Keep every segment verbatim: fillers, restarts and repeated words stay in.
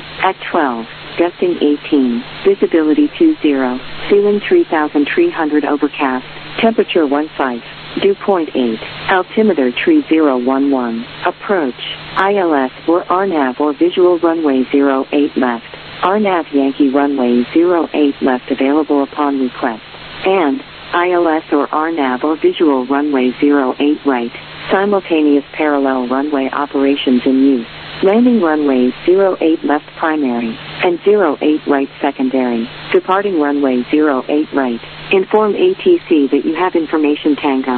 at twelve, gusting eighteen, visibility two zero, ceiling three thousand three hundred overcast, temperature one five, dew point eight, altimeter three zero one one, approach, I L S or R NAV or visual runway zero eight left, R NAV Yankee runway zero eight left available upon request, and I L S or R NAV or visual runway zero eight right, simultaneous parallel runway operations in use. Landing runways zero eight left primary, and zero eight right secondary, departing runway zero eight right. Inform A T C that you have information Tango.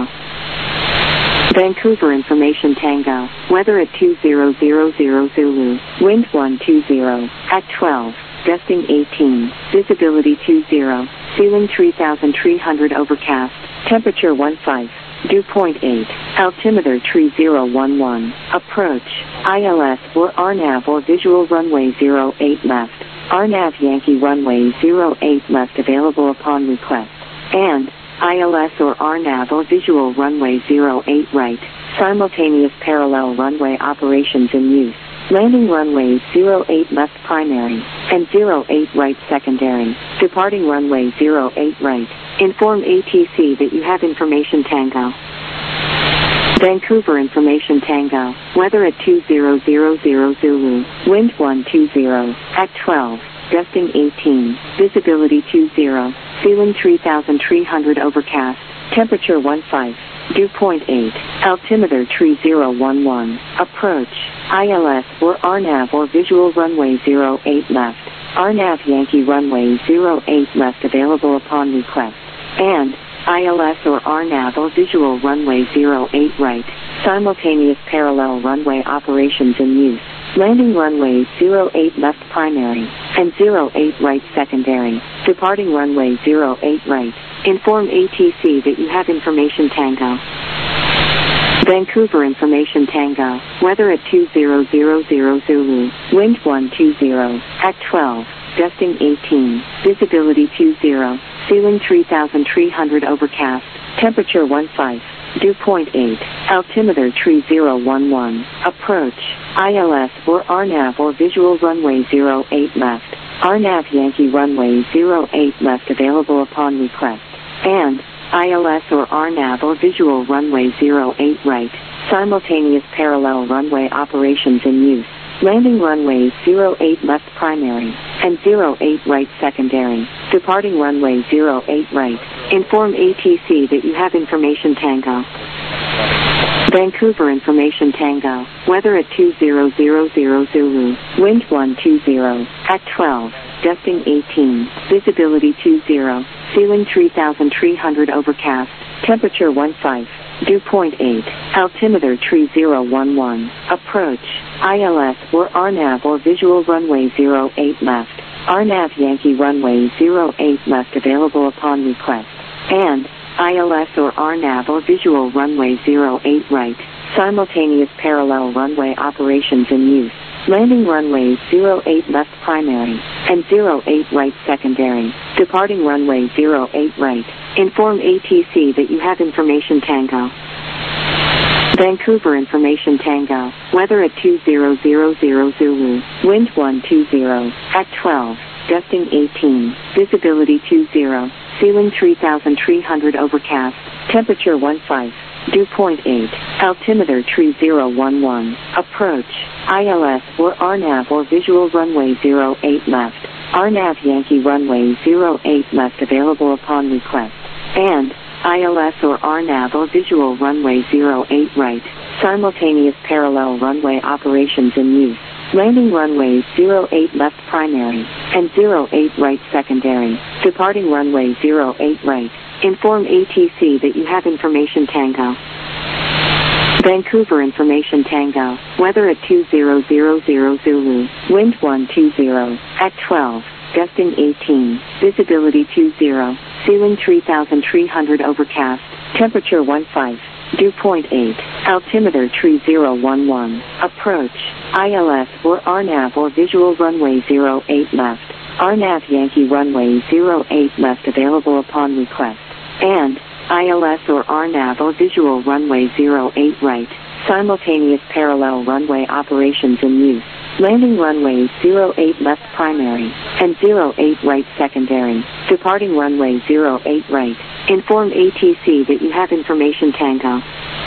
Vancouver information Tango, weather at two zero zero zero Zulu, wind one two zero, at twelve, gusting eighteen, visibility two zero, ceiling three thousand three hundred overcast, temperature one five, dew point eight, altimeter three zero one one, approach, I L S or R NAV or visual runway zero eight left, R NAV Yankee runway zero eight left available upon request, and I L S or R NAV or visual runway zero eight right, simultaneous parallel runway operations in use. Landing runways zero eight left primary, and zero eight right secondary, departing runway zero eight right. Inform A T C that you have information Tango. Vancouver information Tango, weather at two zero zero zero Zulu, wind one two zero, at twelve, gusting eighteen, visibility two zero, ceiling three thousand three hundred overcast, temperature one five, dew point eight, altimeter three zero one one, approach, I L S or R NAV or visual runway zero eight left, R NAV Yankee runway zero eight left available upon request, and I L S or R NAV or visual runway zero eight right, simultaneous parallel runway operations in use. Landing runway zero eight left primary, and zero eight right secondary, departing runway zero eight right. Inform A T C that you have information Tango. Vancouver information Tango, weather at two zero zero zero Zulu, wind one two zero, at twelve, gusting eighteen, visibility two zero, ceiling three thousand three hundred overcast, temperature one five, dew point eight, altimeter three zero one one, approach, I L S or R NAV or visual runway zero eight left, R NAV Yankee runway zero eight left available upon request, and I L S or R NAV or visual runway zero eight right, simultaneous parallel runway operations in use. Landing runways zero eight left primary, and zero eight right secondary, departing runway zero eight right. Inform A T C that you have information Tango. Vancouver information Tango, weather at two zero zero zero Zulu, wind one two zero, at twelve, gusting eighteen, visibility two zero, ceiling three thousand three hundred overcast, temperature one five, dew point eight, altimeter three zero one one, approach, I L S or R NAV or visual runway zero eight left, R NAV Yankee runway zero eight left available upon request, and I L S or R NAV or visual runway zero eight right, simultaneous parallel runway operations in use. Landing runways zero eight left primary, and zero eight right secondary, departing runway zero eight right. Inform A T C that you have information Tango. Vancouver information Tango, weather at two zero zero zero Zulu, wind one two zero, at twelve, gusting eighteen, visibility two zero, ceiling three thousand three hundred overcast, temperature one five, dew point eight, altimeter three zero one one, approach, I L S or R NAV or visual runway zero eight left, R NAV Yankee runway zero eight left available upon request, and I L S or R NAV or visual runway zero eight right, simultaneous parallel runway operations in use. Landing runways zero eight left primary, and zero eight right secondary, departing runway zero eight right. Inform A T C that you have information Tango. Vancouver information Tango, weather at two zero zero zero Zulu, wind one two zero, at twelve, gusting eighteen, visibility two zero, ceiling three thousand three hundred overcast, temperature one five, dew point eight, altimeter three zero one one, approach, I L S or R NAV or visual runway zero eight left, R NAV Yankee runway zero eight left available upon request, and I L S or R NAV or visual runway zero eight right, simultaneous parallel runway operations in use. Landing runway zero eight left primary, and zero eight right secondary. Departing runway zero eight right. Inform A T C that you have information Tango.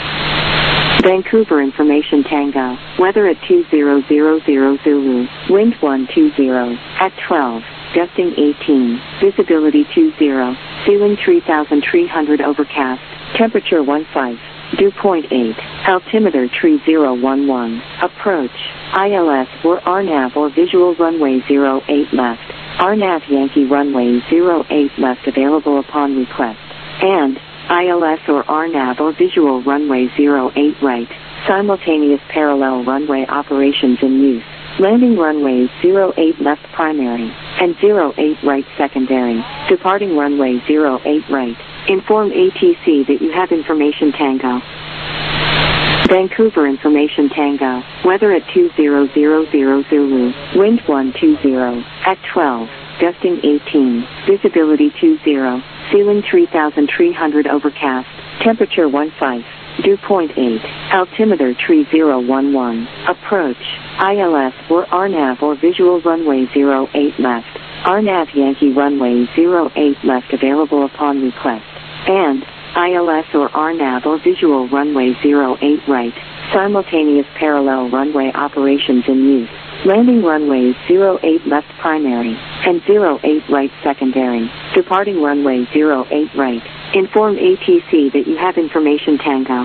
Vancouver information Tango. Weather at two zero zero zero Zulu. Wind one two zero. At twelve. Gusting eighteen. Visibility two zero. Ceiling three thousand three hundred overcast. Temperature one five. Dew point eight. Altimeter three zero one one. Approach. I L S or R NAV or visual runway zero eight left. R NAV Yankee runway zero eight left available upon request. And I L S or R NAV or visual runway zero eight right. Simultaneous parallel runway operations in use. Landing runways zero eight left primary and zero eight right secondary. Departing runway zero eight right. Inform A T C that you have information Tango. Vancouver information Tango. Weather at two zero zero zero Zulu. Wind one two zero. At twelve. Gusting eighteen. Visibility two zero. Ceiling three thousand three hundred overcast. Temperature one five. Dew point eight. Altimeter three zero one one. Approach. I L S or R NAV or visual runway zero eight left. R NAV Yankee runway zero eight left available upon request. And I L S or R NAV or visual runway zero eight right. Simultaneous parallel runway operations in use. Landing runways zero eight left primary and zero eight right secondary. Departing runway zero eight right. Inform A T C that you have information Tango.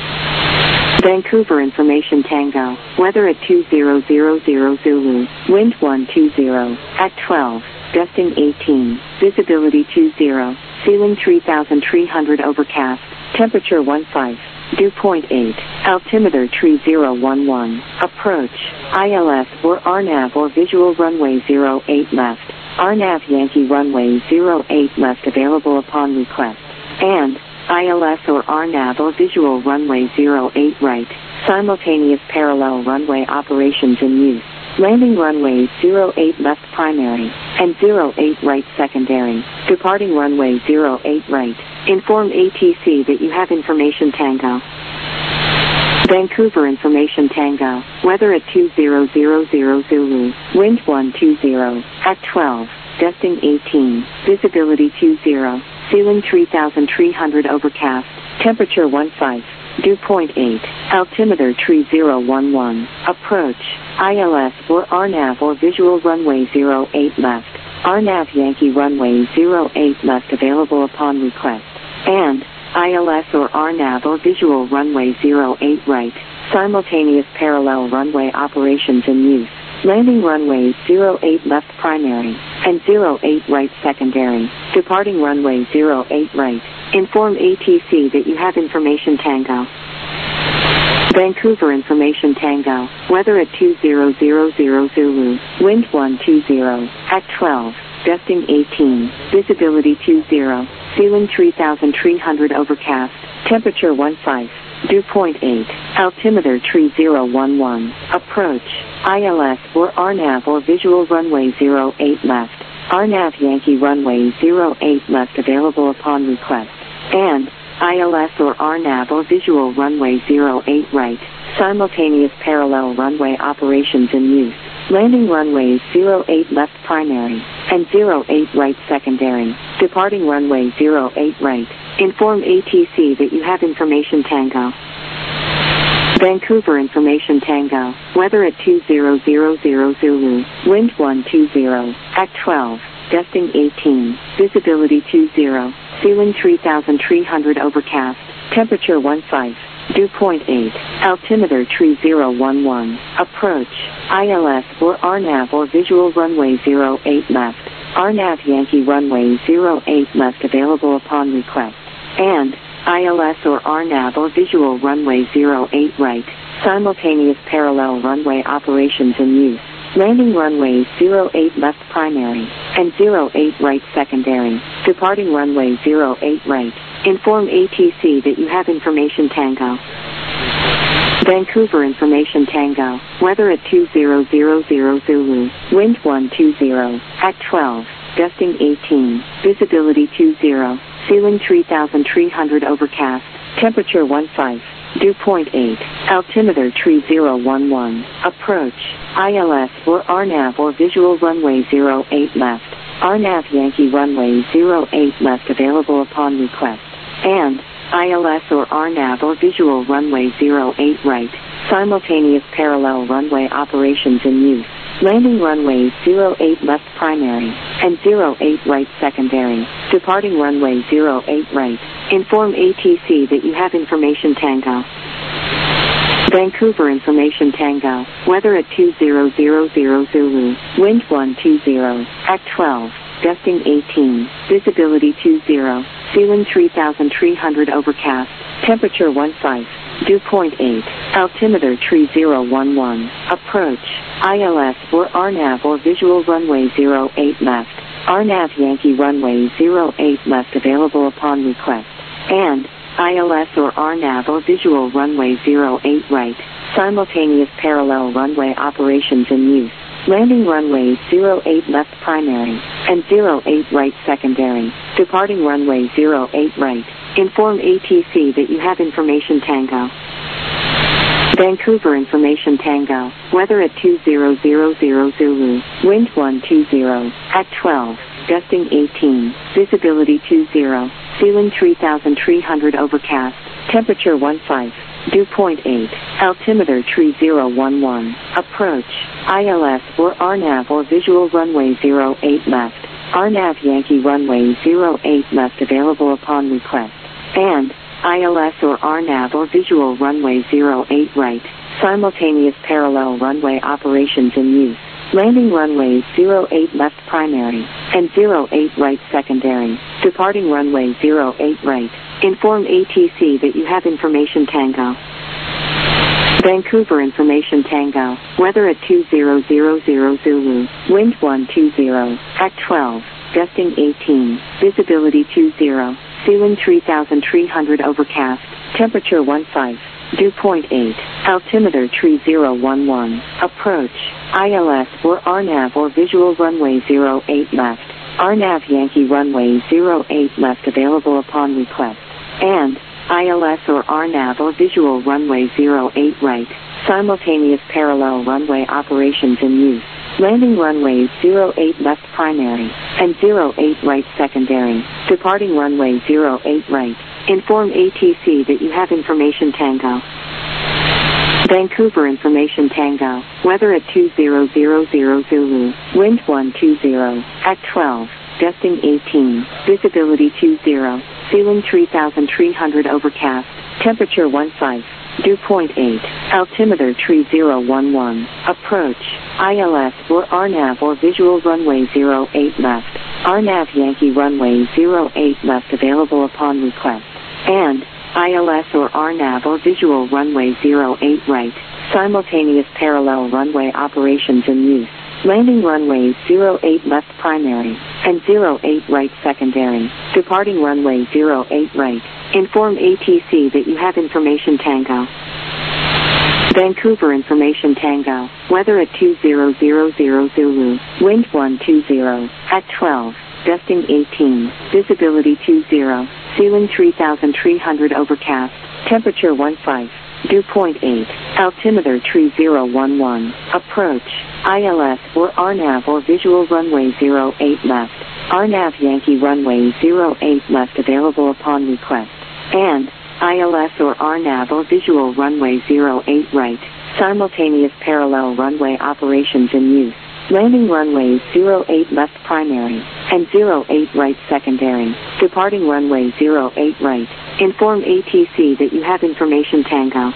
Vancouver information Tango. Weather at two zero zero zero Zulu. Wind one two zero. At twelve. Gusting eighteen. Visibility two zero. Ceiling three thousand three hundred overcast. Temperature one five. Dew point eight. Altimeter three zero one one. Approach. I L S or R NAV or visual runway zero eight left. R NAV Yankee runway zero eight left available upon request. And I L S or R NAV or visual runway zero eight right. Simultaneous parallel runway operations in use. Landing runways zero eight left primary and zero eight right secondary. Departing runway zero eight right. Inform A T C that you have information Tango. Vancouver information Tango. Weather at two zero zero zero Zulu. Wind one two zero. At twelve. Gusting eighteen. Visibility two zero. Ceiling three thousand three hundred overcast. Temperature one five. Dew point eight. Altimeter three zero one one. Approach. I L S or R NAV or visual runway zero eight left. R NAV Yankee runway zero eight left available upon request. And I L S or R NAV or visual runway zero eight right. Simultaneous parallel runway operations in use. Landing runways zero eight left primary and zero eight right secondary. Departing runway zero eight right. Inform A T C that you have information Tango. Vancouver information Tango. Weather at two zero zero zero Zulu. Wind one two zero. At twelve. Gusting eighteen. Visibility two zero. Ceiling three thousand three hundred overcast. Temperature one five. Dew point eight. Altimeter three zero one one. Approach. I L S or R NAV or visual runway zero eight left. R NAV Yankee runway zero eight left available upon request. And I L S or R NAV or visual runway zero eight right. Simultaneous parallel runway operations in use. Landing runways zero eight left primary and zero eight right secondary. Departing runway zero eight right. Inform A T C that you have information Tango. Vancouver information Tango. Weather at two zero zero zero Zulu. Wind one two zero. At twelve. Gusting eighteen. Visibility two zero. Ceiling three thousand three hundred overcast. Temperature one five. Dew point eight. Altimeter three zero one one. Approach. I L S or R NAV or visual runway zero eight left. R NAV Yankee runway zero eight left available upon request. And I L S or R NAV or visual runway zero eight right. Simultaneous parallel runway operations in use. Landing runways zero eight left primary and zero eight right secondary. Departing runway zero eight right. Inform A T C that you have information Tango. Vancouver information Tango. Weather at two zero zero zero Zulu. Wind one two zero. At twelve. Gusting eighteen. Visibility two zero. Ceiling three thousand three hundred overcast. Temperature one five. dew point eight, altimeter tree zero one one, approach, I L S or R NAV or visual runway zero eight left, R NAV Yankee runway zero eight left available upon request, and I L S or R NAV or visual runway zero eight right, simultaneous parallel runway operations in use. Landing runway zero eight left primary, and zero eight right secondary, departing runway zero eight right. Inform A T C that you have information Tango. Vancouver information Tango, weather at two zero zero zero Zulu, wind one two zero, at twelve, gusting eighteen, visibility two zero, ceiling three thousand three hundred overcast, temperature one five, dew point eight, altimeter tree zero one one, approach, I L S or R NAV or visual runway zero eight left, R NAV Yankee runway zero eight left available upon request, and I L S or R NAV or visual runway zero eight right, simultaneous parallel runway operations in use. Landing runway zero eight left primary, and zero eight right secondary, departing runway zero eight right. Inform A T C that you have information Tango. Vancouver information Tango, weather at two zero zero zero Zulu, wind one two zero, at twelve, gusting eighteen, visibility two zero, ceiling three thousand three hundred overcast, temperature one five, dew point eight, altimeter tree zero one one, approach, I L S or R NAV or visual runway zero eight left, R NAV Yankee runway zero eight left available upon request, and I L S or R NAV or visual runway zero eight right, simultaneous parallel runway operations in use. Landing runway zero eight left primary, and zero eight right secondary, departing runway zero eight right. Inform A T C that you have information Tango. Vancouver information Tango, weather at two zero zero zero Zulu, wind one two zero, at twelve, gusting eighteen, visibility two zero, ceiling three thousand three hundred overcast, temperature one five, dew point eight, altimeter tree zero one one, approach, I L S or R NAV or visual runway zero eight left, R NAV Yankee runway zero eight left available upon request, and I L S or R NAV or visual runway zero eight right, simultaneous parallel runway operations in use. Landing runway zero eight left primary, and zero eight right secondary, departing runway zero eight right. Inform A T C that you have information Tango. Vancouver information Tango, weather at two zero zero zero Zulu, wind one two zero, at twelve, gusting eighteen, visibility two zero, ceiling three thousand three hundred overcast, temperature one five, dew point eight, altimeter tree zero one one, approach, I L S or R NAV or visual runway zero eight left, R NAV Yankee runway zero eight left available upon request, and I L S or R NAV or visual runway zero eight right, simultaneous parallel runway operations in use. Landing runway zero eight left primary, and zero eight right secondary, departing runway zero eight right. Inform A T C that you have information Tango. Vancouver information Tango, weather at two zero zero zero Zulu, wind one two zero, at twelve, gusting eighteen, visibility two zero, ceiling three thousand three hundred overcast, temperature one five, dew point eight, altimeter tree zero one one, approach, I L S or R NAV or visual runway zero eight left, R NAV Yankee runway zero eight left available upon request, and I L S or R NAV or visual runway zero eight right, simultaneous parallel runway operations in use. Landing runway zero eight left primary, and zero eight right secondary, departing runway zero eight right. Inform A T C that you have information Tango.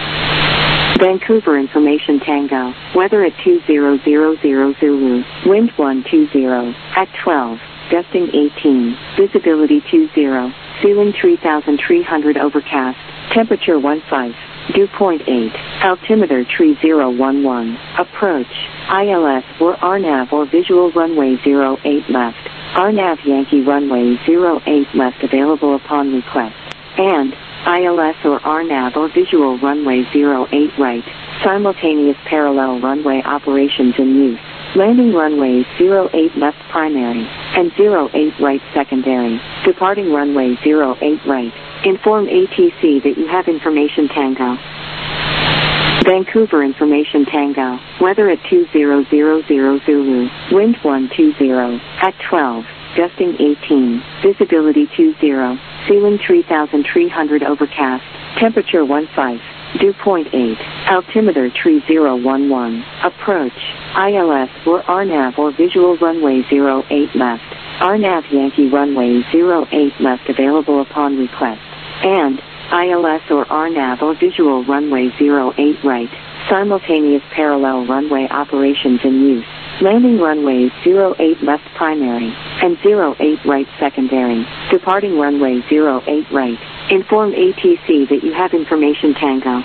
Vancouver information Tango, weather at two zero zero zero Zulu, wind one two zero, at twelve, gusting eighteen, visibility two zero, ceiling three thousand three hundred overcast, temperature one five, dew point eight, altimeter tree zero one one, approach, I L S or R NAV or visual runway zero eight left, R NAV Yankee runway zero eight left available upon request, and I L S or R NAV or visual runway zero eight right, simultaneous parallel runway operations in use. Landing runway zero eight left primary, and zero eight right secondary, departing runway zero eight right. Inform A T C that you have information Tango. Vancouver Information Tango. Weather at two zero zero zero Zulu. Wind one two zero. At twelve. Gusting eighteen. Visibility two zero. Ceiling three thousand three hundred overcast. Temperature one five. Dew point eight. Altimeter three zero one one. Approach. I L S or R NAV or visual runway zero eight left. R NAV Yankee runway zero eight left available upon request. And I L S or R NAV or visual runway zero eight right. Simultaneous parallel runway operations in use. Landing runways zero eight left primary and zero eight right secondary. Departing runway zero eight right. Inform A T C that you have information Tango.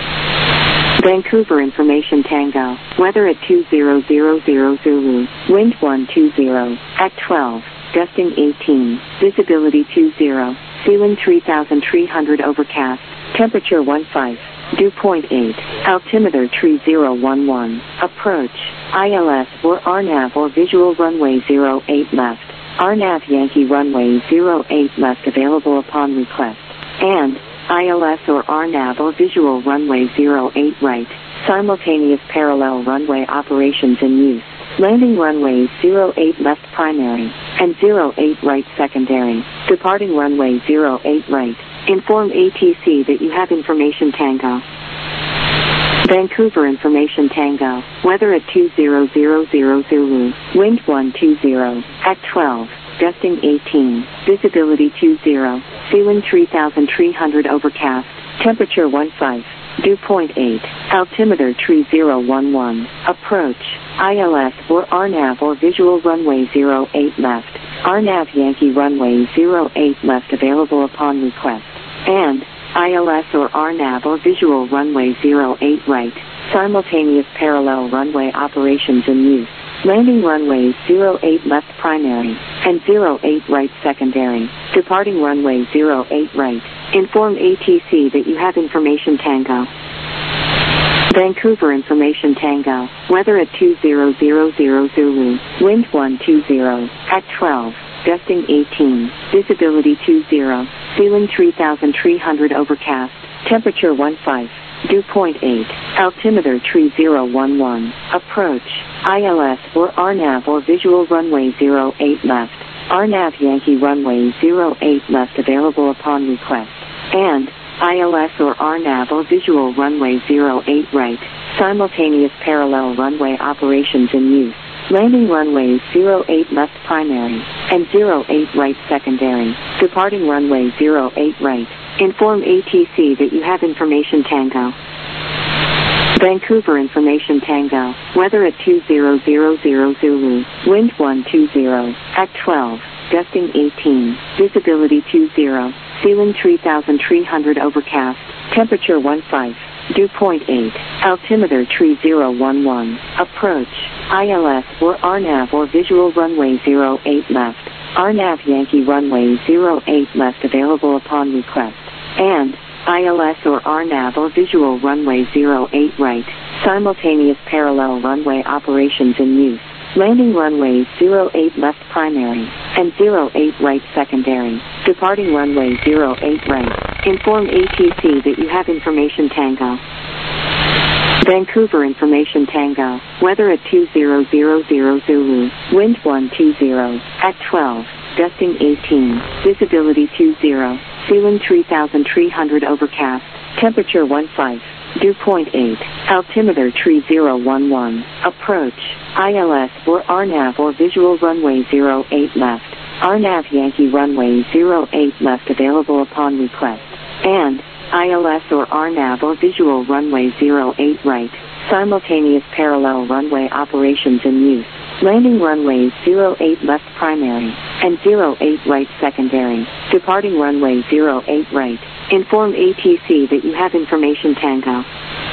Vancouver Information Tango. Weather at two zero zero zero Zulu. Wind one two zero. At twelve. Gusting eighteen. Visibility two zero. Ceiling three thousand three hundred overcast. Temperature one five. Dew point eight. Altimeter three zero one one. Approach. I L S or R NAV or visual runway zero eight left. R NAV Yankee runway zero eight left available upon request. And I L S or R NAV or visual runway zero eight right. Simultaneous parallel runway operations in use. Landing runways zero eight left primary and zero eight right secondary. Departing runway zero eight right. Inform A T C that you have information Tango. Vancouver Information Tango. Weather at two zero zero zero Zulu. Wind one two zero. At twelve. Gusting eighteen. Visibility two zero. Ceiling three thousand three hundred overcast. Temperature one five. Dew point eight. Altimeter three zero one one. Approach. I L S or R NAV or visual runway zero eight left. R NAV Yankee runway zero eight left available upon request. And I L S or R NAV or visual runway zero eight right. Simultaneous parallel runway operations in use. Landing runways zero eight left primary and zero eight right secondary. Departing runway zero eight right. Inform A T C that you have information Tango. Vancouver Information Tango. Weather at two zero zero zero Zulu. Wind one two zero. At twelve. Gusting eighteen. Visibility two zero. Ceiling three thousand three hundred overcast. Temperature one five. Dew point eight. Altimeter three zero one one. Approach. I L S or R NAV or visual runway zero eight left. R NAV Yankee runway zero eight left available upon request. And I L S or R NAV or visual runway zero eight right. Simultaneous parallel runway operations in use. Landing runways zero eight left primary and zero eight right secondary. Departing runway zero eight right. Inform A T C that you have information Tango. Vancouver Information Tango. Weather at two zero zero zero Zulu. Wind one two zero. At twelve. Gusting eighteen. Visibility two zero. Ceiling three thousand three hundred overcast. Temperature one five. Dew point eight. Altimeter three zero one one. Approach. I L S or R NAV or visual runway zero eight left. R NAV Yankee runway zero eight left available upon request. And I L S or R NAV or visual runway zero eight right. Simultaneous parallel runway operations in use. Landing runways zero eight left primary and zero eight right secondary. Departing runway zero eight right. Inform A T C that you have information Tango. Vancouver Information Tango. Weather at two zero zero zero Zulu. Wind one two zero. At twelve. Gusting eighteen. Visibility two zero. Ceiling three thousand three hundred overcast. Temperature one five. Dew point eight. Altimeter three zero one one. Approach. I L S or R NAV or visual runway zero eight left. R NAV Yankee runway zero eight left available upon request. And I L S or R NAV or visual runway zero eight right. Simultaneous parallel runway operations in use. Landing runways zero eight left primary and zero eight right secondary. Departing runway zero eight right. Inform A T C that you have information Tango.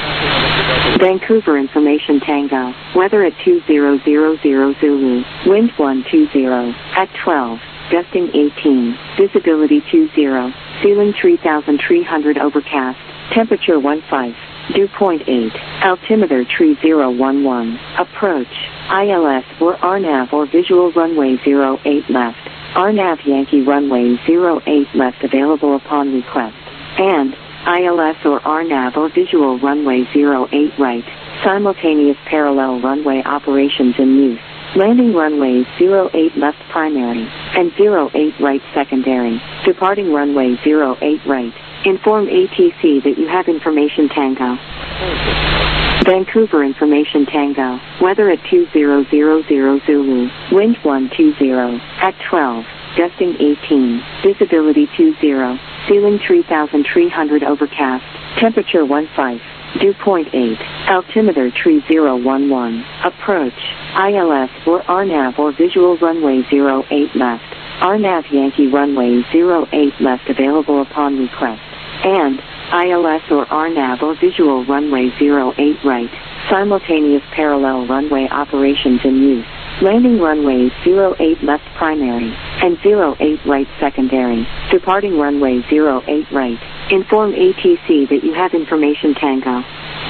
Vancouver Information Tango. Weather at two zero zero zero Zulu. Wind one two zero. At twelve. Gusting eighteen. Visibility two zero. Ceiling three thousand three hundred overcast. Temperature one five. Dew point eight. Altimeter three zero one one. Approach. I L S or R NAV or visual runway zero eight left. R N A V Yankee runway zero eight left available upon request. And I L S or R N A V or visual runway zero eight right, simultaneous parallel runway operations in use. Landing runways zero eight left primary and zero eight right secondary. Departing runway zero eight right. Inform A T C that you have information Tango. Vancouver information Tango. Weather at two zero zero zero Zulu. Wind one two zero. At twelve. Gusting eighteen. Visibility two zero. Ceiling three thousand three hundred overcast. Temperature one five. Dew point eight. Altimeter three zero one one. Approach. I L S or R N A V or visual runway zero eight left. R N A V Yankee runway zero eight left available upon request. And I L S or R N A V or visual runway zero eight right. Simultaneous parallel runway operations in use. Landing runways zero eight left primary and zero eight right secondary. Departing runway zero eight right. Inform A T C that you have information Tango.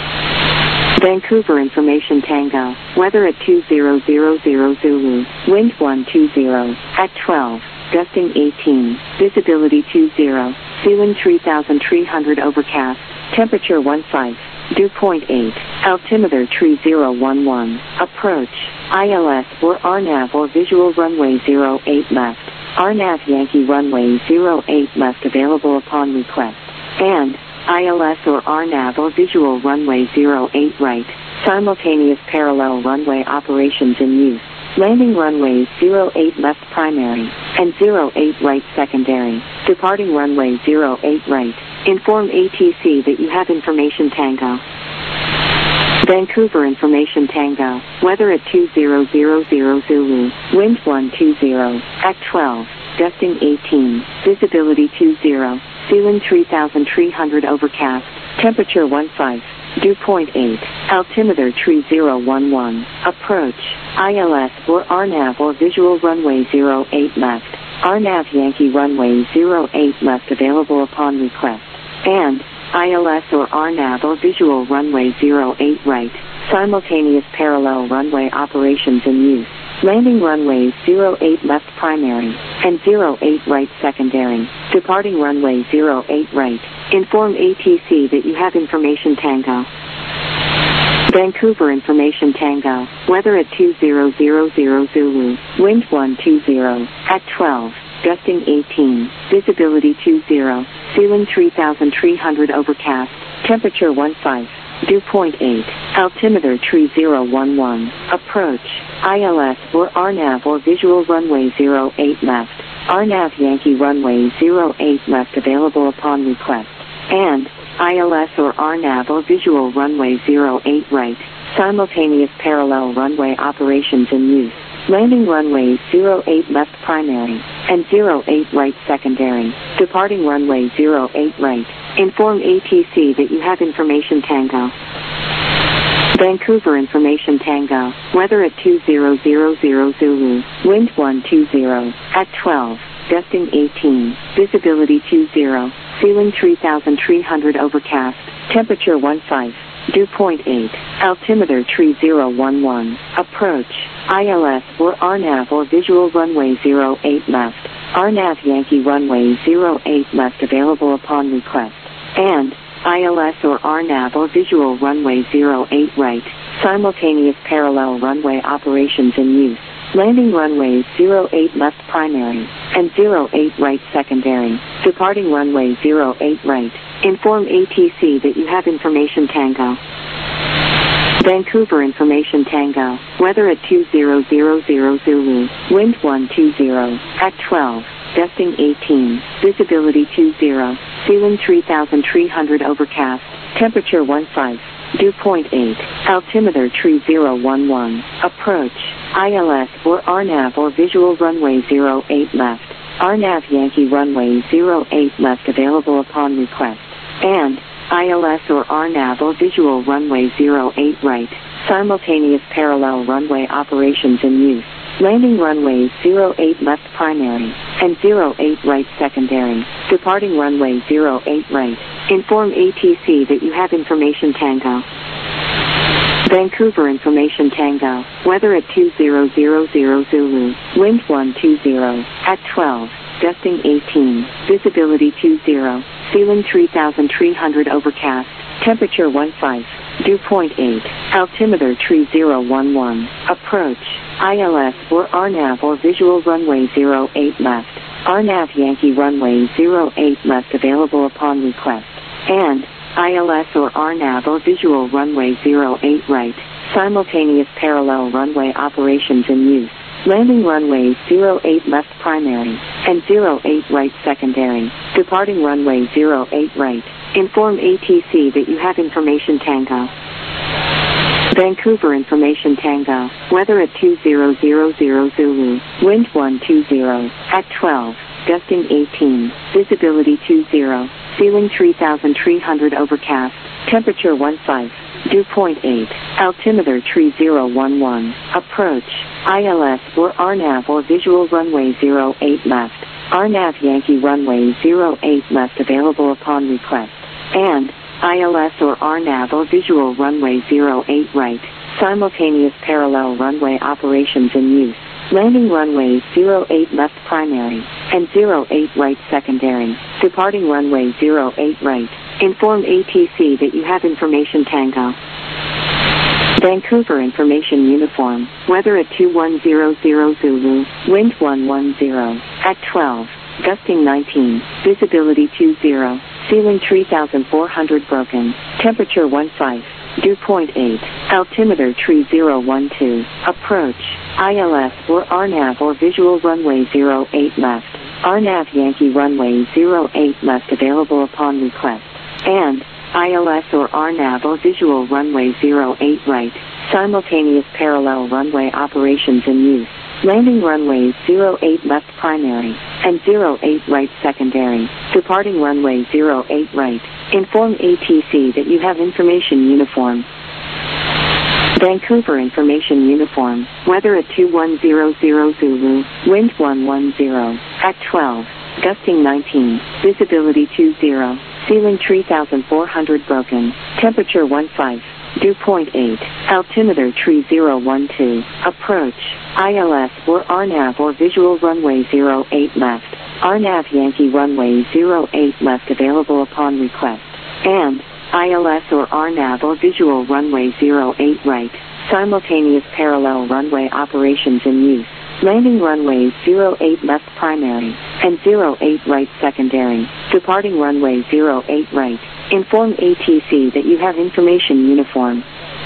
Vancouver information Tango. Weather at two zero zero zero Zulu. Wind one two zero. At twelve. Gusting eighteen. Visibility two zero. Ceiling three thousand three hundred overcast. Temperature one five. Dew point eight. Altimeter three zero one one. Approach. I L S or R N A V or visual runway zero eight left. R N A V Yankee runway zero eight left available upon request. And I L S or R N A V or visual runway zero eight right. Simultaneous parallel runway operations in use. Landing runways zero eight left primary and zero eight right secondary. Departing runway zero eight right. Inform A T C that you have information Tango. Vancouver information Tango. Weather at two zero zero zero Zulu. Wind one two zero. At twelve. Gusting eighteen. Visibility two zero. Ceiling three thousand three hundred overcast. Temperature one five. Dew point eight. Altimeter three zero one one. Approach. I L S or R N A V or visual runway zero eight left. R N A V Yankee runway zero eight left available upon request. And I L S or R N A V or visual runway zero eight right. Simultaneous parallel runway operations in use. Landing runways zero eight left primary and zero eight right secondary. Departing runway zero eight right. Inform A T C that you have information Tango. Vancouver information Tango. Weather at two zero zero zero Zulu. Wind one two zero. At twelve. Gusting eighteen. Visibility two zero. Ceiling three thousand three hundred overcast. Temperature one five. Dew point eight. Altimeter three zero one one. Approach. I L S or R N A V or visual runway zero eight left. R N A V Yankee runway zero eight left available upon request. And I L S or R N A V or visual runway zero eight right. Simultaneous parallel runway operations in use. Landing runways zero eight left primary and zero eight right secondary. Departing runway zero eight right. Inform A T C that you have information Tango. Vancouver information Tango. Weather at two zero zero zero Zulu. Wind one two zero. At twelve. Gusting eighteen. Visibility two zero. Ceiling three thousand three hundred overcast. Temperature one five. Dew point eight. Altimeter three zero one one. Approach. I L S or R N A V or visual runway zero eight left. R N A V Yankee runway zero eight left available upon request. And I L S or R N A V or visual runway zero eight right. Simultaneous parallel runway operations in use. Landing runways zero eight left primary and zero eight right secondary. Departing runway zero eight right. Inform A T C that you have information Tango. Vancouver information Tango. Weather at two zero zero zero Zulu. Wind one two zero. At twelve. Gusting eighteen. Visibility two zero. Ceiling three thousand three hundred overcast. Temperature one five. Dew point eight. Altimeter three zero one one. Approach. I L S or R N A V or visual runway zero eight left. R N A V Yankee runway zero eight left available upon request. And I L S or R N A V or visual runway zero eight right. Simultaneous parallel runway operations in use. Landing runways zero eight left primary and zero eight right secondary. Departing runway zero eight right. Inform A T C that you have information Tango. Vancouver Information Tango, weather at two zero zero zero Zulu, wind one two zero, at twelve, gusting eighteen, visibility two zero, ceiling three thousand three hundred overcast, temperature one five, dew point eight, altimeter three zero one one, approach, I L S or R NAV or visual runway zero eight left, R NAV Yankee runway zero eight left available upon request, and I L S or R NAV or visual runway zero eight right, simultaneous parallel runway operations in use, landing runway zero eight left primary, and zero eight right secondary, departing runway zero eight right, inform A T C that you have information Tango. Vancouver Information Tango, weather at two zero zero zero Zulu, wind one two zero, at twelve, gusting eighteen, visibility two zero, ceiling three thousand three hundred overcast, temperature one five, dew point eight, altimeter three zero one one, approach, I L S or R NAV or visual runway zero eight left, R NAV Yankee runway zero eight left available upon request, and I L S or R NAV or visual runway zero eight right, simultaneous parallel runway operations in use, landing runway zero eight left primary, and zero eight right secondary, departing runway zero eight right, inform A T C that you have information Tango. Vancouver Information Uniform, weather at two one zero zero Zulu, wind one one zero, at twelve, gusting nineteen, visibility two zero, ceiling three thousand four hundred broken, temperature one five, dew point eight, altimeter three zero one two, approach, I L S or R NAV or visual runway zero eight left, R NAV Yankee runway zero eight left available upon request, and I L S or R NAV or visual runway zero eight right, simultaneous parallel runway operations in use, landing runway zero eight left primary, and zero eight right secondary, departing runway zero eight right, inform A T C that you have information uniform. Vancouver Information Uniform, weather at two one zero zero Zulu, wind one one zero, at twelve, gusting nineteen, visibility two zero, ceiling three thousand four hundred broken, temperature one five, dew point eight, altimeter three zero one two, approach, I L S or R NAV or visual runway zero eight left, R NAV Yankee runway zero eight left available upon request, and I L S or R NAV or visual runway zero eight right, simultaneous parallel runway operations in use, landing runway zero eight left primary, and zero eight right secondary, departing runway zero eight right, inform A T C that you have information uniform.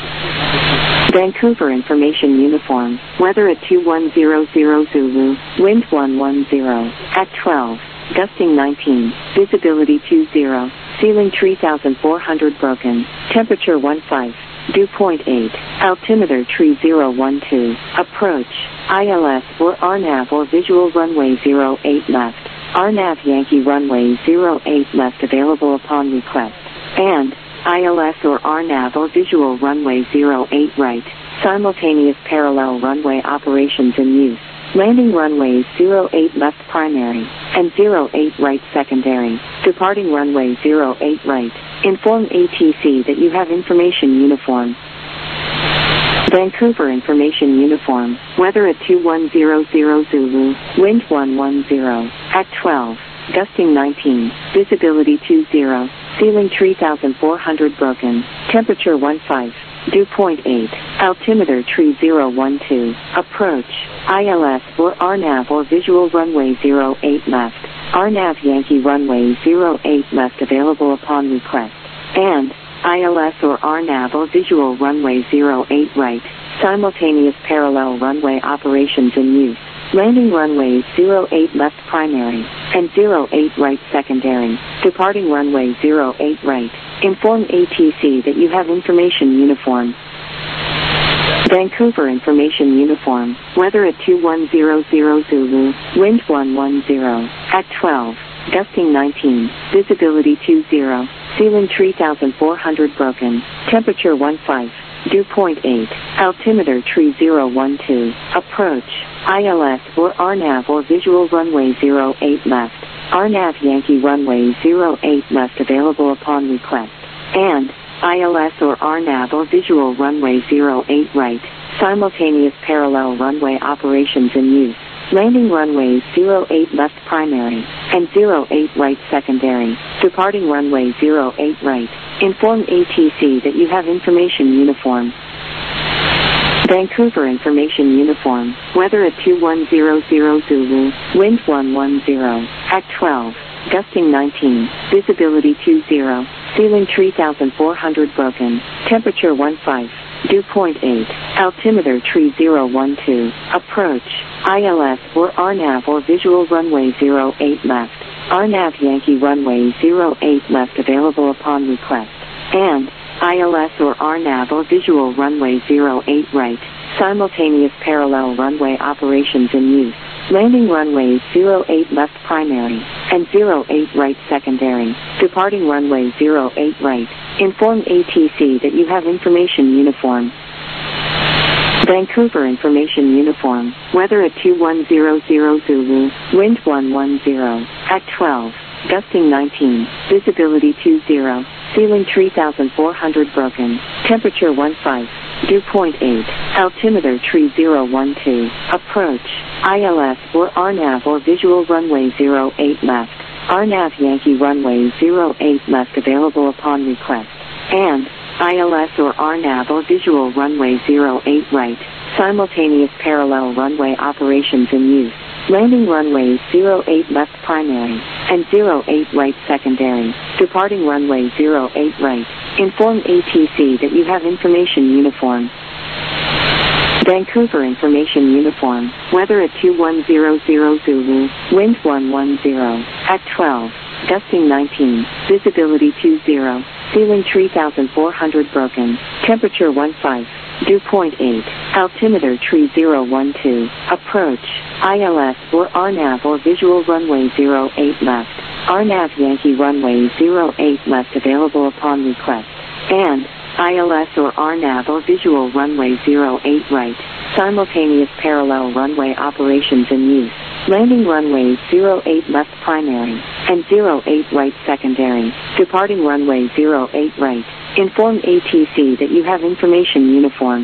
Vancouver Information Uniform, weather at two one zero zero Zulu, wind one one zero, at twelve, gusting nineteen, visibility two zero, ceiling three thousand four hundred broken, temperature one five, dew point eight, altimeter three zero one two, approach, I L S or R NAV or visual runway zero eight left, R NAV Yankee runway zero eight left available upon request, and I L S or R NAV or visual runway zero eight right, simultaneous parallel runway operations in use, landing runway zero eight left primary, and zero eight right secondary, departing runway zero eight right, inform A T C that you have information uniform. Vancouver Information Uniform, weather at two one zero zero Zulu, wind one one zero, at twelve, gusting nineteen, visibility two zero, ceiling three thousand four hundred broken, temperature one five, dew point eight, altimeter three zero one two, approach, I L S or R NAV or visual runway zero eight left, R NAV Yankee runway zero eight left available upon request, and I L S or R NAV or visual runway zero eight right, simultaneous parallel runway operations in use, landing runway zero eight left primary, and zero eight right secondary, departing runway zero eight right, inform A T C that you have information uniform. Vancouver Information Uniform, weather at two one zero zero Zulu, wind one one zero, at twelve, gusting nineteen, visibility two zero, ceiling three thousand four hundred broken, temperature one five, dew point eight, altimeter three zero one two, approach, I L S or R NAV or visual runway zero eight left, R NAV Yankee runway zero eight left available upon request, and I L S or R NAV or visual runway zero eight right, simultaneous parallel runway operations in use. Landing runways zero eight left primary, and zero eight right secondary, departing runway zero eight right. Inform A T C that you have information uniform. Vancouver Information Uniform, weather at two one zero zero Zulu, wind one one zero, at twelve, gusting nineteen, visibility two zero, ceiling three thousand four hundred broken, temperature one five, dew point eight, altimeter three zero one two, approach, I L S or R NAV or visual runway zero eight left, R NAV Yankee runway zero eight left available upon request, and I L S or R NAV or visual runway zero eight right, simultaneous parallel runway operations in use. Landing runways zero eight left primary, and zero eight right secondary, departing runway zero eight right. Inform A T C that you have information uniform. Vancouver Information Uniform, weather at two one zero zero Zulu, wind one one zero, at twelve, gusting nineteen, visibility two zero, ceiling three thousand four hundred broken, temperature one five, dew point eight, altimeter three zero one two, approach, I L S or R NAV or visual runway zero eight left, R NAV Yankee runway zero eight left available upon request, and I L S or R NAV or visual runway zero eight right, simultaneous parallel runway operations in use. Landing runways zero eight left primary, and zero eight right secondary, departing runway zero eight right. Inform A T C that you have information uniform. Vancouver Information Uniform, weather at two one zero zero Zulu, wind one one zero, at twelve, gusting nineteen, visibility two zero, ceiling three thousand four hundred broken, temperature one five, dew point eight, altimeter three zero one two, approach, I L S or R NAV or visual runway zero eight left, R NAV Yankee runway zero eight left available upon request, and I L S or R NAV or visual runway zero eight right, simultaneous parallel runway operations in use. Landing runways zero eight left primary, and zero eight right secondary, departing runway zero eight right. Inform A T C that you have information uniform.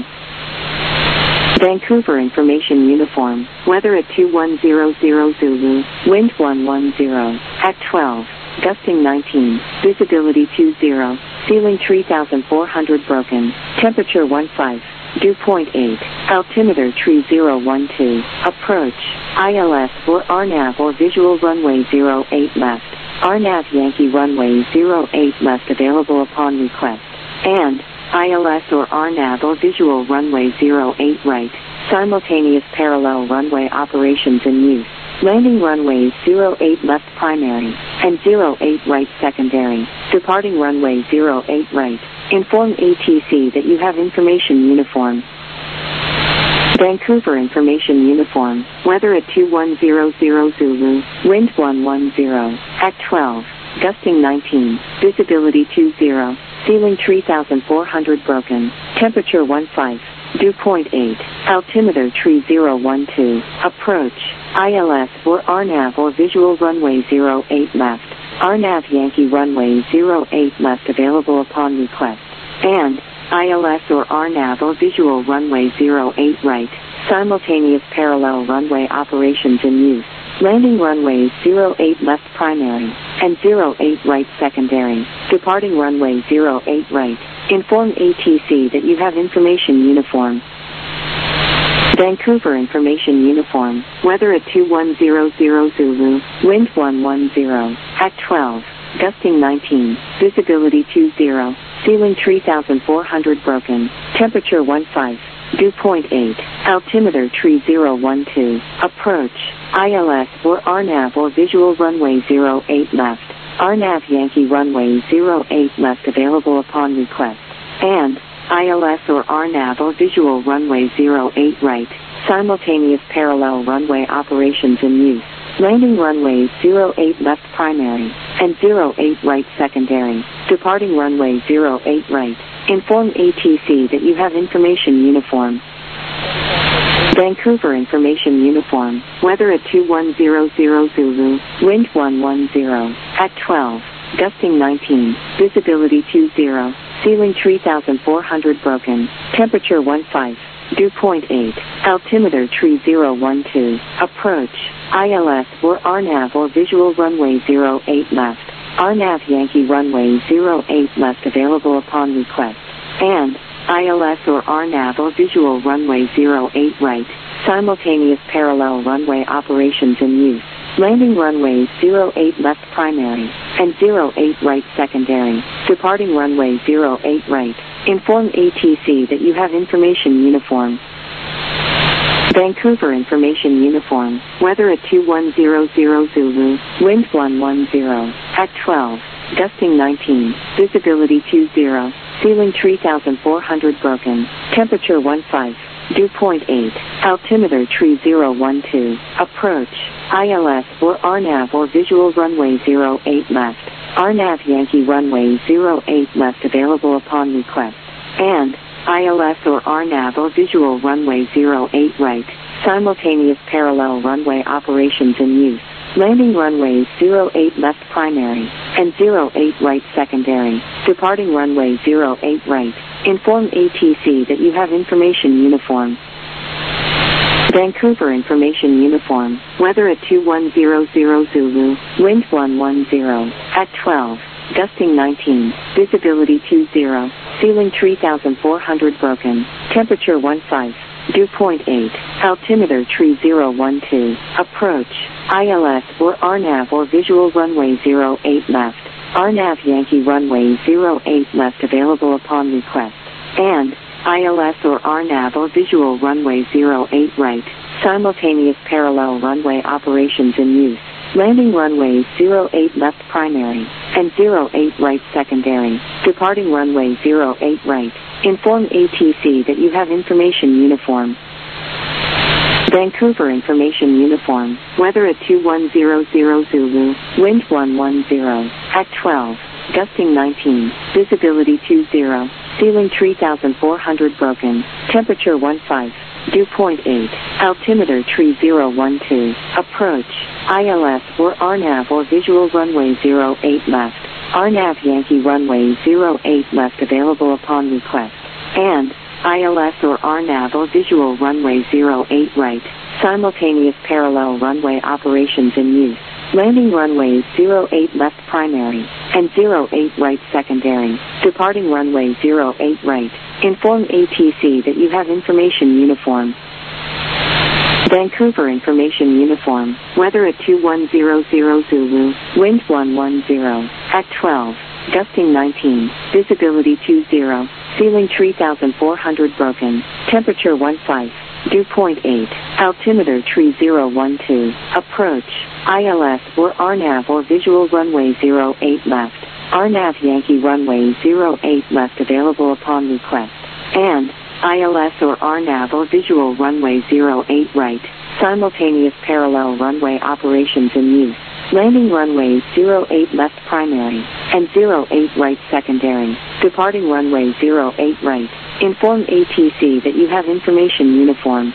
Vancouver Information Uniform, weather at two one zero zero Zulu, wind one one zero, at twelve, gusting nineteen, visibility two zero, ceiling three thousand four hundred broken, temperature one five, dew point eight, altimeter three zero one two, approach, I L S or R NAV or visual runway zero eight left, R NAV Yankee runway zero eight left available upon request, and I L S or R NAV or visual runway zero eight right, simultaneous parallel runway operations in use. Landing runways zero eight left primary, and zero eight right secondary, departing runway zero eight right. Inform A T C that you have information uniform. Vancouver Information Uniform, weather at two one zero zero Zulu, wind one one zero, at twelve, gusting nineteen, visibility two zero, ceiling three thousand four hundred broken, temperature one five, dew point eight, altimeter three zero one two, approach, I L S or R NAV or visual runway zero eight left, R NAV Yankee runway zero eight left available upon request, and I L S or R NAV or visual runway zero eight right, simultaneous parallel runway operations in use. Landing runways zero eight left primary, and zero eight right secondary, departing runway zero eight right. Inform A T C that you have information uniform. Vancouver Information Uniform, weather at two one zero zero Zulu, wind one one zero, at twelve, gusting nineteen, visibility two zero, ceiling three thousand four hundred broken, temperature one five, dew point eight, altimeter three zero one two, approach, I L S or R NAV or visual runway zero eight left, R NAV Yankee runway zero eight left available upon request, and I L S or R NAV or visual runway zero eight right, simultaneous parallel runway operations in use. Landing runways zero eight left primary, and zero eight right secondary, departing runway zero eight right. Inform A T C that you have information uniform. Vancouver Information Uniform, weather at two one zero zero Zulu, wind one one zero, at twelve, gusting nineteen, visibility two zero, ceiling three thousand four hundred broken, temperature one five, dew point eight, altimeter three zero one two, approach, I L S or R NAV or visual runway zero eight left, R NAV Yankee runway zero eight left available upon request, and I L S or R NAV or visual runway zero eight right, simultaneous parallel runway operations in use. Landing runways zero eight left primary, and zero eight right secondary, departing runway zero eight right. Inform A T C that you have information uniform. Vancouver information uniform, weather at two one zero zero Zulu, wind one one zero, at twelve, gusting nineteen, visibility two zero, ceiling three thousand four hundred broken, temperature one five, dew point eight, altimeter three zero one two, approach, I L S or R NAV or visual runway zero eight left, R NAV Yankee runway zero eight left available upon request, and I L S or R NAV or visual runway zero eight right, simultaneous parallel runway operations in use. Landing runways zero eight left primary, and zero eight right secondary, departing runway zero eight right. Inform A T C that you have information uniform. Vancouver information uniform, weather at two one zero zero Zulu, wind one one zero, at twelve, gusting nineteen, visibility two zero, ceiling three thousand four hundred broken, temperature one five, dew point eight, altimeter three zero one two, approach, I L S or R NAV or visual runway zero eight left, R NAV Yankee runway zero eight left available upon request, and I L S or R NAV or visual runway zero eight right, simultaneous parallel runway operations in use. Landing runways zero eight left primary, and zero eight right secondary, departing runway zero eight right. Inform A T C that you have information uniform. Vancouver information uniform, weather at two one zero zero Zulu, wind one one zero, at twelve, gusting nineteen, visibility two zero, ceiling three thousand four hundred broken, temperature one five, dew point eight, altimeter three zero one two, approach, I L S or R NAV or visual runway zero eight left, R NAV Yankee runway zero eight left available upon request, and I L S or R NAV or visual runway zero eight right, simultaneous parallel runway operations in use. Landing runways zero eight left primary, and zero eight right secondary, departing runway zero eight right. Inform A T C that you have information uniform. Vancouver information uniform, weather at two one zero zero Zulu, wind one one zero, at twelve, gusting nineteen, visibility two zero, ceiling three thousand four hundred broken, temperature one five, dew point eight, altimeter three zero one two, approach, I L S or R NAV or visual runway zero eight left, R NAV Yankee runway zero eight left available upon request, and I L S or R NAV or visual runway zero eight right, simultaneous parallel runway operations in use. Landing runways zero eight left primary, and zero eight right secondary, departing runway zero eight right. Inform A T C that you have information uniform.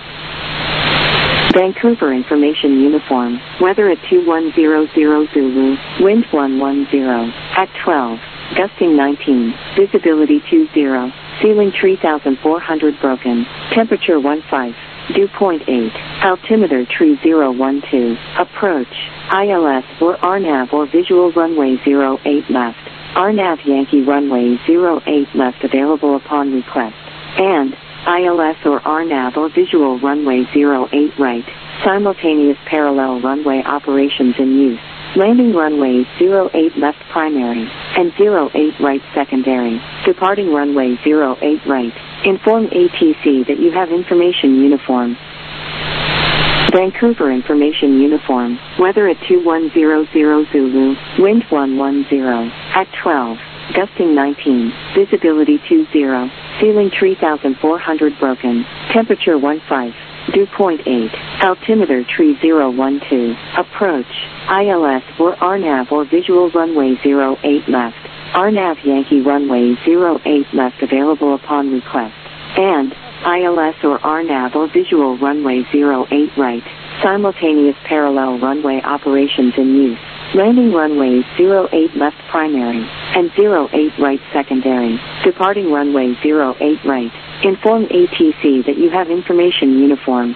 Vancouver information uniform, weather at two one zero zero Zulu, wind one one zero, at twelve, gusting nineteen, visibility two zero, ceiling three thousand four hundred broken, temperature one five, dew point eight, altimeter three zero one two, approach, I L S or R NAV or visual runway zero eight left, R NAV Yankee runway zero eight left available upon request, and I L S or R NAV or visual runway zero eight right, simultaneous parallel runway operations in use. Landing runways zero eight left primary, and zero eight right secondary, departing runway zero eight right. Inform A T C that you have information uniform. Vancouver information uniform, weather at two one zero zero Zulu, wind one one zero, at twelve, gusting nineteen, visibility two zero, ceiling three thousand four hundred broken, temperature one five, dew point eight, altimeter three zero one two, approach, I L S or R NAV or visual runway zero eight left, R NAV Yankee runway zero eight left available upon request, and I L S or R NAV or visual runway zero eight right, simultaneous parallel runway operations in use. Landing runways zero eight left primary, and zero eight right secondary, Departing runway zero eight right. Inform A T C that you have information uniform.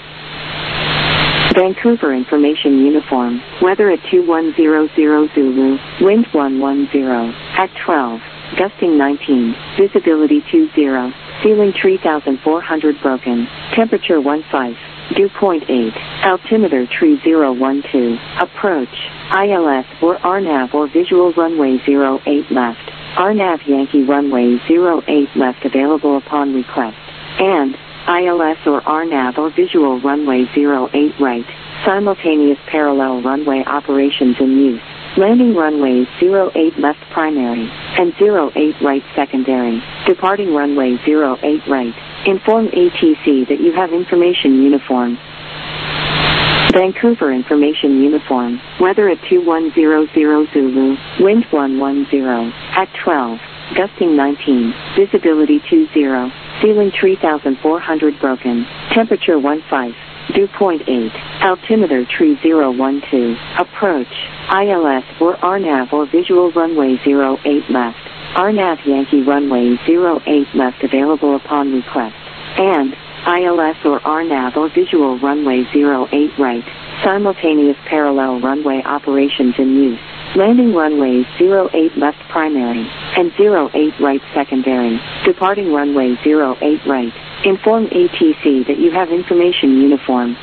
Vancouver Information Uniform. Weather at two one zero zero Zulu. Wind one one zero. At twelve. Gusting nineteen. Visibility two zero. Ceiling three thousand four hundred broken. Temperature one five. Dew point eight. Altimeter three zero one two. Approach. I L S or R NAV or visual runway zero eight left. R NAV Yankee runway zero eight left available upon request. And I L S or R NAV or visual runway zero eight right. Simultaneous parallel runway operations in use. Landing runways zero eight left primary and zero eight right secondary. Departing runway zero eight right. Inform A T C that you have information uniform. Vancouver Information Uniform. Weather at two one zero zero Zulu. Wind one one zero. At twelve. Gusting nineteen. Visibility two zero. Ceiling three thousand four hundred broken. Temperature one five. Dew point eight. Altimeter three zero one two. Approach. I L S or R NAV or visual runway zero eight left. R NAV Yankee runway zero eight left available upon request. And I L S or R NAV or visual runway zero eight right. Simultaneous parallel runway operations in use. Landing runways zero eight left primary and zero eight right secondary. Departing runway zero eight right. Inform A T C that you have information uniform.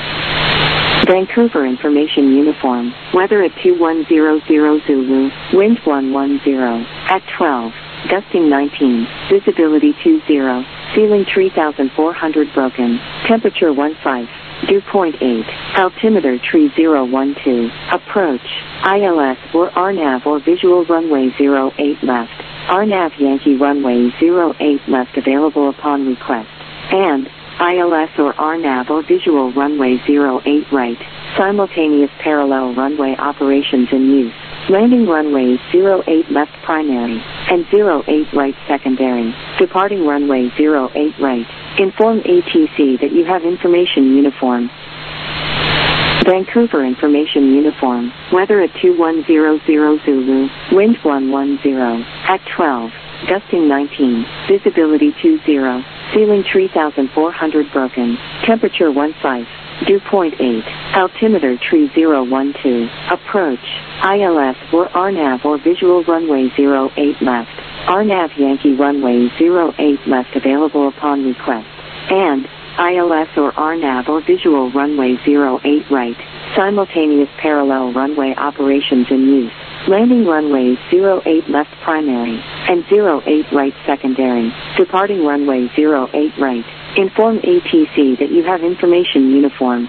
Vancouver Information Uniform. Weather at two one zero zero Zulu. Wind one one zero. At twelve. Gusting nineteen. Visibility two zero. Ceiling three thousand four hundred broken. Temperature one five. Dew point eight. Altimeter three zero one two. Approach. I L S or R NAV or visual runway zero eight left. R NAV Yankee runway zero eight left available upon request. And I L S or R NAV or visual runway zero eight right. Simultaneous parallel runway operations in use. Landing runways zero eight left primary and zero eight right secondary. Departing runway zero eight right. Inform A T C that you have information uniform. Vancouver Information Uniform. Weather at two one zero zero Zulu. Wind one one zero. At twelve. Gusting nineteen. Visibility two zero. Ceiling three thousand four hundred broken. Temperature one five. Dew point eight. Altimeter three zero one two. Approach. I L S or R NAV or visual runway zero eight left. R NAV Yankee runway zero eight left available upon request. And I L S or R NAV or visual runway zero eight right. Simultaneous parallel runway operations in use. Landing runways zero eight left primary and zero eight right secondary. Departing runway zero eight right. Inform A T C that you have information uniform.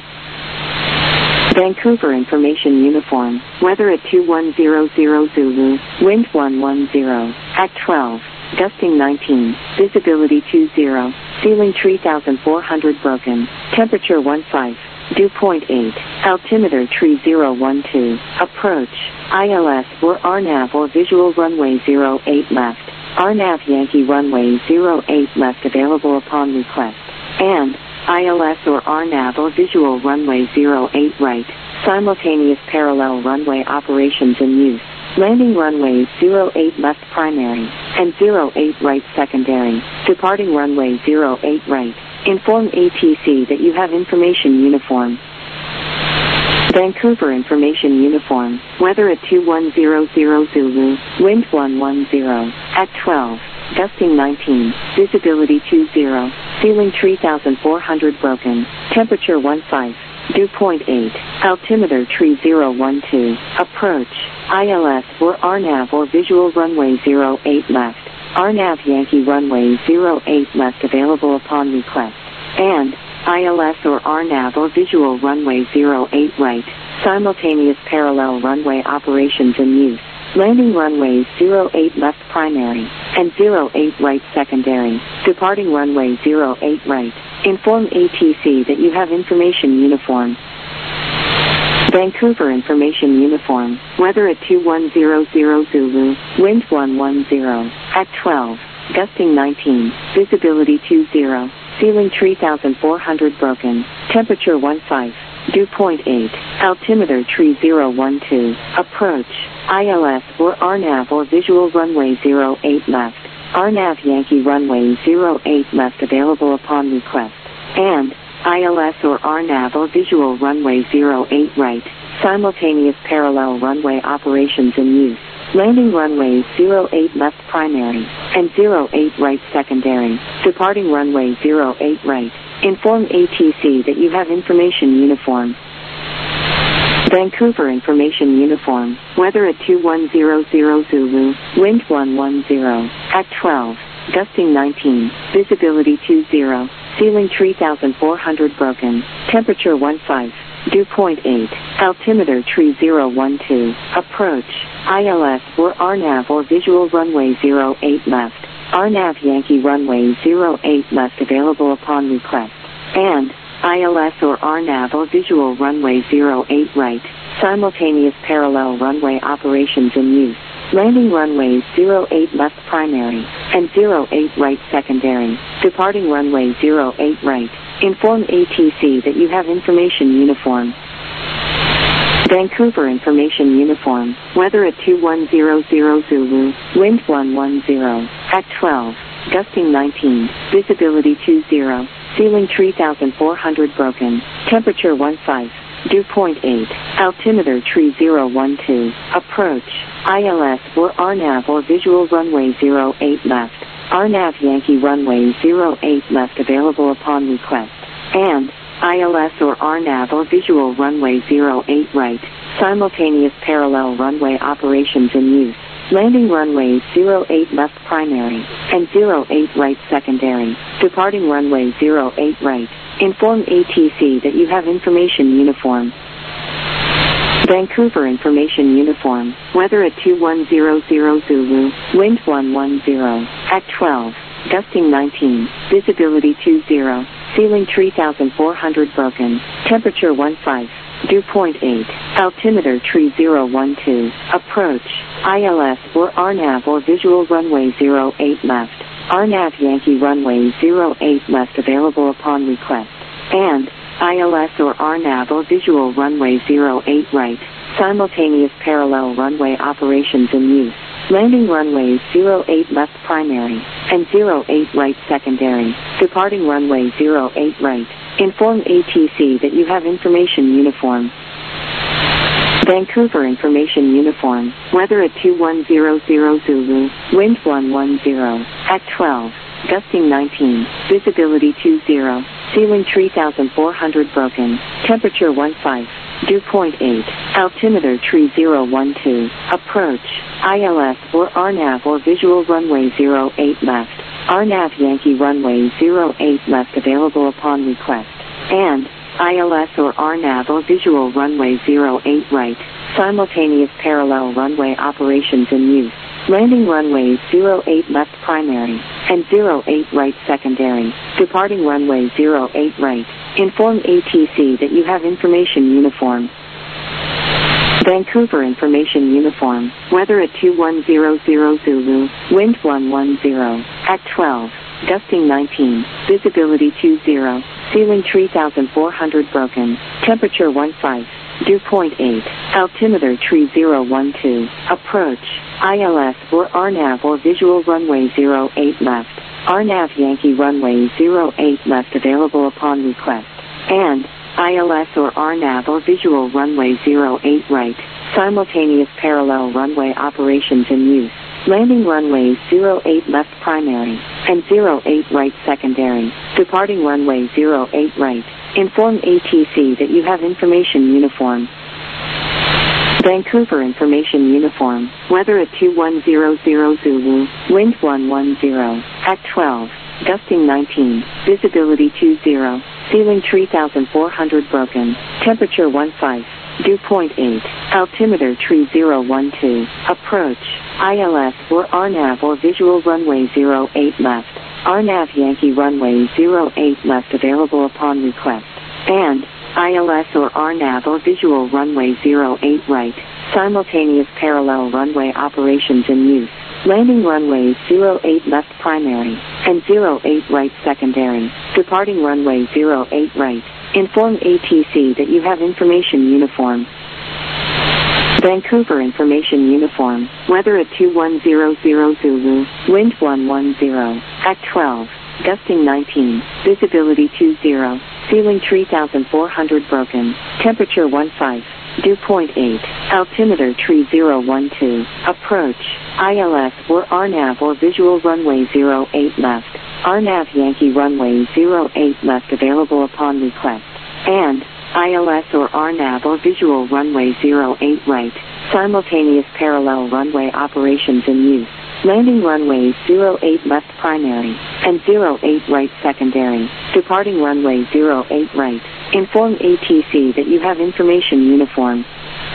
Vancouver Information Uniform. Weather at two one zero zero Zulu. Wind one one zero. At twelve. Gusting nineteen. Visibility two zero. Ceiling three thousand four hundred broken. Temperature one five. Dew point eight. Altimeter three zero one two. Approach. I L S or R NAV or visual runway zero eight left. R NAV Yankee runway zero eight left available upon request. And I L S or R NAV or visual runway zero eight right. Simultaneous parallel runway operations in use. Landing runways zero eight left primary and zero eight right secondary. Departing runway zero eight right. Inform A T C that you have information uniform. Vancouver Information Uniform. Weather at two one zero zero Zulu. Wind one one zero. At twelve. Gusting nineteen. Visibility two zero. Ceiling three thousand four hundred broken. Temperature one five. Dew point eight. Altimeter three zero one two. Approach. I L S or R NAV or visual runway zero eight left. R NAV Yankee runway zero eight left available upon request. And I L S or R NAV or visual runway zero eight right. Simultaneous parallel runway operations in use. Landing runways zero eight left primary and zero eight right secondary. Departing runway zero eight right. Inform A T C that you have information uniform. Vancouver Information Uniform. Weather at two one zero zero Zulu. Wind one one zero. At twelve. Gusting nineteen. Visibility two zero. Ceiling three thousand four hundred broken. Temperature one five. Dew point eight. Altimeter three zero one two. Approach. I L S or R NAV or visual runway zero eight left. R N A V Yankee runway zero eight left available upon request, and I L S or R N A V or visual runway zero eight right, simultaneous parallel runway operations in use. Landing runway zero eight left primary, and zero eight right secondary, departing runway zero eight right. Inform A T C that you have information uniform. Vancouver Information Uniform, weather at two one zero zero Zulu, wind one one zero, at twelve, gusting nineteen, visibility two zero, ceiling three thousand four hundred broken, temperature one five, dew point eight, altimeter three zero one two, approach, I L S or R N A V or visual runway zero eight left, R N A V Yankee runway zero eight left available upon request, and I L S or R N A V or visual runway zero eight right, simultaneous parallel runway operations in use. Landing runways zero eight left primary, and zero eight right secondary, departing runway zero eight right. Inform A T C that you have information uniform. Vancouver Information Uniform, weather at two one zero zero Zulu, wind one one zero, at twelve, gusting nineteen, visibility two zero, ceiling three thousand four hundred broken, temperature one five, dew point eight, altimeter three zero one two, approach, I L S or R N A V or visual runway zero eight left, R N A V Yankee runway zero eight left available upon request, and I L S or R N A V or visual runway zero eight right, simultaneous parallel runway operations in use. Landing runway zero eight left primary, and zero eight right secondary, departing runway zero eight right. Inform A T C that you have information uniform. Vancouver Information Uniform, weather at two one zero zero Zulu, wind one one zero, at twelve, gusting nineteen, visibility two zero, ceiling three thousand four hundred broken, temperature one five, dew point eight, altimeter three zero one two, approach, I L S or R N A V or visual runway zero eight left, R N A V Yankee runway zero eight left available upon request, and I L S or R N A V or visual runway zero eight right, simultaneous parallel runway operations in use. Landing runways zero eight left primary, and zero eight right secondary, departing runway zero eight right. Inform A T C that you have information uniform. Vancouver Information Uniform, weather at two one zero zero Zulu, wind one one zero, at twelve, gusting nineteen, visibility two zero, ceiling three thousand four hundred broken, temperature one five, dew point eight, altimeter three zero one two, approach, I L S or R N A V or visual runway zero eight left, R N A V Yankee runway zero eight left available upon request, and I L S or R N A V or visual runway zero eight right, simultaneous parallel runway operations in use. Landing runways zero eight left primary, and zero eight right secondary, departing runway zero eight right. Inform A T C that you have information uniform. Vancouver Information Uniform, weather at two one zero zero Zulu, wind one one zero, at twelve, gusting nineteen, visibility two zero, ceiling three thousand four hundred broken, temperature one five, dew point eight, altimeter three zero one two, approach, I L S or R N A V or visual runway zero eight left, R N A V Yankee runway zero eight left available upon request, and I L S or R N A V or visual runway zero eight right, simultaneous parallel runway operations in use. Landing runways zero eight left primary, and zero eight right secondary, departing runway zero eight right. Inform A T C that you have information uniform. Vancouver Information Uniform, weather at two one zero zero Zulu, wind one one zero, at twelve, gusting nineteen, visibility two zero, ceiling three thousand four hundred broken, temperature one five, dew point eight, altimeter three zero one two, approach, I L S or R N A V or visual runway zero eight left, R N A V Yankee runway zero eight left available upon request, and I L S or R N A V or visual runway zero eight right, simultaneous parallel runway operations in use. Landing runways zero eight left primary, and zero eight right secondary, departing runway zero eight right. Inform A T C that you have information uniform. Vancouver Information Uniform, weather at two one zero zero Zulu, wind one one zero, at twelve, gusting nineteen, visibility two zero, ceiling three thousand four hundred broken, temperature one five, dew point eight, altimeter three zero one two, approach, I L S or R NAV or visual runway zero eight left, R NAV Yankee runway zero eight left available upon request, and I L S or R NAV or visual runway zero eight right, simultaneous parallel runway operations in use, landing runway zero eight left primary, and zero eight right secondary, departing runway zero eight right, inform A T C that you have information uniform.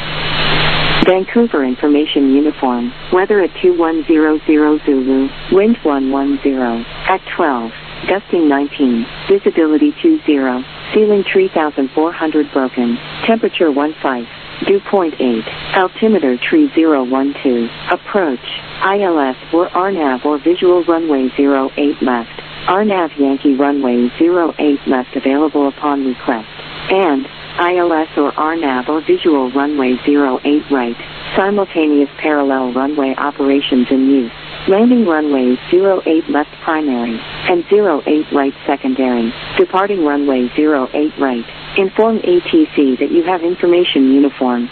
Vancouver Information Uniform, weather at two one zero zero Zulu, wind one one zero, at twelve, gusting nineteen, visibility two zero, ceiling three thousand four hundred broken, temperature one five, dew point eight, altimeter three zero one two, approach, I L S or R NAV or visual runway zero eight left, R NAV Yankee runway zero eight left available upon request, and I L S or R NAV or visual runway zero eight right, simultaneous parallel runway operations in use, landing runway zero eight left primary, and zero eight right secondary, departing runway zero eight right, inform A T C that you have information uniform.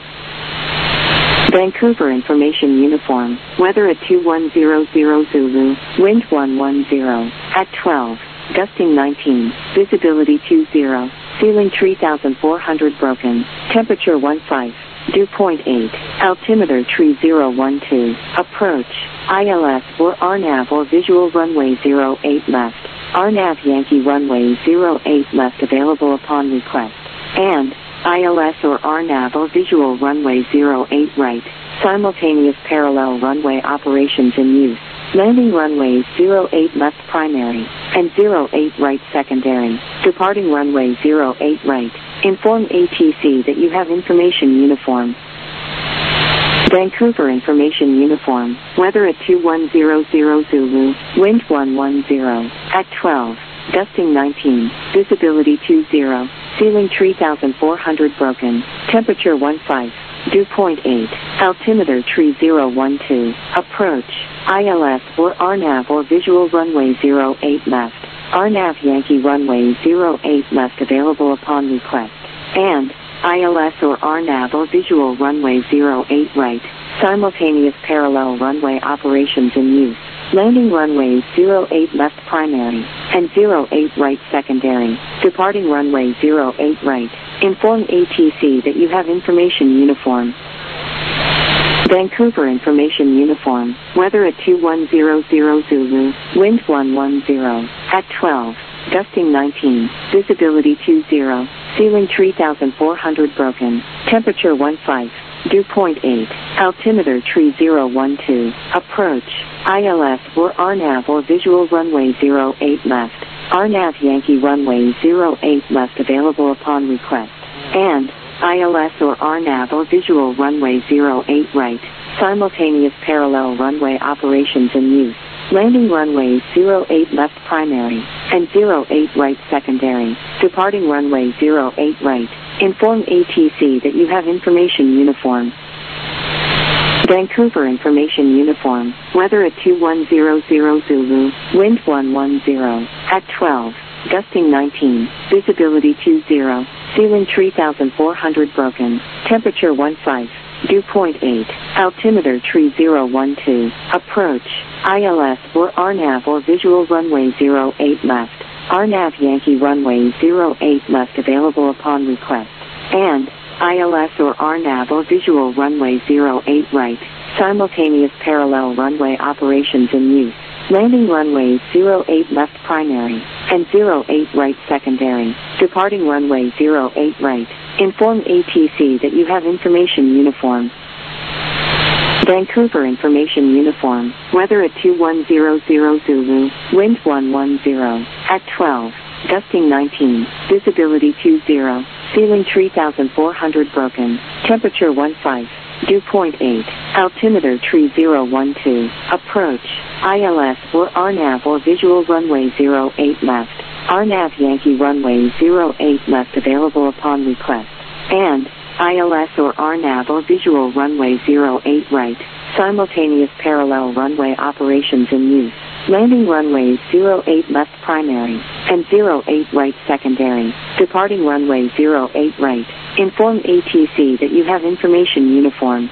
Vancouver Information Uniform, weather at two one zero zero Zulu, wind one one zero, at twelve, gusting nineteen, visibility two zero, ceiling three thousand four hundred broken, temperature one five, dew point eight, altimeter three zero one two, approach, I L S or R NAV or visual runway zero eight left, R NAV Yankee runway zero eight left available upon request, and I L S or R NAV or visual runway zero eight right, simultaneous parallel runway operations in use, landing runway zero eight left primary, and zero eight right secondary, departing runway zero eight right, inform A T C that you have information uniform. Vancouver Information Uniform, weather at two one zero zero Zulu, wind one one zero, at twelve, gusting nineteen, visibility two zero, ceiling three thousand four hundred broken, temperature one five, dew point eight, altimeter three zero one two, approach, I L S or R NAV or visual runway zero eight left, R NAV Yankee runway zero eight left available upon request, and I L S or R NAV or visual runway zero eight right, simultaneous parallel runway operations in use, landing runway zero eight left primary, and zero eight right secondary, departing runway zero eight right, inform A T C that you have information uniform. Vancouver Information Uniform, weather at two one zero zero Zulu, wind one one zero, at twelve, gusting nineteen, visibility two zero, ceiling three thousand four hundred broken, temperature one five, dew point eight, altimeter three zero one two, approach, I L S or R NAV or visual runway zero eight left, R NAV Yankee runway zero eight left available upon request, and I L S or R NAV or visual runway zero eight right, simultaneous parallel runway operations in use, landing runway zero eight left primary, and zero eight right secondary, departing runway zero eight right, inform A T C that you have information uniform. Vancouver Information Uniform, weather at two one zero zero Zulu, wind one one zero, at twelve, gusting nineteen, visibility two zero, ceiling three thousand four hundred broken, temperature one five, dew point eight, altimeter three zero one two, approach, I L S or R NAV or visual runway zero eight left, R NAV Yankee runway zero eight left available upon request, and I L S or R NAV or visual runway zero eight right, simultaneous parallel runway operations in use, landing runway zero eight left primary, and zero eight right secondary, departing runway zero eight right, inform A T C that you have information uniform. Vancouver Information Uniform, weather at two one zero zero Zulu, wind one one zero, at twelve, gusting nineteen, visibility two zero, ceiling three thousand four hundred broken, temperature one five, dew point eight, altimeter three zero one two, approach, I L S or R NAV or visual runway zero eight left, R NAV Yankee runway zero eight left available upon request, and I L S or R NAV or visual runway zero eight right, simultaneous parallel runway operations in use. Landing runways zero eight left primary, and zero eight right secondary, departing runway zero eight right. Inform A T C that you have information uniform.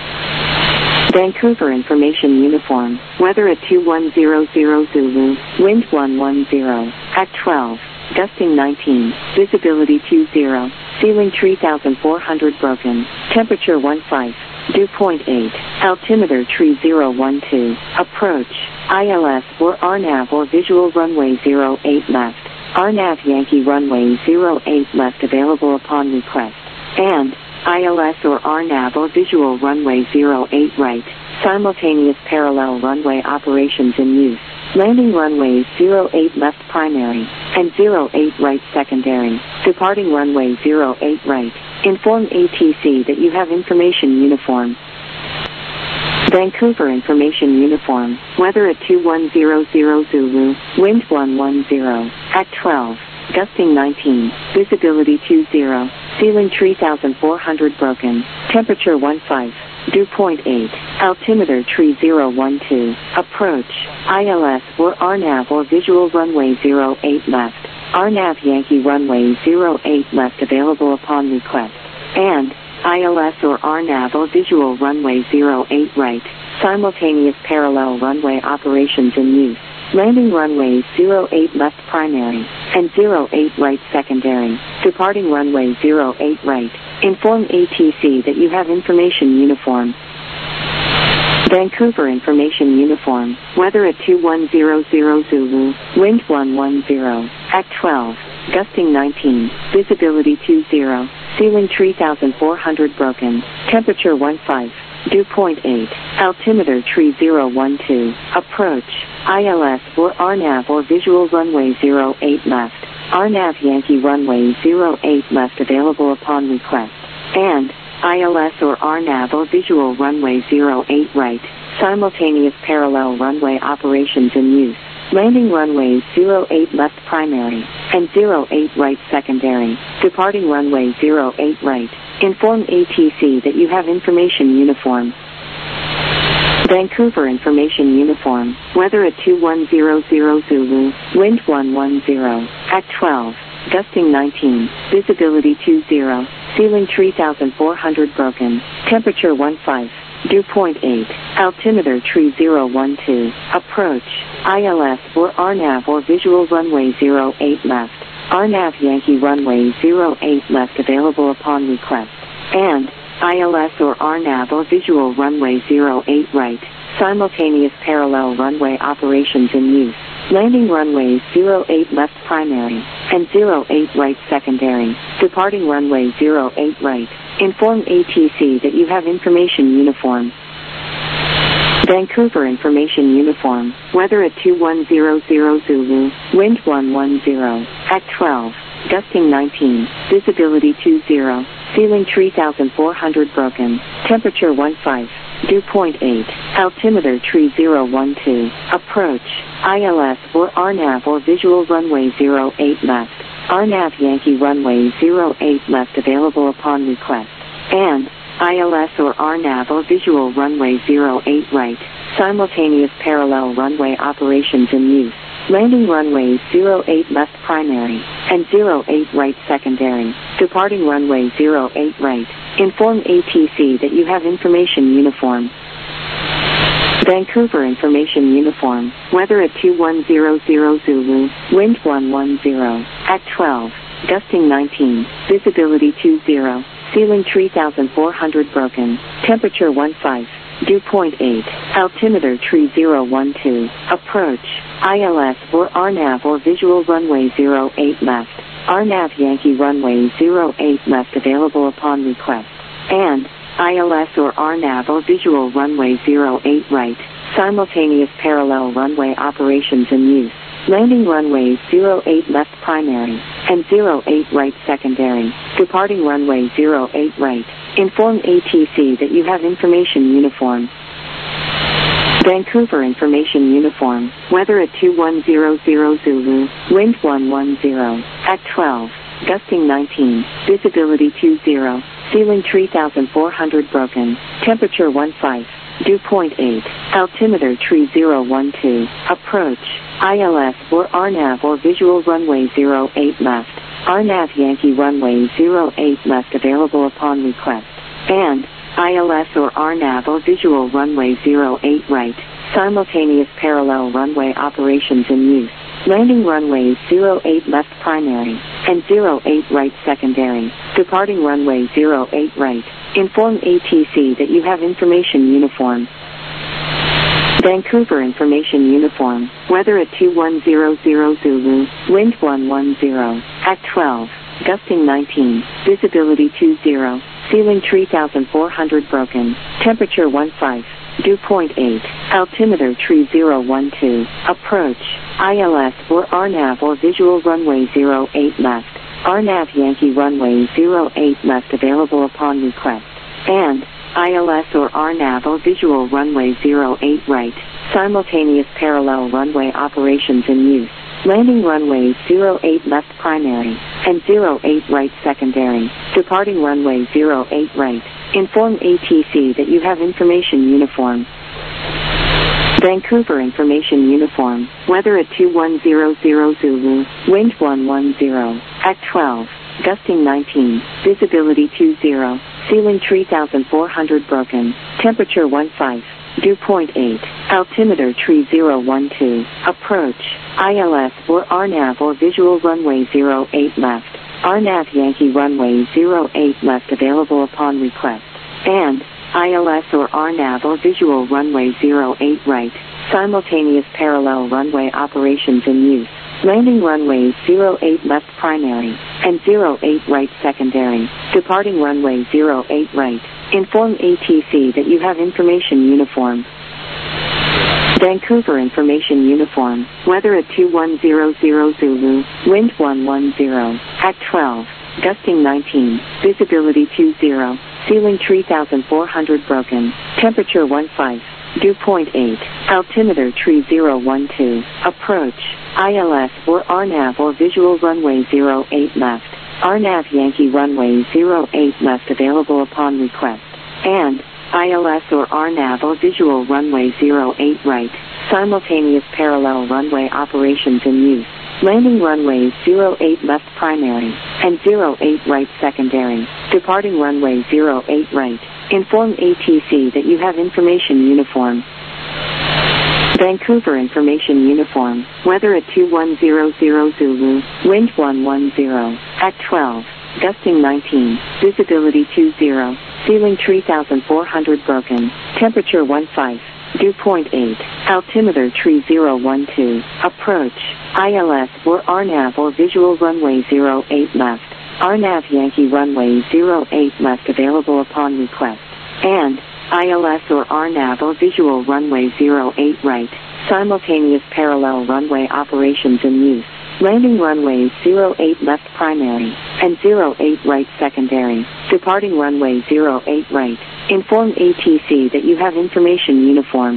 Vancouver Information Uniform, weather at two one zero zero Zulu, wind one one zero, at twelve, gusting nineteen, visibility two zero, ceiling three thousand four hundred broken, temperature one five, dew point eight, altimeter three zero one two, approach, I L S or R NAV or visual runway zero eight left, R NAV Yankee runway zero eight left available upon request, and I L S or R NAV or visual runway zero eight right, simultaneous parallel runway operations in use. Landing runways zero eight left primary, and zero eight right secondary, departing runway zero eight right. Inform A T C that you have information uniform. Vancouver Information Uniform, weather at two one zero zero Zulu, wind one one zero, at twelve, gusting nineteen, visibility two zero, ceiling three thousand four hundred broken, temperature one five, dew point eight, altimeter three zero one two, approach, I L S or R NAV or visual runway zero eight left, R NAV Yankee runway zero eight left available upon request, and I L S or R NAV or visual runway zero eight right, simultaneous parallel runway operations in use. Landing runways zero eight left primary, and zero eight right secondary, departing runway zero eight right. Inform A T C that you have information uniform. Vancouver Information Uniform, weather at two one zero zero Zulu, wind one one zero, at twelve, gusting nineteen, visibility two zero, ceiling three thousand four hundred broken, temperature one five, dew point eight, altimeter three zero one two, approach, I L S or R NAV or visual runway zero eight left, R NAV Yankee runway zero eight left available upon request, and I L S or R NAV or visual runway zero eight right, simultaneous parallel runway operations in use. Landing runways zero eight left primary, and zero eight right secondary, departing runway zero eight right. Inform A T C that you have information uniform. Vancouver Information Uniform, weather at two one zero zero Zulu, wind one one zero, at twelve, gusting nineteen, visibility two zero, ceiling three thousand four hundred broken, temperature one five, dew point eight, altimeter three zero one two, approach, I L S or R NAV or visual runway zero eight left, R NAV Yankee runway zero eight left available upon request, and I L S or R NAV or visual runway zero eight right, simultaneous parallel runway operations in use. Landing runways zero eight left primary, and zero eight right secondary, departing runway zero eight right. Inform A T C that you have information uniform. Vancouver Information Uniform, weather at two one zero zero Zulu, wind one one zero, at twelve, gusting nineteen, visibility two zero, ceiling three thousand four hundred broken, temperature one five, dew point eight, altimeter three zero one two, approach, I L S or R NAV or visual runway zero eight left, R NAV Yankee runway zero eight left available upon request, and I L S or R NAV or visual runway zero eight right, simultaneous parallel runway operations in use. Landing runways zero eight left primary, and zero eight right secondary, departing runway zero eight right. Inform A T C that you have information uniform. Vancouver Information Uniform, weather at two one zero zero Zulu, wind one one zero, at twelve, gusting nineteen, visibility two zero, ceiling three thousand four hundred broken, temperature one five, dew point eight, altimeter three zero one two, approach, I L S or R NAV or visual runway zero eight left, R NAV Yankee runway zero eight left available upon request, and I L S or R NAV or visual runway zero eight right, simultaneous parallel runway operations in use. Landing runways zero eight left primary, and zero eight right secondary, departing runway zero eight right. Inform A T C that you have information uniform. Vancouver Information Uniform, weather at two one zero zero Zulu, wind one one zero, at twelve, gusting nineteen, visibility two zero, ceiling three thousand four hundred broken, temperature fifteen, dew point eight, altimeter tree zero one two, approach, I L S or R NAV or visual runway zero eight left, R NAV Yankee runway zero eight left available upon request, and I L S or R NAV or visual runway zero eight right, simultaneous parallel runway operations in use. Landing runways zero eight left primary, and zero eight right secondary, departing runway zero eight right. Inform A T C that you have information uniform. Vancouver Information Uniform, weather at two one zero zero Zulu, wind one one zero, at twelve, gusting nineteen, visibility two zero, ceiling three thousand four hundred broken, temperature fifteen, dew point eight, altimeter tree zero one two, approach, I L S or R NAV or visual runway zero eight left, R NAV Yankee runway zero eight left available upon request, and I L S or R NAV or visual runway zero eight right, simultaneous parallel runway operations in use. Landing runways zero eight left primary, and zero eight right secondary, departing runway zero eight right. Inform A T C that you have information uniform. Vancouver Information Uniform, weather at two one zero zero Zulu, wind one one zero, at twelve, gusting nineteen, visibility two zero, ceiling three thousand four hundred broken, temperature fifteen, dew point eight, altimeter tree zero one two, approach, I L S or R NAV or visual runway zero eight left, R NAV Yankee runway zero eight left available upon request, and I L S or R NAV or visual runway zero eight right, simultaneous parallel runway operations in use. Landing runways zero eight left primary, and zero eight right secondary, departing runway zero eight right. Inform A T C that you have information uniform. Vancouver Information Uniform, weather at two one zero zero Zulu, wind one one zero, at twelve, gusting nineteen, visibility two zero, ceiling three thousand four hundred broken, temperature fifteen, dew point eight, altimeter tree zero one two, approach, I L S or R NAV or visual runway zero eight left, R NAV Yankee runway zero eight left available upon request, and I L S or R NAV or visual runway zero eight right, simultaneous parallel runway operations in use. Landing runways zero eight left primary, and zero eight right secondary, departing runway zero eight right. Inform A T C that you have information uniform. Vancouver Information Uniform, weather at two one zero zero Zulu, wind one one zero, at twelve, gusting nineteen, visibility two zero, ceiling three thousand four hundred broken, temperature fifteen, dew point eight, altimeter tree zero one two, approach, I L S or R NAV or visual runway zero eight left, R NAV Yankee runway zero eight left available upon request, and I L S or R NAV or visual runway zero eight right, simultaneous parallel runway operations in use. Landing runways zero eight left primary, and zero eight right secondary, departing runway zero eight right. Inform A T C that you have information uniform.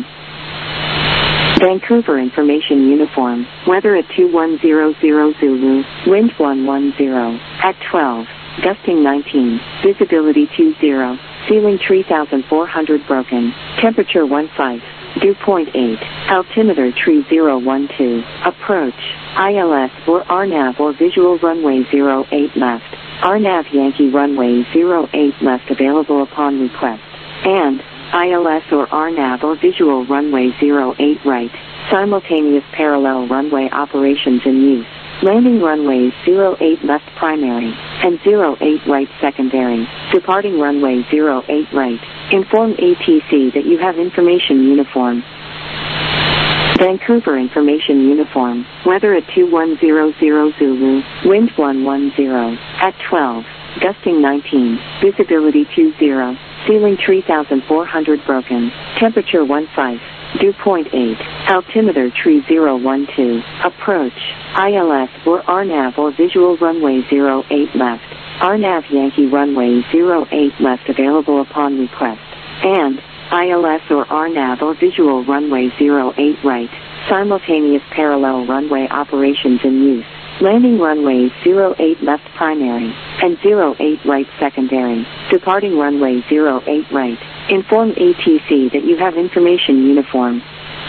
Vancouver Information Uniform, weather at two one zero zero Zulu, wind one one zero, at twelve, gusting nineteen, visibility two zero, ceiling three thousand four hundred broken, temperature fifteen, dew point eight, altimeter tree zero one two, approach, I L S or R NAV or visual runway zero eight left, R NAV Yankee runway zero eight left available upon request, and I L S or R NAV or visual runway zero eight right, simultaneous parallel runway operations in use. Landing runways zero eight left primary, and zero eight right secondary, departing runway zero eight right. Inform A T C that you have information uniform. Vancouver Information Uniform, weather at two one zero zero Zulu, wind one one zero, at twelve, gusting nineteen, visibility two zero, ceiling three thousand four hundred broken, temperature fifteen, dew point eight, altimeter tree zero one two, approach, I L S or R NAV or visual runway zero eight left, R NAV Yankee runway zero eight left available upon request, and I L S or R NAV or visual runway zero eight right, simultaneous parallel runway operations in use. Landing runways zero eight left primary, and zero eight right secondary, Departing runway zero eight right. Inform A T C that you have information uniform.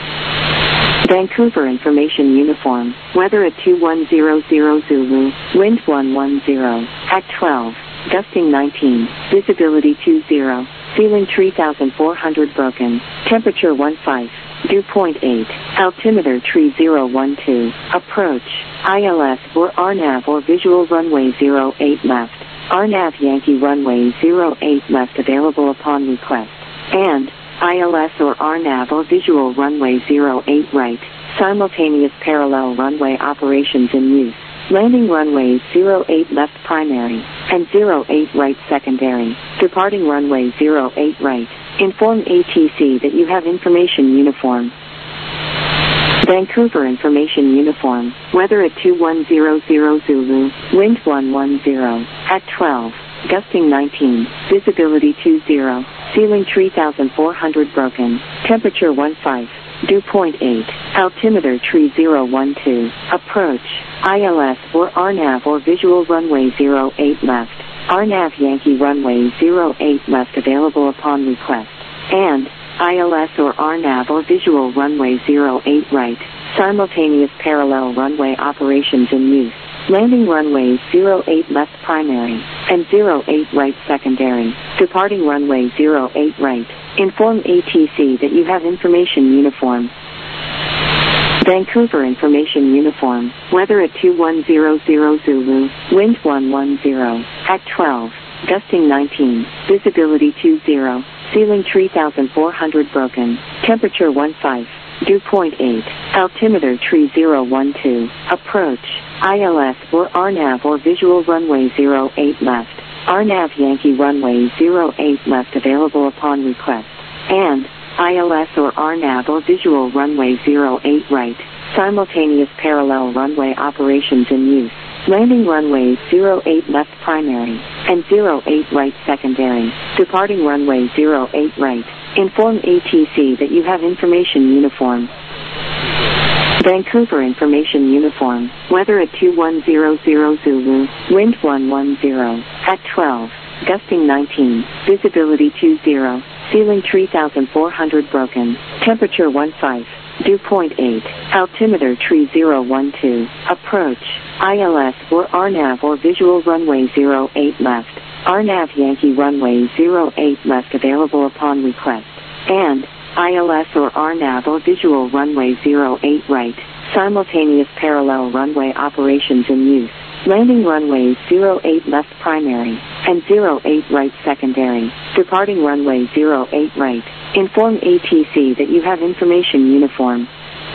Vancouver Information Uniform. Weather at two one zero zero Zulu. Wind one one zero. At twelve. Gusting nineteen. Visibility two zero. Ceiling three thousand four hundred broken. Temperature one five. Dew point eight. Altimeter three zero one two. Approach. I L S or R NAV or visual runway zero eight left. R NAV Yankee runway zero eight left available upon request. And I L S or R NAV or visual runway zero eight right. Simultaneous parallel runway operations in use. Landing runways zero eight left primary and zero eight right secondary. Departing runway zero eight right. Inform A T C that you have information uniform. Vancouver Information Uniform. Weather at two one zero zero Zulu. Wind one one zero. At twelve. Gusting nineteen. Visibility two zero. Ceiling three thousand four hundred broken. Temperature one five. Dew point eight. Altimeter three zero one two. Approach. I L S or R NAV or visual runway zero eight left. R NAV Yankee runway zero eight left available upon request. And I L S or R NAV or visual runway zero eight right. Simultaneous parallel runway operations in use. Landing runways zero eight left primary and zero eight right secondary. Departing runway zero eight right. Inform A T C that you have information uniform. Vancouver Information Uniform. Weather at two one zero zero Zulu. Wind one one zero. At twelve. Gusting nineteen. Visibility two zero. Ceiling three thousand four hundred broken. Temperature one five. Dew point eight. Altimeter three zero one two. Approach. I L S or R NAV or visual runway zero eight left. R NAV Yankee runway zero eight left available upon request. And I L S or R NAV or visual runway zero eight right. Simultaneous parallel runway operations in use. Landing runways zero eight left primary and zero eight right secondary. Departing runway zero eight right. Inform A T C that you have information uniform. Vancouver Information Uniform. Weather at two one zero zero Zulu. Wind one one zero. At twelve. Gusting nineteen. Visibility two zero. Ceiling three thousand four hundred broken. Temperature one five. Dew point eight. Altimeter three zero one two. Approach. I L S or R NAV or visual runway zero eight left. R NAV Yankee runway zero eight left available upon request. And I L S or R NAV or visual runway zero eight right. Simultaneous parallel runway operations in use. Landing runways zero eight left primary and zero eight right secondary. Departing runway zero eight right. Inform A T C that you have information uniform.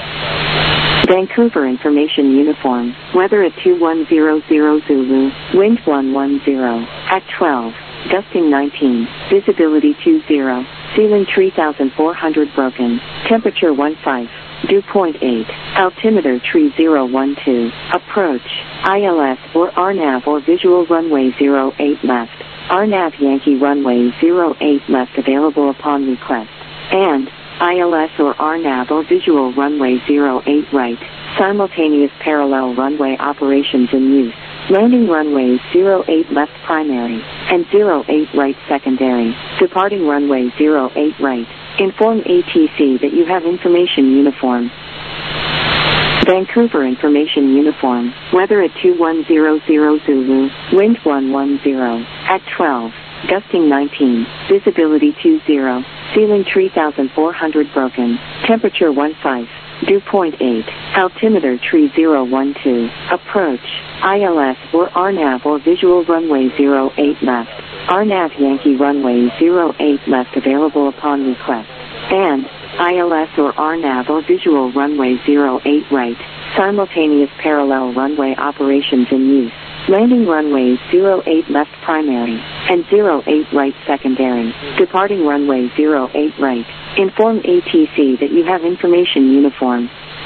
Vancouver Information Uniform. Weather at two one zero zero Zulu. Wind one one zero. At twelve. Gusting nineteen. Visibility two zero. Ceiling three thousand four hundred broken. Temperature one five. Dew point eight. Altimeter three zero one two. Approach. I L S or R NAV or visual runway zero eight left. R NAV Yankee runway zero eight left available upon request. And I L S or R NAV or visual runway zero eight right. Simultaneous parallel runway operations in use. Landing runways zero eight left primary and zero eight right secondary. Departing runway zero eight right. Inform A T C that you have information uniform. Vancouver Information Uniform. Weather at two one zero zero Zulu. Wind one one zero. At twelve. Gusting nineteen. Visibility two zero. Ceiling three thousand four hundred broken. Temperature one five. Dew point eight. Altimeter three zero one two. Approach. I L S or R NAV or visual runway zero eight left. R NAV Yankee runway zero eight left available upon request. And I L S or R NAV or visual runway zero eight right. Simultaneous parallel runway operations in use. Landing runways zero eight left primary and zero eight right secondary. Departing runway zero eight right. Inform A T C that you have information uniform.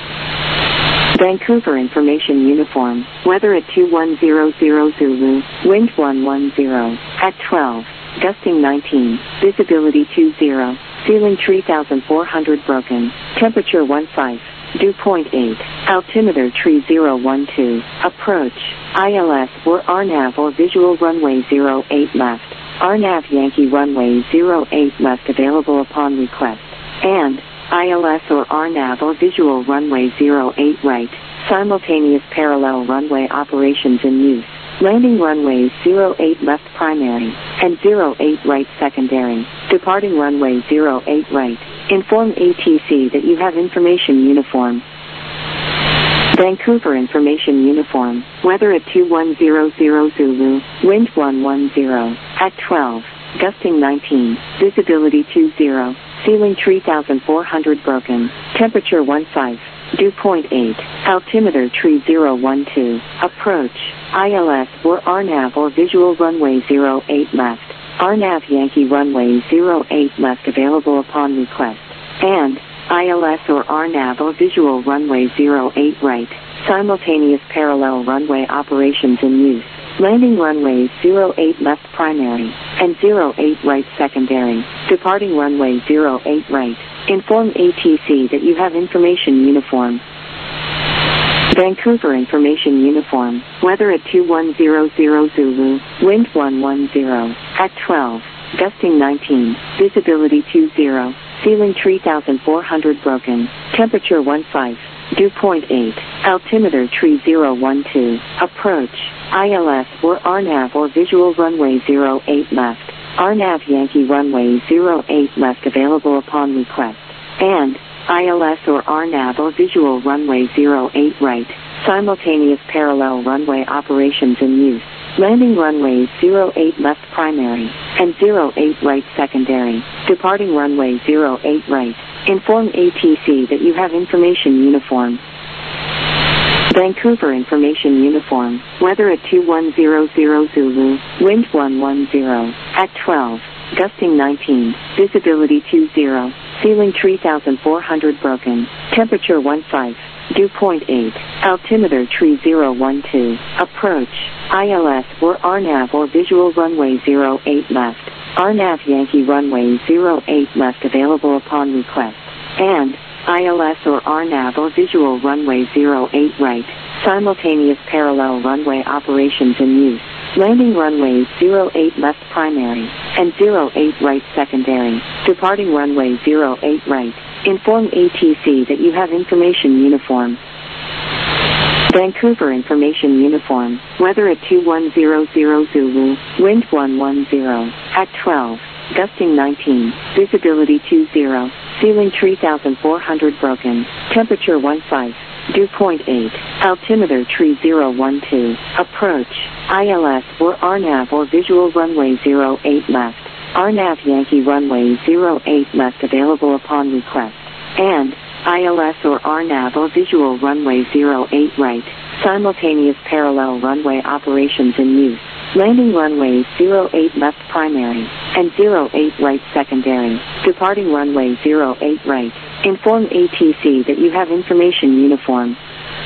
Vancouver Information Uniform. Weather at two one zero zero Zulu. Wind one one zero. At twelve. Gusting nineteen. Visibility two zero. Ceiling three thousand four hundred broken. Temperature one five. Dew point eight. Altimeter three zero one two. Approach. I L S or R NAV or visual runway zero eight left. R N A V Yankee runway zero eight left available upon request, and I L S or R N A V or visual runway zero eight right, simultaneous parallel runway operations in use. Landing runways zero eight left primary, and zero eight right secondary. Departing runway zero eight right. Inform A T C that you have information uniform. Vancouver Information Uniform. Weather at two one zero zero Zulu, wind one one zero, at twelve, gusting nineteen, visibility two zero, ceiling three thousand four hundred broken, temperature one five, dew point eight, altimeter three zero one two, approach, I L S or R N A V or visual runway zero eight left, R N A V Yankee runway zero eight left available upon request, and I L S or R N A V or visual runway zero eight right, simultaneous parallel runway operations in use. Landing runways zero eight left primary, and zero eight right secondary. Departing runway zero eight right. Inform A T C that you have information uniform. Vancouver Information Uniform. Weather at two one zero zero Zulu, wind one one zero, at twelve, gusting nineteen, visibility two zero, ceiling three thousand four hundred broken, temperature one five, dew point eight, altimeter three zero one two, approach, I L S or R N A V or visual runway zero eight left, R N A V Yankee runway zero eight left available upon request, and I L S or R N A V or visual runway zero eight right, simultaneous parallel runway operations in use. Landing runways zero eight left primary, and zero eight right secondary. Departing runway zero eight right. Inform A T C that you have information uniform. Vancouver Information Uniform. Weather at two one zero zero Zulu, wind one one zero, at twelve, gusting nineteen, visibility two zero, ceiling three thousand four hundred broken, temperature one five, dew point eight, altimeter three zero one two, approach, I L S or R N A V or visual runway zero eight left, R N A V Yankee runway zero eight left available upon request, and I L S or R N A V or visual runway zero eight right, simultaneous parallel runway operations in use. Landing runways zero eight left primary, and zero eight right secondary. Departing runway zero eight right. Inform A T C that you have information uniform. Vancouver Information Uniform. Weather at two one zero zero Zulu, wind one one zero, at twelve, gusting nineteen, visibility two zero, ceiling three thousand four hundred broken, temperature one five, dew point eight, altimeter three zero one two, approach, I L S or R N A V or visual runway zero eight left, R N A V Yankee runway zero eight left available upon request, and I L S or R N A V or visual runway zero eight right, simultaneous parallel runway operations in use. Landing runways zero eight left primary, and zero eight right secondary. Departing runway zero eight right. Inform A T C that you have information uniform.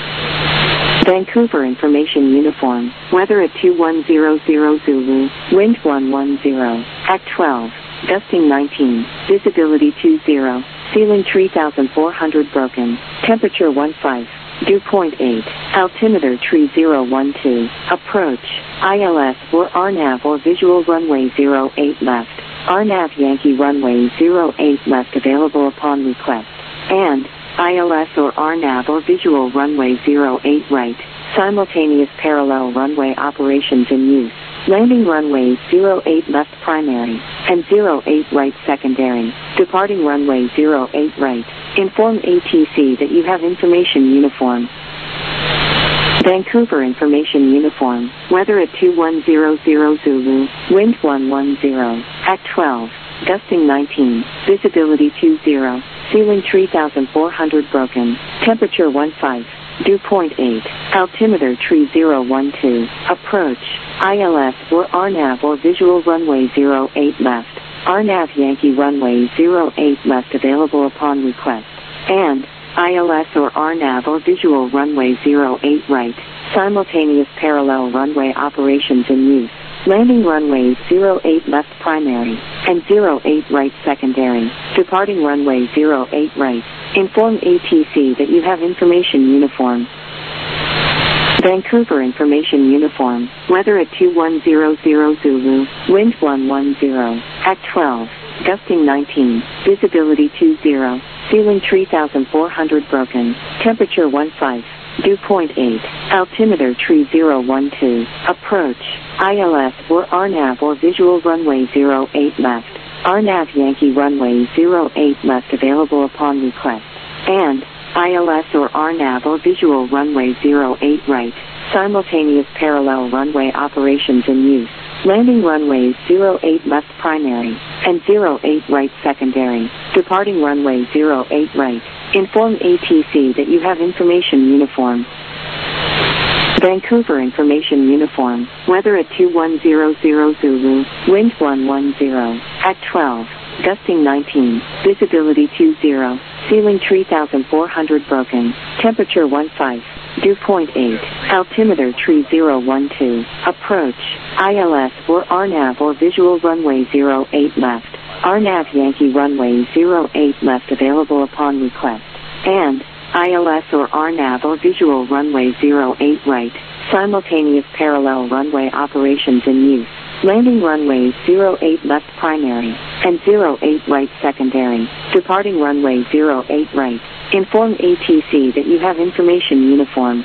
Vancouver Information Uniform. Weather at two one zero zero Zulu, wind one one zero, at twelve, gusting nineteen, visibility two zero, ceiling three thousand four hundred broken, temperature one five, dew point eight, altimeter three zero one two, approach, I L S or R N A V or visual runway zero eight left, R N A V Yankee runway zero eight left available upon request, and I L S or R N A V or visual runway zero eight right, simultaneous parallel runway operations in use. Landing runways zero eight left primary, and zero eight right secondary. Departing runway zero eight right. Inform A T C that you have information uniform. Vancouver Information Uniform. Weather at two one zero zero Zulu, wind one one zero, at twelve, gusting nineteen, visibility two zero, ceiling three thousand four hundred broken, temperature one five, dew point eight, altimeter three zero one two, approach, I L S or R N A V or visual runway zero eight left, R N A V Yankee runway zero eight left available upon request, and I L S or R N A V or visual runway zero eight right, simultaneous parallel runway operations in use. Landing runways zero eight left primary, and zero eight right secondary. Departing runway zero eight right. Inform A T C that you have information uniform. Vancouver Information Uniform, weather at two one zero zero Zulu, wind one one zero, at twelve, gusting nineteen, visibility two zero, ceiling three thousand four hundred broken, temperature one five, dew point eight, altimeter three zero one two, approach, I L S or R NAV or visual runway zero eight left, R NAV Yankee runway zero eight left available upon request, and I L S or R NAV or visual runway zero eight right, simultaneous parallel runway operations in use, landing runways zero eight left primary, and zero eight right secondary, departing runway zero eight right, inform A T C that you have information uniform. Vancouver Information Uniform, weather at two one zero zero Zulu, wind one one zero, at twelve, gusting nineteen, visibility two zero, ceiling three thousand four hundred broken, temperature one five, dew point eight, altimeter three zero one two, approach, I L S or R NAV or visual runway zero eight left, R NAV Yankee runway zero eight left available upon request, and I L S or R NAV or visual runway zero eight right, simultaneous parallel runway operations in use, landing runways zero eight left primary, and zero eight right secondary, departing runway zero eight right, inform A T C that you have information uniform.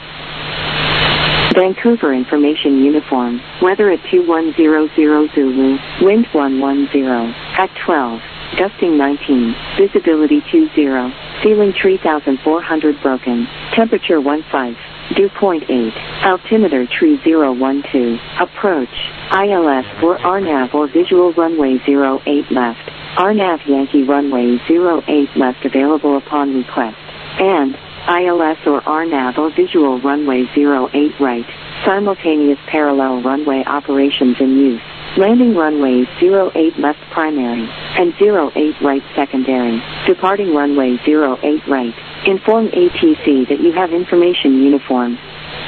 Vancouver Information Uniform, weather at two one zero zero Zulu, wind one one zero, at twelve, gusting nineteen, visibility two zero, ceiling three thousand four hundred broken, temperature one five, dew point eight, altimeter three zero one two, approach, I L S or R NAV or visual runway zero eight left, R NAV Yankee runway zero eight left available upon request, and I L S or R NAV or visual runway zero eight right, simultaneous parallel runway operations in use, landing runways zero eight left primary, and zero eight right secondary, departing runway zero eight right, inform A T C that you have information uniform.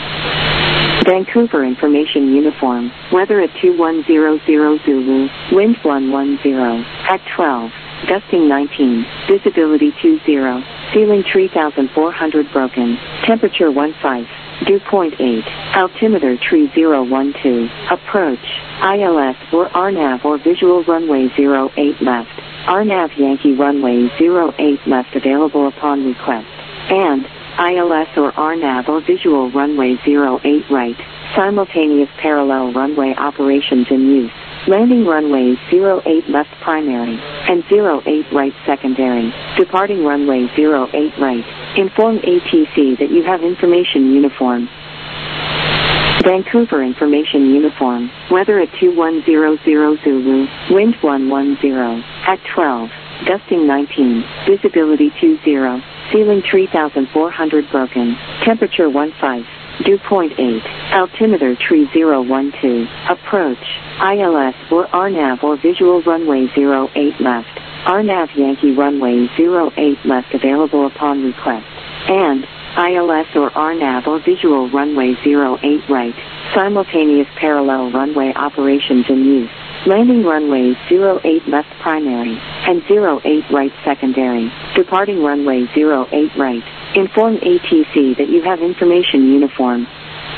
Vancouver Information Uniform, weather at two one zero zero Zulu, wind one one zero, at twelve, gusting nineteen, visibility two zero, ceiling three thousand four hundred broken, temperature one five, dew point eight, altimeter three zero one two, approach, I L S or R NAV or visual runway zero eight left, R NAV Yankee runway zero eight left available upon request, and I L S or R NAV or visual runway zero eight right, simultaneous parallel runway operations in use, landing runways zero eight left primary, and zero eight right secondary, departing runway zero eight right, inform A T C that you have information uniform. Vancouver Information Uniform, weather at two one zero zero Zulu, wind one one zero, at twelve, gusting nineteen, visibility two zero, ceiling three thousand four hundred broken, temperature one five, dew point eight, altimeter three zero one two, approach, I L S or R NAV or visual runway zero eight left, R NAV Yankee runway zero eight left available upon request, and I L S or R NAV or visual runway zero eight right, simultaneous parallel runway operations in use, landing runways zero eight left primary, and zero eight right secondary, departing runway zero eight right, inform A T C that you have information uniform.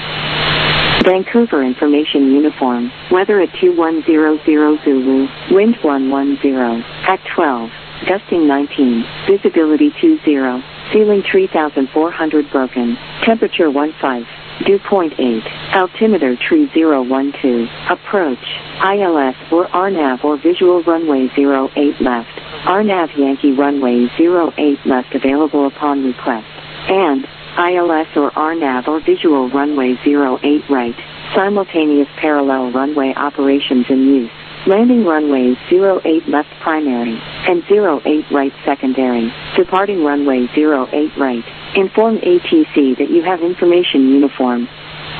Vancouver Information Uniform, weather at two one zero zero Zulu, wind one one zero, at twelve, gusting nineteen, visibility two zero, ceiling three thousand four hundred broken, temperature one five, dew point eight, altimeter three zero one two, approach, I L S or R NAV or visual runway zero eight left, R NAV Yankee runway zero eight left available upon request, and I L S or R NAV or visual runway zero eight right, simultaneous parallel runway operations in use, landing runways zero eight left primary, and zero eight right secondary, departing runway zero eight right, inform A T C that you have information uniform.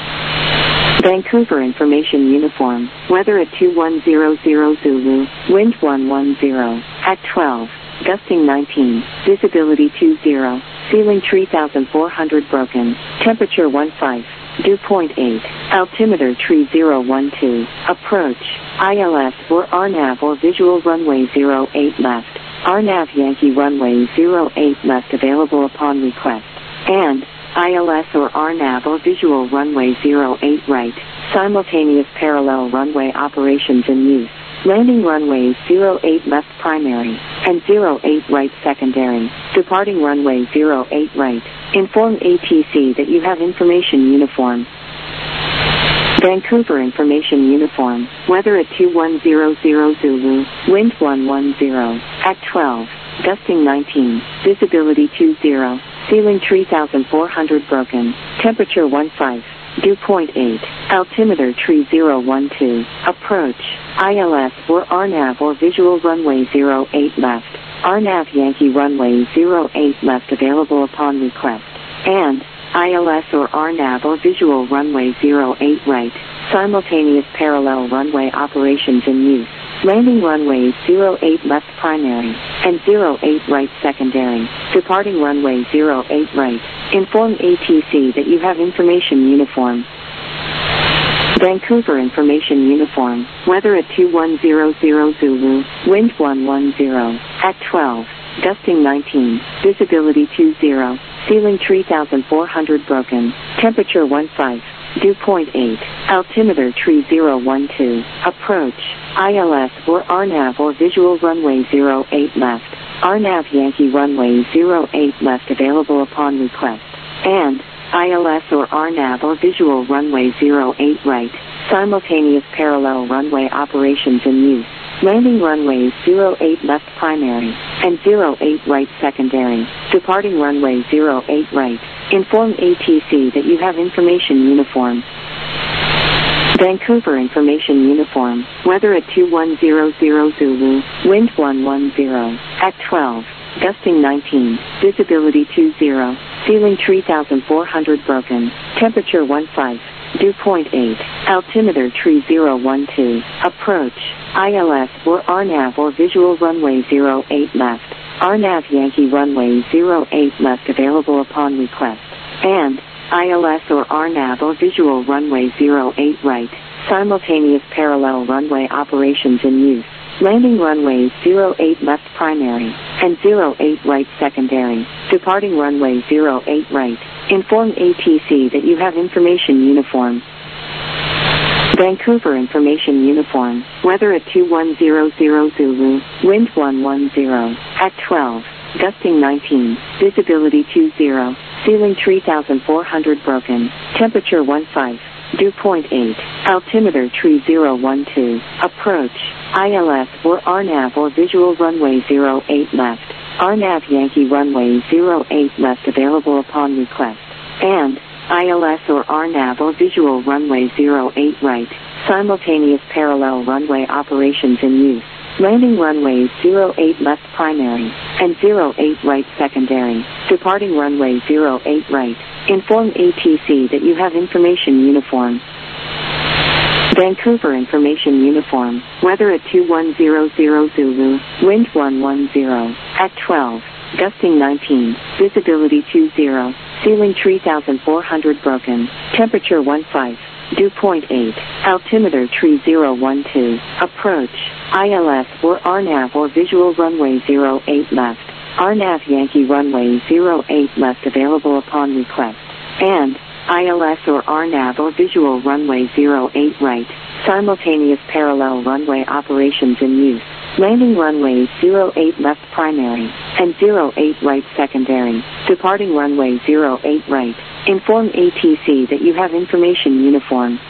Vancouver Information Uniform, weather at two one zero zero Zulu, wind one one zero, at twelve, gusting nineteen, visibility two zero, ceiling three thousand four hundred broken, temperature one five, dew point eight, altimeter three zero one two, approach, I L S or R NAV or visual runway zero eight left, R NAV Yankee runway zero eight left available upon request, and I L S or R N A V or visual runway zero eight right. Simultaneous parallel runway operations in use. Landing runways zero eight left primary and zero eight right secondary. Departing runway zero eight right. Inform A T C that you have information uniform. Vancouver Information Uniform. Weather at two one zero zero Zulu. Wind one one zero. At twelve. Gusting nineteen. Visibility two zero. Ceiling three thousand four hundred broken. Temperature one five. Dew point eight. Altimeter three zero one two. Approach. I L S or R N A V or visual runway zero eight left. R N A V Yankee runway zero eight left available upon request. And I L S or R N A V or visual runway zero eight right. Simultaneous parallel runway operations in use. Landing runways zero eight left primary and zero eight right secondary. Departing runway zero eight right. Inform A T C that you have information uniform. Vancouver Information Uniform. Weather at two one zero zero Zulu. Wind one one zero. At twelve. Gusting nineteen. Visibility two zero. Ceiling three thousand four hundred broken. Temperature one five. Dew point eight. Altimeter three zero one two. Approach. I L S or R N A V or visual runway zero eight left. R N A V Yankee runway zero eight left available upon request. And I L S or R N A V or visual runway zero eight right. Simultaneous parallel runway operations in use. Landing runways zero eight left primary and zero eight right secondary. Departing runway zero eight right. Inform A T C that you have information uniform. Vancouver Information Uniform. Weather at two one zero zero Zulu. Wind one one zero. At twelve. Gusting nineteen. Visibility two zero. Ceiling three thousand four hundred broken. Temperature one five. Dew point eight. Altimeter three zero one two. Approach. I L S or R N A V or visual runway zero eight left. R N A V Yankee runway zero eight left available upon request. And I L S or R N A V or visual runway zero eight right. Simultaneous parallel runway operations in use. Landing runways zero eight left primary and zero eight right secondary. Departing runway zero eight right. Inform A T C that you have information uniform. Vancouver Information Uniform. Weather at two one zero zero Zulu. Wind one one zero. At twelve. Gusting nineteen. Visibility two zero. Ceiling three thousand four hundred broken. Temperature one five. Dew point eight. Altimeter three zero one two. Approach. I L S or R N A V or visual runway zero eight left. R N A V Yankee runway zero eight left available upon request. And I L S or R N A V or visual runway zero eight right. Simultaneous parallel runway operations in use. Landing runways zero eight left primary and zero eight right secondary. Departing runway zero eight right. Inform A T C that you have information uniform. Vancouver Information Uniform. Weather at two one zero zero Zulu. Wind one one zero. At twelve. Gusting nineteen. Visibility two zero. Ceiling three thousand four hundred broken. Temperature one five. Dew point eight. Altimeter three zero one two. Approach. I L S or R N A V or visual runway zero eight left. R N A V Yankee runway zero eight left available upon request. And I L S or R N A V or visual runway zero eight right. Simultaneous parallel runway operations in use. Landing runways zero eight left primary and zero eight right secondary. Departing runway zero eight right. Inform A T C that you have information uniform.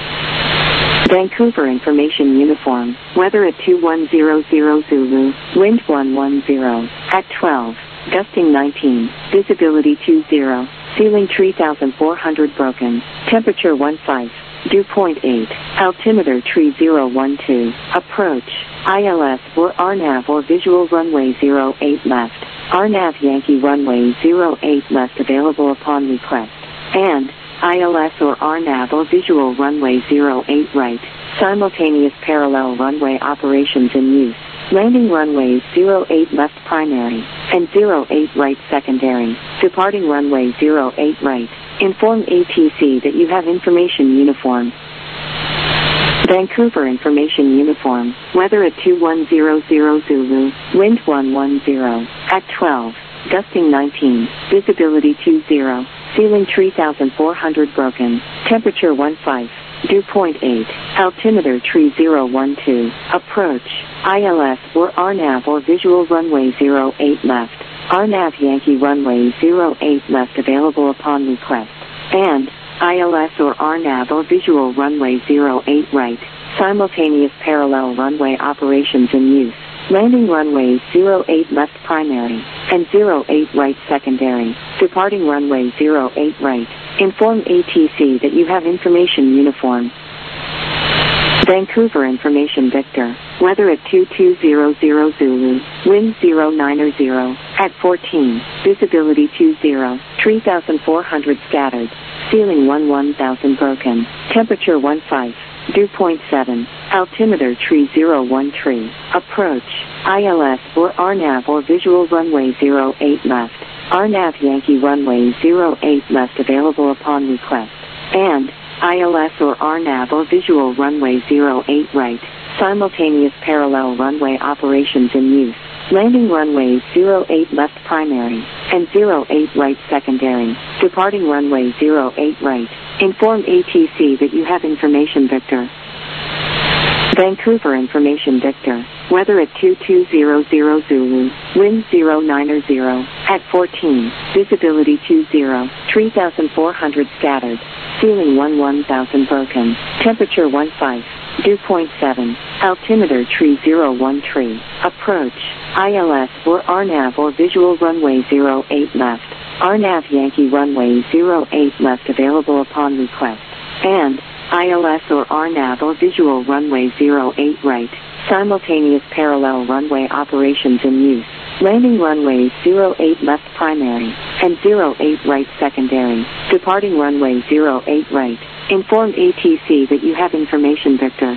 Vancouver Information Uniform. Weather at two one zero zero Zulu. Wind one one zero. At twelve. Gusting nineteen. Visibility two zero. Ceiling three thousand four hundred broken. Temperature one five. Dew point eight. Altimeter three zero one two. Approach. I L S or R N A V or visual runway zero eight left. R N A V Yankee runway zero eight left available upon request. And I L S or R N A V or visual runway zero eight right. Simultaneous parallel runway operations in use. Landing runways zero eight left primary and zero eight right secondary. Departing runway zero eight right. Inform A T C that you have information uniform. Vancouver Information Uniform. Weather at two one zero zero Zulu. Wind one one zero. At twelve. Gusting nineteen. Visibility two zero. ceiling three thousand four hundred broken, temperature one five, dew point eight, altimeter three zero one two, approach, I L S or R NAV or visual runway zero eight left, R NAV Yankee runway zero eight left available upon request, and I L S or R NAV or visual runway zero eight right, simultaneous parallel runway operations in use. Landing runway zero eight left primary, and zero eight right secondary, departing runway zero eight right. Inform A T C that you have information uniform. Vancouver Information Victor, weather at two two zero zero Zulu, wind zero nine zero, at fourteen, visibility two zero, three thousand four hundred scattered, ceiling one one thousand broken, temperature one five. Dew point seven, altimeter three zero one three, approach, I L S or R NAV or visual runway zero eight left, R NAV Yankee runway zero eight left available upon request, and I L S or R NAV or visual runway zero eight right, simultaneous parallel runway operations in use. Landing runway zero eight left primary, and zero eight right secondary, departing runway zero eight right. Inform A T C that you have information Victor. Vancouver Information Victor, weather at two two zero zero Zulu, wind zero nine zero, at fourteen, visibility two zero, three thousand four hundred scattered, ceiling one one thousand broken, temperature one five, dew point seven, altimeter three zero one three, approach, I L S or R NAV or visual runway zero eight left, R NAV Yankee runway zero eight left available upon request, and I L S or R NAV or visual runway zero eight right, simultaneous parallel runway operations in use. Landing runway zero eight left primary, and zero eight right secondary, departing runway zero eight right. Inform A T C that you have information Victor.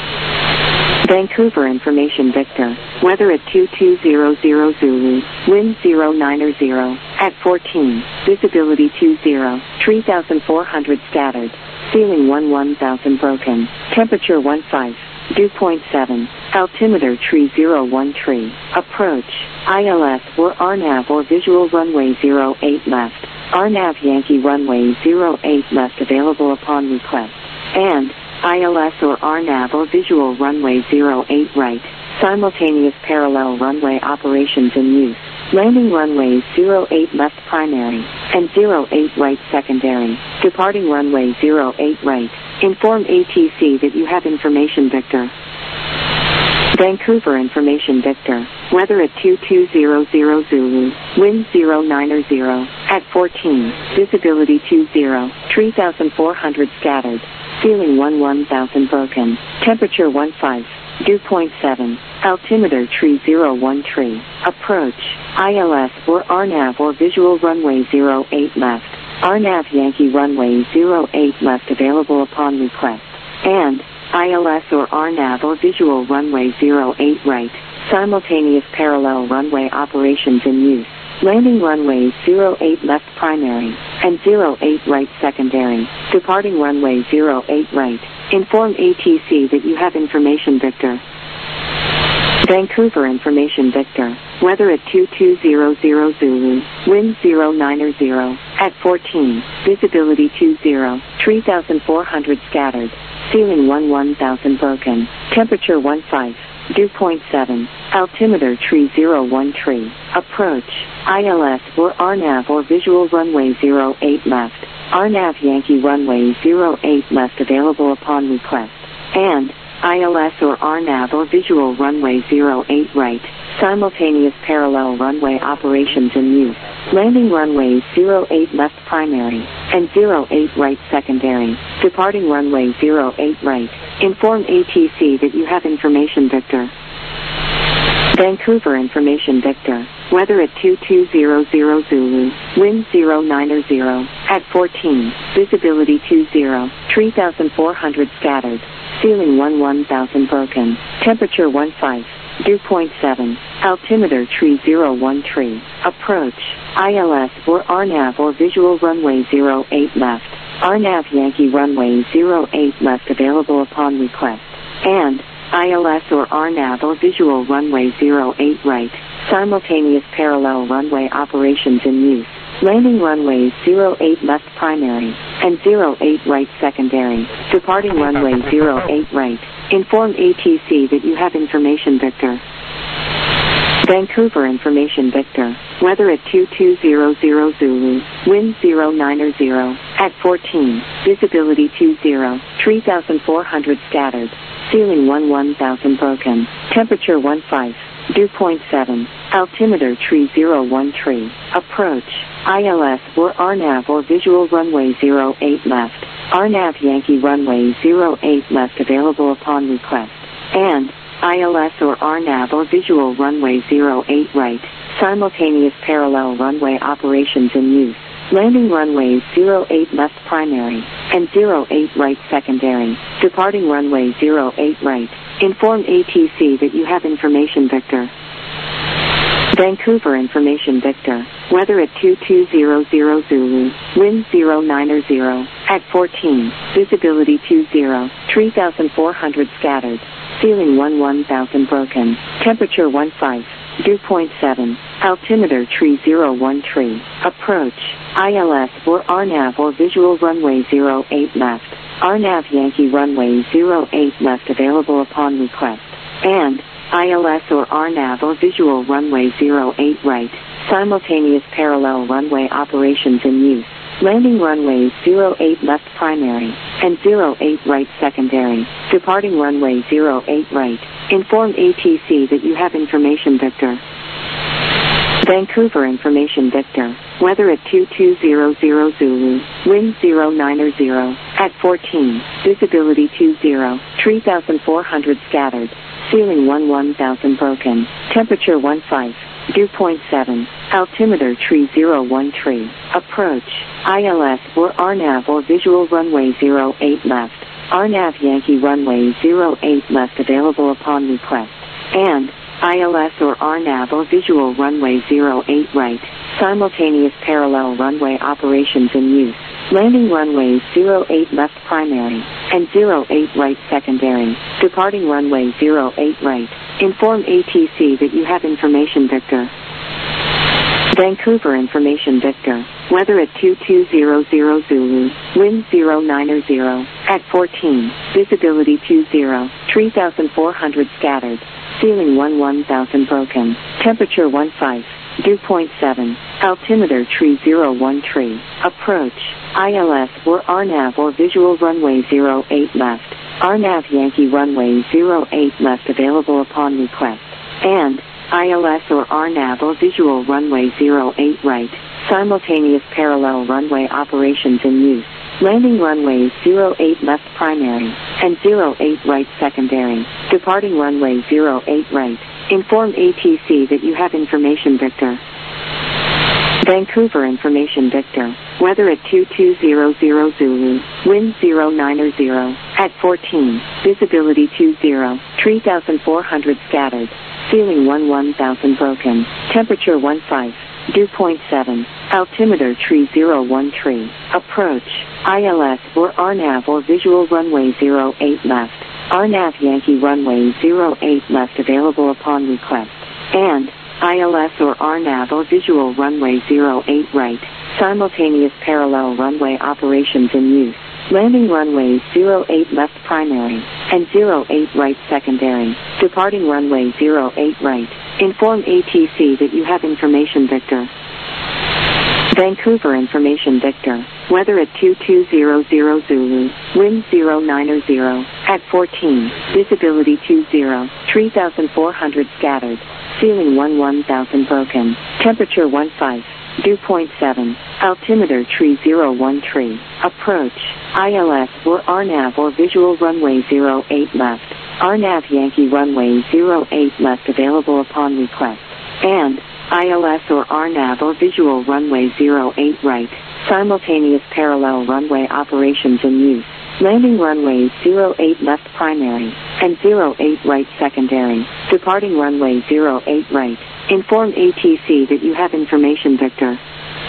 Vancouver Information Victor, weather at two two zero zero Zulu, wind zero nine zero, at fourteen, visibility two zero, three thousand four hundred scattered, ceiling one one thousand broken, temperature one five, dew point seven, altimeter three zero one three, approach, I L S or R NAV or visual runway zero eight left, R NAV Yankee runway zero eight left available upon request, and I L S or R NAV or visual runway zero eight right, simultaneous parallel runway operations in use. Landing runway zero eight left primary, and zero eight right secondary, departing runway zero eight right. Inform A T C that you have information Victor. Vancouver Information Victor, weather at two two zero zero Zulu, wind zero nine zero, at fourteen, visibility two zero, three thousand four hundred scattered, ceiling one one thousand broken, temperature one five, dew point seven, altimeter three zero one three, approach, I L S or R NAV or visual runway zero eight left, R NAV Yankee runway zero eight left available upon request, and I L S or R NAV or visual runway zero eight right, simultaneous parallel runway operations in use. Landing runway zero eight left primary, and zero eight right secondary, departing runway zero eight right. Inform A T C that you have information Victor. Vancouver Information Victor, weather at two two zero zero Zulu, wind zero nine zero, at fourteen, visibility two zero, three thousand four hundred scattered, ceiling one one thousand broken, temperature one five, dew point seven, altimeter three zero one three, approach, I L S or R NAV or visual runway zero eight left, R NAV Yankee runway zero eight left available upon request, and I L S or R NAV or visual runway zero eight right, simultaneous parallel runway operations in use. Landing runway zero eight left primary, and zero eight right secondary, departing runway zero eight right. Inform A T C that you have information Victor. Vancouver Information Victor, weather at two two zero zero Zulu, wind zero nine zero, at fourteen, visibility two zero, three thousand four hundred scattered, ceiling one one thousand broken, temperature one five, dew point seven, altimeter three zero one three, approach, I L S or R NAV or visual runway zero eight left, R NAV Yankee runway zero eight left available upon request, and I L S or R NAV or visual runway zero eight right, simultaneous parallel runway operations in use. Landing runway zero eight left primary, and zero eight right secondary. Departing runway zero eight right. Inform A T C that you have information Victor. Vancouver information Victor. Weather at two two zero zero Zulu. Wind zero nine zero. At fourteen. Visibility two zero. three thousand four hundred scattered. Ceiling one one thousand broken. Temperature one five. Dew point seven. Altimeter three zero one three. Approach. I L S or R NAV or visual runway zero eight left. R NAV Yankee runway zero eight left available upon request. And I L S or R NAV or visual runway zero eight right. Simultaneous parallel runway operations in use. Landing runways zero eight left primary and zero eight right secondary. Departing runway zero eight right. Inform A T C that you have information Victor. Vancouver information Victor. Weather at two two zero zero Zulu. Wind zero nine zero. At fourteen. Visibility two zero. three thousand four hundred scattered. Ceiling one one thousand broken. Temperature one five. Dew point seven. Altimeter three zero one three. Approach. I L S or R NAV or visual runway zero eight left. R NAV Yankee runway zero eight left available upon request. And I L S or R NAV or visual runway zero eight right. Simultaneous parallel runway operations in use. Landing runways zero eight left primary and zero eight right secondary. Departing runway zero eight right. Inform A T C that you have information Victor. Vancouver information Victor. Weather at two two zero zero Zulu. Wind zero nine zero. At fourteen. Visibility two zero. three thousand four hundred scattered. Ceiling one one thousand broken. Temperature one five. Dew point seven. Altimeter three zero one three. Approach. I L S or R NAV or visual runway zero eight left. R NAV Yankee runway zero eight left available upon request. And I L S or R NAV or visual runway zero eight right. Simultaneous parallel runway operations in use. Landing runways zero eight left primary and zero eight right secondary. Departing runway zero eight right. Inform A T C that you have information Victor. Vancouver information Victor. Weather at two two zero zero Zulu. Wind zero nine zero. At fourteen. Visibility two zero. three thousand four hundred scattered. Ceiling one one thousand broken. Temperature one five. Dew point seven. Altimeter three zero one three. Approach. I L S or R NAV or visual runway zero eight left. R NAV Yankee runway zero eight left available upon request. And I L S or R NAV or visual runway zero eight right. Simultaneous parallel runway operations in use. Landing runways zero eight left primary and zero eight right secondary. Departing runway zero eight right. Inform A T C that you have information Victor. Vancouver information Victor. Weather at two two zero zero Zulu. Wind zero nine zero. At fourteen. Visibility two zero. three thousand four hundred scattered. Ceiling one one thousand broken. Temperature one five. Dew point seven. Altimeter three zero one three. Approach. I L S or R NAV or visual runway zero eight left. R NAV Yankee runway zero eight left available upon request. And I L S or R NAV or visual runway zero eight right. Simultaneous parallel runway operations in use. Landing runways zero eight left primary and zero eight right secondary. Departing runway zero eight right. Inform A T C that you have information Victor. Vancouver information Victor. Weather at two two zero zero Zulu. Wind zero nine zero. At fourteen. Visibility two zero. three thousand four hundred scattered. Ceiling one one thousand broken. Temperature one five. Dew point seven. Altimeter three zero one three. Approach. I L S or R NAV or visual runway zero eight left. R NAV Yankee runway zero eight left available upon request. And I L S or R NAV or visual runway zero eight right. Simultaneous parallel runway operations in use. Landing runways zero eight left primary and zero eight right secondary. Departing runway zero eight right. Inform A T C that you have information Victor.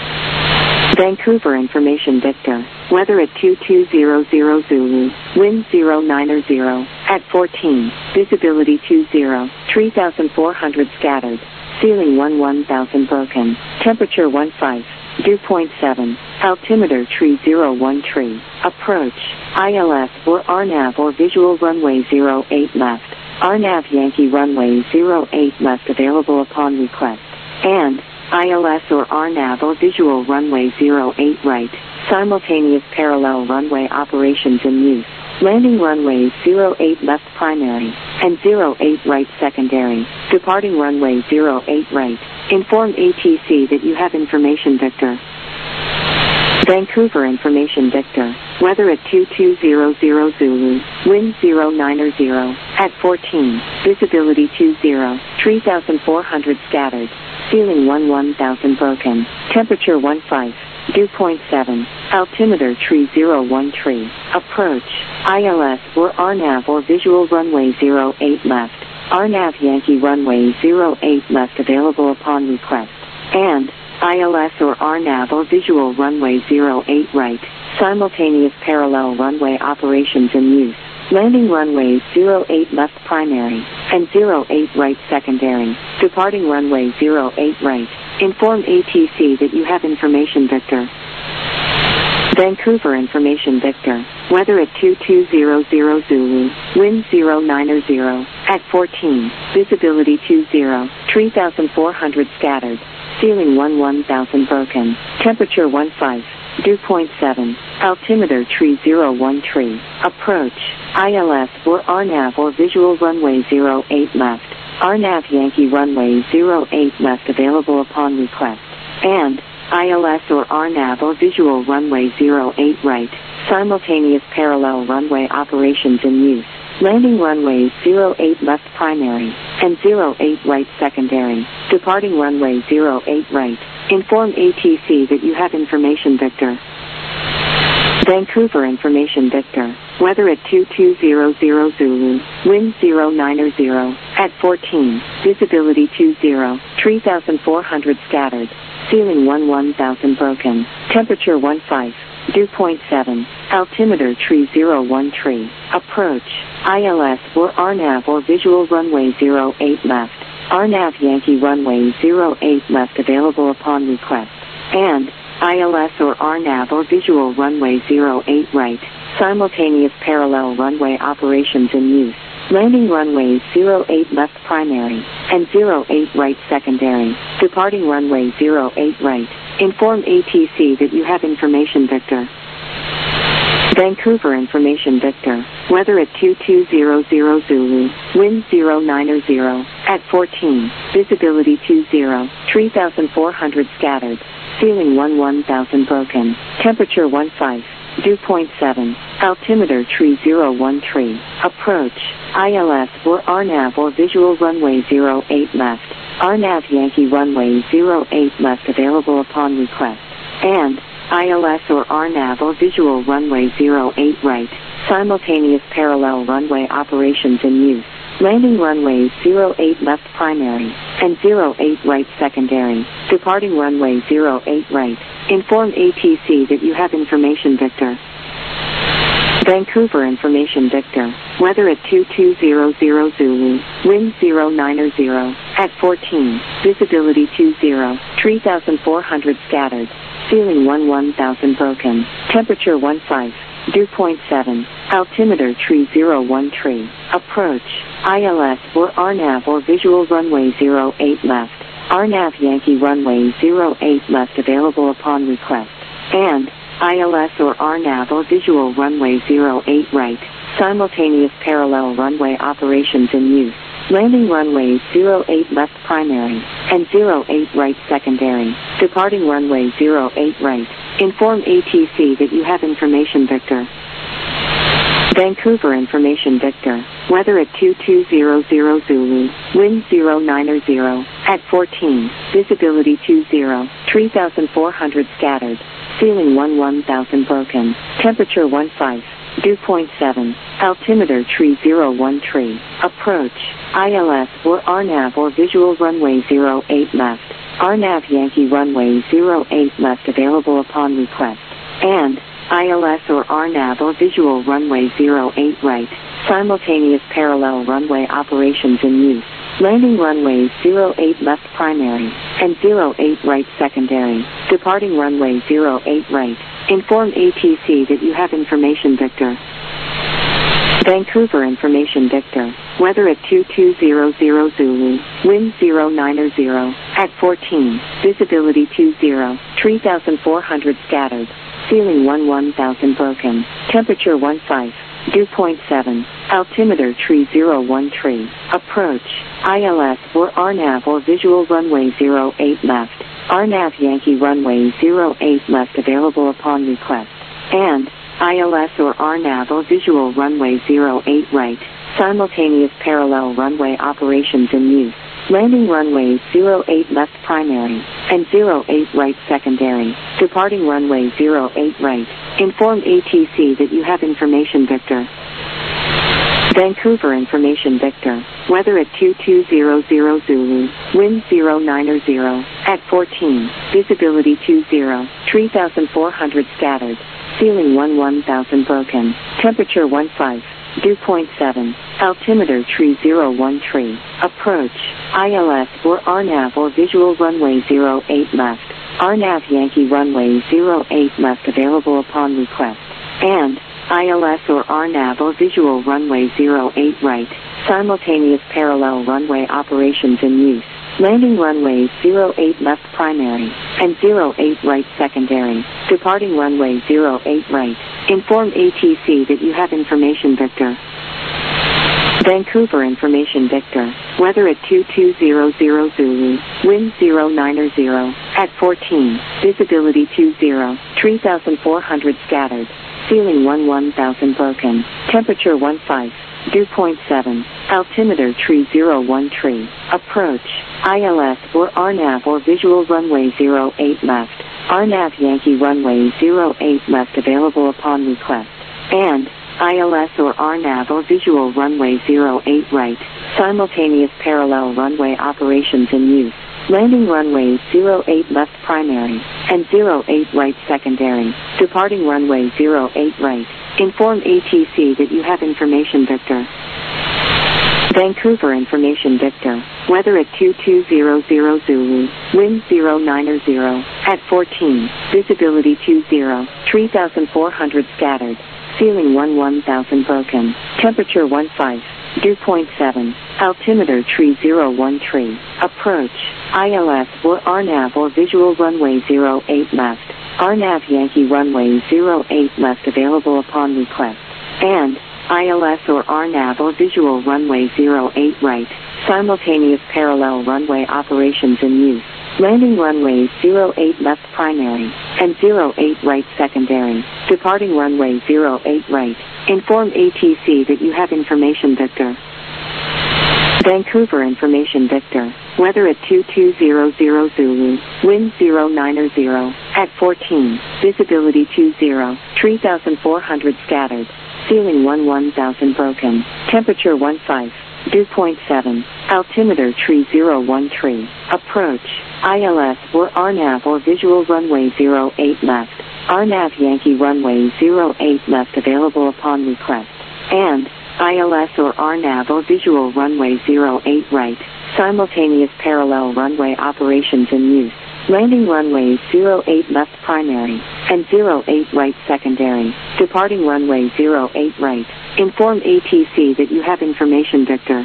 Vancouver information Victor. Weather at two two zero zero Zulu. Wind zero nine zero. At fourteen. Visibility two zero. three thousand four hundred scattered. Ceiling one one thousand broken. Temperature one five. Dew point seven, altimeter tree zero one tree, approach, I L S or R NAV or visual runway zero eight left, R NAV Yankee runway zero eight left available upon request, and I L S or R NAV or visual runway zero eight right, simultaneous parallel runway operations in use. Landing runways zero eight left primary, and zero eight right secondary, departing runway zero eight right. Inform A T C that you have information Victor. Vancouver information Victor, weather at two two zero zero Zulu, wind zero nine zero, at fourteen, visibility two zero, three thousand four hundred scattered, ceiling one one thousand broken, temperature one five. Dew point seven, altimeter tree zero one tree, approach, I L S or R NAV or visual runway zero eight left, R NAV Yankee runway zero eight left available upon request, and I L S or R NAV or visual runway zero eight right, simultaneous parallel runway operations in use. Landing runways zero eight left primary, and zero eight right secondary, departing runway zero eight right. Inform A T C that you have information Victor. Vancouver information Victor, weather at two two zero zero Zulu, wind zero nine zero, at fourteen, visibility two zero, three thousand four hundred scattered, ceiling one one thousand broken, temperature one five. Dew point seven, altimeter tree zero one tree, approach, I L S or R NAV or visual runway zero eight left, R NAV Yankee runway zero eight left available upon request, and I L S or R NAV or visual runway zero eight right, simultaneous parallel runway operations in use. Landing runways zero eight left primary, and zero eight right secondary, departing runway zero eight right. Inform A T C that you have information Victor. Vancouver information Victor, weather at two two zero zero Zulu, wind zero nine zero, at fourteen, visibility two zero, three thousand four hundred scattered, ceiling one one thousand broken, temperature one five. Dew point seven, altimeter tree zero one tree, approach, I L S or R NAV or visual runway zero eight left, R NAV Yankee runway zero eight left available upon request, and I L S or R NAV or visual runway zero eight right, simultaneous parallel runway operations in use. Landing runways zero eight left primary, and zero eight right secondary, departing runway zero eight right. Inform A T C that you have information Victor. Vancouver information Victor, weather at two two zero zero Zulu, wind zero nine zero, at fourteen, visibility two zero, three thousand four hundred scattered, ceiling one one thousand broken, temperature one five. Dew point seven, altimeter tree zero one tree, approach, I L S or R NAV or visual runway zero eight left, R NAV Yankee runway zero eight left available upon request, and I L S or R NAV or visual runway zero eight right, simultaneous parallel runway operations in use. Landing runways zero eight left primary, and zero eight right secondary, departing runway zero eight right. Inform A T C that you have information Victor. Vancouver information Victor, weather at two two zero zero Zulu, wind zero nine zero, at fourteen, visibility two zero, three thousand four hundred scattered, ceiling one one thousand broken, temperature one five. Dew point seven, altimeter tree zero one tree, approach, I L S or R NAV or visual runway zero eight left, R NAV Yankee runway zero eight left available upon request, and I L S or R NAV or visual runway zero eight right, simultaneous parallel runway operations in use. Landing runways zero eight left primary, and zero eight right secondary, departing runway zero eight right. Inform A T C that you have information Victor. Vancouver information Victor, weather at two two zero zero Zulu, wind zero nine zero, at fourteen, visibility two zero, three thousand four hundred scattered, ceiling one one thousand broken, temperature one five. Dew point seven, altimeter tree zero one tree, approach, I L S or R NAV or visual runway zero eight left, R NAV Yankee runway zero eight left available upon request, and I L S or R NAV or visual runway zero eight right, simultaneous parallel runway operations in use. Landing runway zero eight left primary, and zero eight right secondary. Departing runway zero eight right. Inform A T C that you have information Victor. Vancouver information Victor. Weather at two two zero zero Zulu. Wind zero nine zero. At fourteen. Visibility two zero. three thousand four hundred scattered. Ceiling one one thousand broken. Temperature one five. Dew point seven. Altimeter three zero one three. Approach. I L S or R NAV or visual runway zero eight left. R NAV Yankee runway zero eight left available upon request. And I L S or R NAV or visual runway zero eight right. Simultaneous parallel runway operations in use. Landing runway zero eight left primary, and zero eight right secondary. Departing runway zero eight right. Inform A T C that you have information Victor. Vancouver information Victor. Weather at two two zero zero Zulu. Wind zero nine zero. At fourteen. Visibility two zero. three thousand four hundred scattered. Ceiling one one thousand broken. Temperature one five. Dew point seven. Altimeter three zero one three. Approach. I L S or R NAV or visual runway zero eight left. R NAV Yankee runway zero eight left available upon request. And I L S or R NAV or visual runway zero eight right. Simultaneous parallel runway operations in use. Landing runway zero eight left primary, and zero eight right secondary. Departing runway zero eight right. Inform A T C that you have information Victor. Vancouver information Victor. Weather at two two zero zero Zulu. Wind zero nine zero. At fourteen. Visibility two zero. three thousand four hundred scattered. Ceiling one one thousand broken. Temperature one five. Dew point seven. Altimeter three zero one three. Approach. I L S or R NAV or visual runway zero eight left. R NAV Yankee runway zero eight left available upon request. And I L S or R NAV or visual runway zero eight right. Simultaneous parallel runway operations in use. Landing runway zero eight left primary, and zero eight right secondary. Departing runway zero eight right. Inform A T C that you have information Victor. Vancouver information Victor. Weather at two two zero zero Zulu. Wind zero nine zero. At fourteen. Visibility two zero. three thousand four hundred scattered. Ceiling one one thousand broken. Temperature one five. Dew point seven. Altimeter three zero one three. Approach. I L S or R NAV or visual runway zero eight left. R NAV Yankee runway zero eight left available upon request. And I L S or R NAV or visual runway zero eight right. Simultaneous parallel runway operations in use. Landing runway zero eight left primary, and zero eight right secondary. Departing runway zero eight right. Inform A T C that you have information Victor. Vancouver information Victor. Weather at two two zero zero Zulu. Wind zero nine zero. At fourteen. Visibility two zero. three thousand four hundred scattered. Ceiling one one thousand broken. Temperature one five. Dew point seven. Altimeter three zero one three. Approach. I L S or R NAV or visual runway zero eight left. R NAV Yankee runway zero eight left available upon request. And I L S or R NAV or visual runway zero eight right. Simultaneous parallel runway operations in use. Landing runway zero eight left primary, and zero eight right secondary. Departing runway zero eight right. Inform A T C that you have information Victor.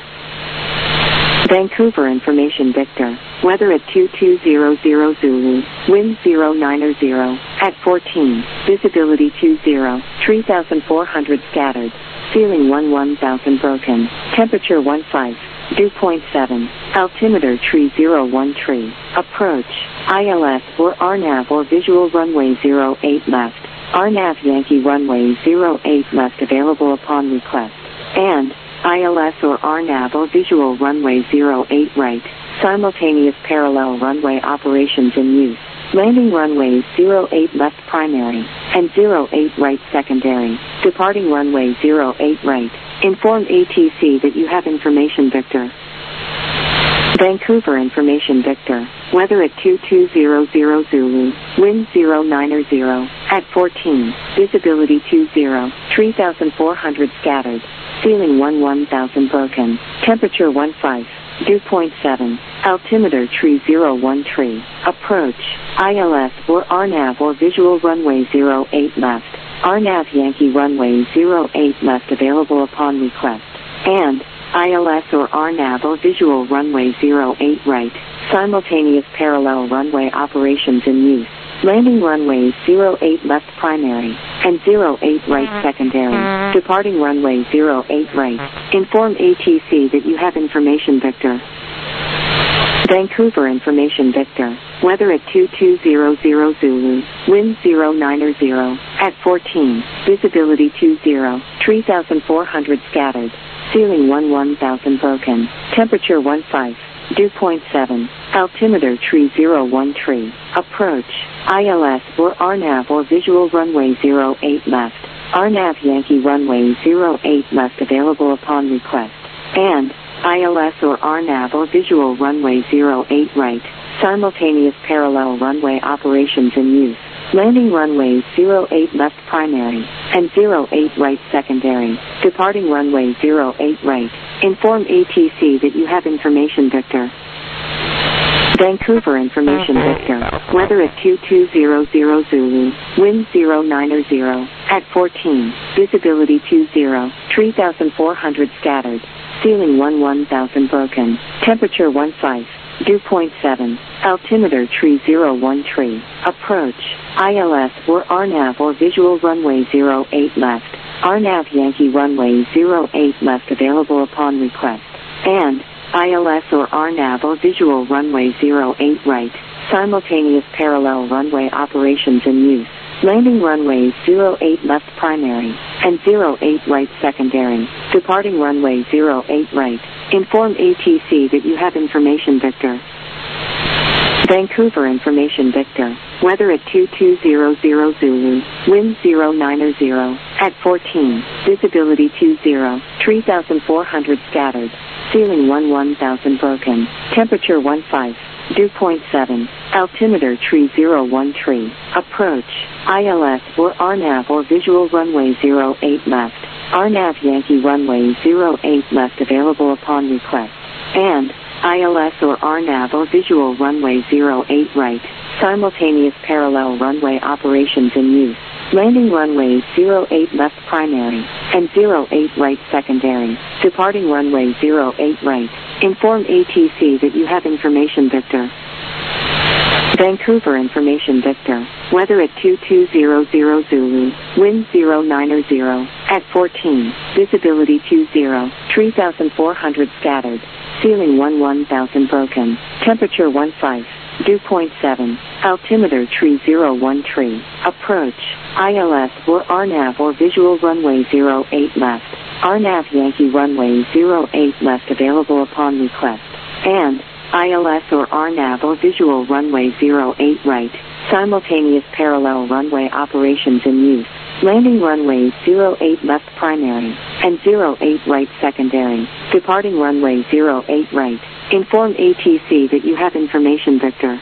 Vancouver information Victor. Weather at two two zero zero Zulu. Wind zero nine zero. At fourteen. Visibility two zero. three thousand four hundred scattered. Ceiling one one thousand broken. Temperature one five. Dew point seven. Altimeter three zero one three. Approach. I L S or R NAV or visual runway zero eight left. R NAV Yankee runway zero eight left available upon request. And I L S or R NAV or visual runway zero eight right. Simultaneous parallel runway operations in use. Landing runway zero eight left primary, and zero eight right secondary. Departing runway zero eight right. Inform A T C that you have information Victor. Vancouver information Victor. Weather at two two zero zero Zulu. Wind zero nine zero. At fourteen. Visibility two zero. three thousand four hundred scattered. Ceiling one one thousand broken. Temperature one five. dew point seven, altimeter tree zero one tree, approach, I L S or R NAV or visual runway zero eight left, R NAV Yankee runway zero eight left available upon request, and I L S or R NAV or visual runway zero eight right, simultaneous parallel runway operations in use. Landing runways zero eight left primary and zero eight right secondary. Departing runway zero eight right. Inform A T C that you have information Victor. Vancouver information Victor. Weather at two two zero zero Zulu. Wind zero nine zero. At fourteen. Visibility two zero. three thousand four hundred scattered. Ceiling one one thousand broken. Temperature one five. Dew point seven. Altimeter tree zero one tree. Approach. I L S or R NAV or visual runway zero eight left. R NAV Yankee runway zero eight left available upon request. And I L S or R NAV or visual runway zero eight right. Simultaneous parallel runway operations in use. Landing runways zero eight left primary and zero eight right secondary. Departing runway zero eight right. Inform A T C that you have information Victor. Vancouver information Victor. Weather at two two zero zero Zulu. Wind zero nine zero. At fourteen. Visibility two zero. three thousand four hundred scattered. Ceiling one one thousand broken. Temperature one five. Dew point seven. Altimeter tree zero one tree. Approach. I L S or R NAV or visual runway zero eight left. R NAV Yankee runway zero eight left available upon request. And I L S or R NAV or visual runway zero eight right. Simultaneous parallel runway operations in use. Landing runways zero eight left primary and zero eight right secondary. Departing runway zero eight right. Inform A T C that you have information Victor. Vancouver information Victor. Weather at two two zero zero Zulu. Wind zero nine zero. At fourteen. Visibility two zero. three thousand four hundred scattered. Ceiling one one thousand broken. Temperature one five. Dew point seven. Altimeter tree zero one tree. Approach. I L S or R NAV or visual runway zero eight left. R NAV Yankee runway zero eight left available upon request. And I L S or R NAV or visual runway zero eight right. Simultaneous parallel runway operations in use. Landing runways zero eight left primary and zero eight right secondary. Departing runway zero eight right. Inform A T C that you have information Victor. Vancouver information Victor. Weather at two two zero zero Zulu. Wind zero nine zero. At fourteen. Visibility two zero. three thousand four hundred scattered. Ceiling one one thousand broken. Temperature one five. Dew point seven. Altimeter tree zero one tree. Approach. I L S or R NAV or visual runway zero eight left. R NAV Yankee runway zero eight left available upon request. And I L S or R NAV or visual runway zero eight right. Simultaneous parallel runway operations in use. Landing runways zero eight left primary and zero eight right secondary. Departing runway zero eight right. Inform A T C that you have information Victor.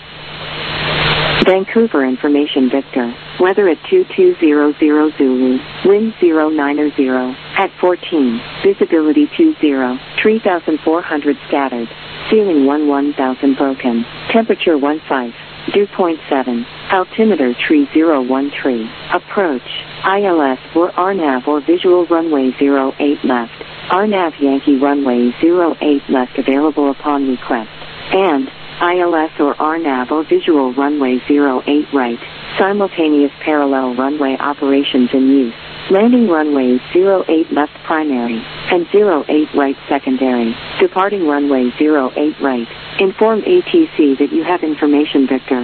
Vancouver information Victor. Weather at two two zero zero Zulu. Wind zero nine zero. At fourteen. Visibility two zero. three thousand four hundred scattered. Ceiling one one thousand broken. Temperature one five. Dew point seven. Altimeter tree zero one tree. Approach. I L S or R NAV or visual runway zero eight left. R NAV Yankee runway zero eight left available upon request. And I L S or R NAV or visual runway zero eight right. Simultaneous parallel runway operations in use. Landing runways zero eight left primary and zero eight right secondary. Departing runway zero eight right. Inform A T C that you have information Victor.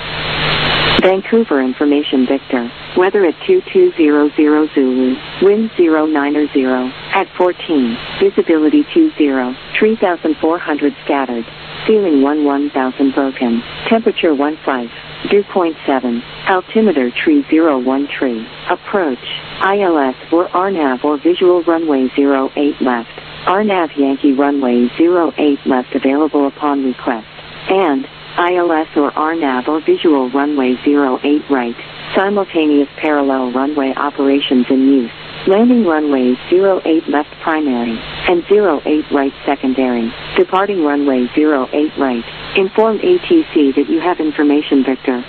Vancouver information Victor. Weather at two two zero zero Zulu. Wind zero nine zero. At fourteen. Visibility two zero. three thousand four hundred scattered. Ceiling one one thousand broken. Temperature one five. Dew point seven. Altimeter tree zero one tree. Approach. I L S or R NAV or visual runway zero eight left. R NAV Yankee runway zero eight left available upon request. And I L S or R NAV or visual runway zero eight right. Simultaneous parallel runway operations in use. Landing runways zero eight left primary and zero eight right secondary. Departing runway zero eight right. Inform A T C that you have information Victor.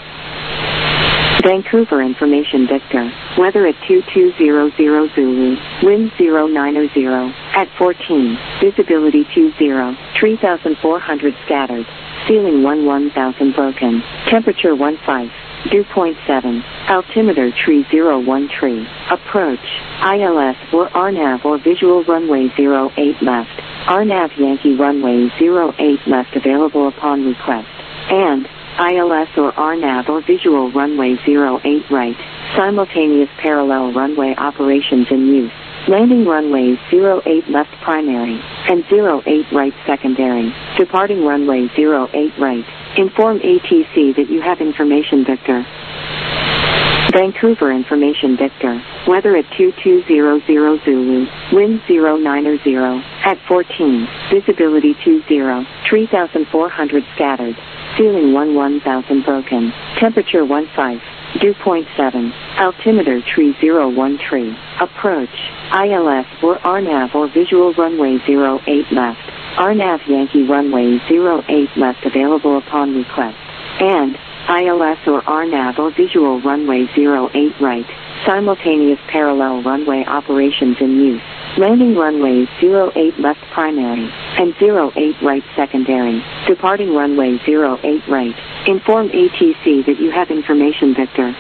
Vancouver information Victor. Weather at two two zero zero Zulu. Wind zero nine zero. At fourteen. Visibility two zero. three thousand four hundred scattered. Ceiling one one thousand broken. Temperature one five. Dew point seven. Altimeter tree zero one tree. Approach. I L S or R NAV or visual runway zero eight left. R NAV Yankee runway zero eight left available upon request. And I L S or R NAV or visual runway zero eight right. Simultaneous parallel runway operations in use. Landing runways zero eight left primary and zero eight right secondary. Departing runway zero eight right. Inform A T C that you have information Victor. Vancouver information Victor. Weather at two two zero zero Zulu. Wind zero nine zero. At fourteen. Visibility two zero. three thousand four hundred scattered. Ceiling one one thousand broken. Temperature one five. Dew point seven. Altimeter tree zero one tree. Approach. I L S or R NAV or visual runway zero eight left. R NAV Yankee runway zero eight left available upon request. And I L S or R NAV or visual runway zero eight right. Simultaneous parallel runway operations in use. Landing runways zero eight left primary and zero eight right secondary. Departing runway zero eight right. Inform A T C that you have information Victor.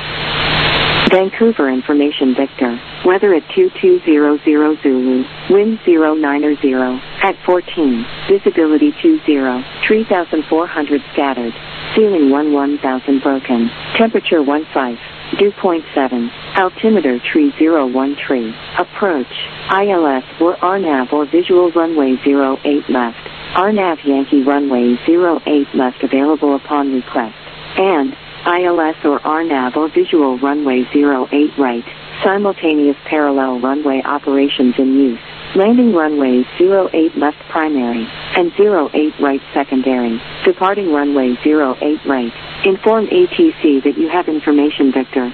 Vancouver information Victor. Weather at two two zero zero Zulu. Wind zero nine zero. At fourteen. Visibility two zero. three thousand four hundred scattered. Ceiling one one thousand broken. Temperature one five. Dew point seven. Altimeter tree zero one tree. Approach. I L S or R NAV or visual runway zero eight left. R NAV Yankee runway zero eight left available upon request. And I L S or R NAV or visual runway zero eight right. Simultaneous parallel runway operations in use. Landing runways zero eight left primary and zero eight right secondary. Departing runway zero eight right. Inform A T C that you have information Victor.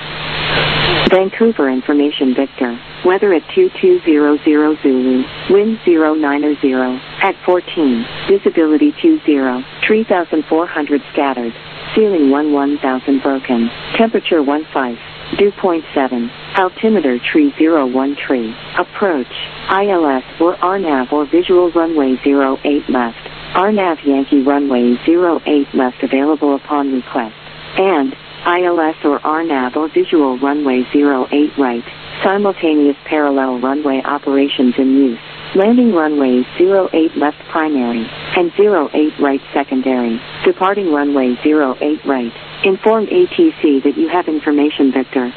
Vancouver information Victor. Weather at two two zero zero Zulu. Wind zero nine zero. At fourteen. Visibility two zero. three thousand four hundred scattered. Ceiling one one thousand broken. Temperature one five. Dew point seven. Altimeter tree zero one tree. Approach. I L S or R NAV or visual runway zero eight left. R NAV Yankee runway zero eight left available upon request. And I L S or R NAV or visual runway zero eight right. Simultaneous parallel runway operations in use. Landing runways zero eight left primary and zero eight right secondary. Departing runway zero eight right. Inform A T C that you have information Victor.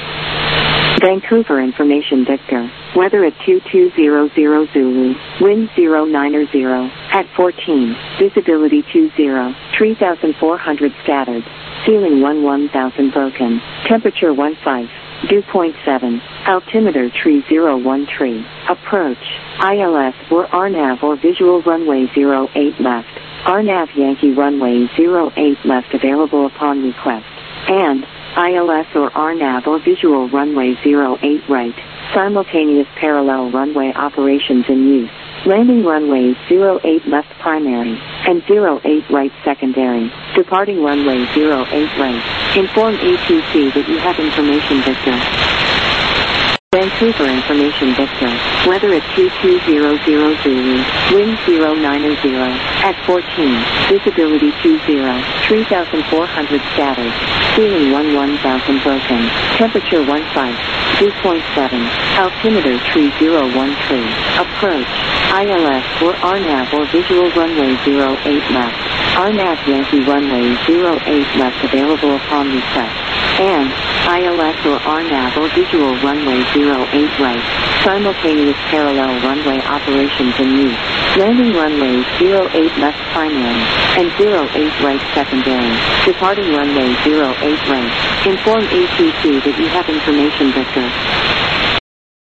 Vancouver information Victor. Weather at two two zero zero Zulu. Wind zero nine zero. At fourteen. Visibility two zero. three thousand four hundred scattered. Ceiling one one thousand broken. Temperature one five. Dew point seven. Altimeter tree zero one tree. Approach. I L S or R NAV or visual runway zero eight left. R NAV Yankee runway zero eight left available upon request. And I L S or R NAV or visual runway zero eight right. Simultaneous parallel runway operations in use. Landing runways zero eight left primary and zero eight right secondary. Departing runway zero eight right. Inform A T C that you have information Victor. Vancouver information Victor. Weather at two two zero zero Zulu. Wind zero nine zero. At fourteen. Visibility two zero. three thousand four hundred scattered. Ceiling one one thousand broken. Temperature one five. Dew point seven. Altimeter tree zero one tree. Approach. I L S or R NAV or visual runway zero eight left. R NAV Yankee runway zero eight left available upon request. And I L S or R NAV or visual runway zero eight right. Simultaneous parallel runway operations in use. Landing runways zero eight left primary and zero eight right secondary. Departing runway zero eight right. Inform A T C that you have information Victor.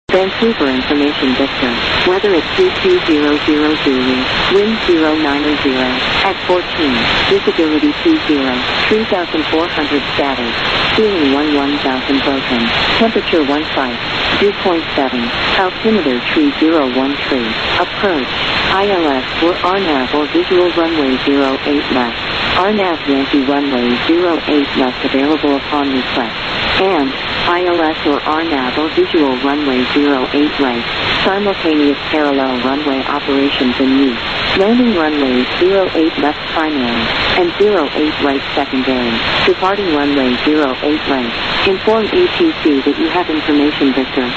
Vancouver Information Victor, weather at two two zero zero Zulu, wind zero nine zero, at fourteen, visibility two zero, three thousand four hundred scattered, ceiling one one thousand broken, temperature one five, dew point seven, altimeter three zero one three, approach, I L S or R NAV or visual runway zero eight left, R NAV Yankee runway zero eight left available upon request, and I L S or R NAV or visual runway zero eight right, simultaneous parallel runway operations in use, landing runway zero eight left primary, and zero eight right secondary, departing runway zero eight right, inform A T C that you have information Victor.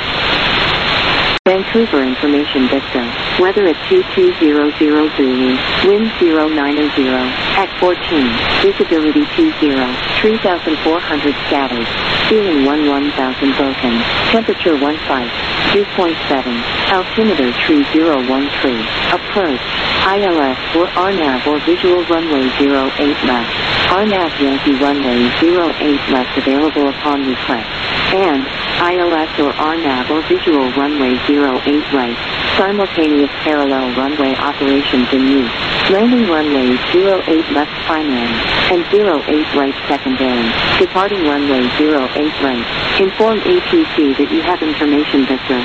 Vancouver Information Victor, weather at two two zero zero Zulu, wind zero nine zero, at fourteen, visibility two zero, three thousand four hundred scattered, ceiling one one thousand broken, temperature one five, dew point seven, altimeter three zero one three, approach, I L S or R NAV or visual runway zero eight left, R NAV Yankee runway zero eight left available upon request, and I L S or R NAV or visual runway zero eight right, simultaneous parallel runway operations in use, landing runway zero eight left primary, and zero eight right secondary, departing runway zero eight right, inform A T C that you have information Victor.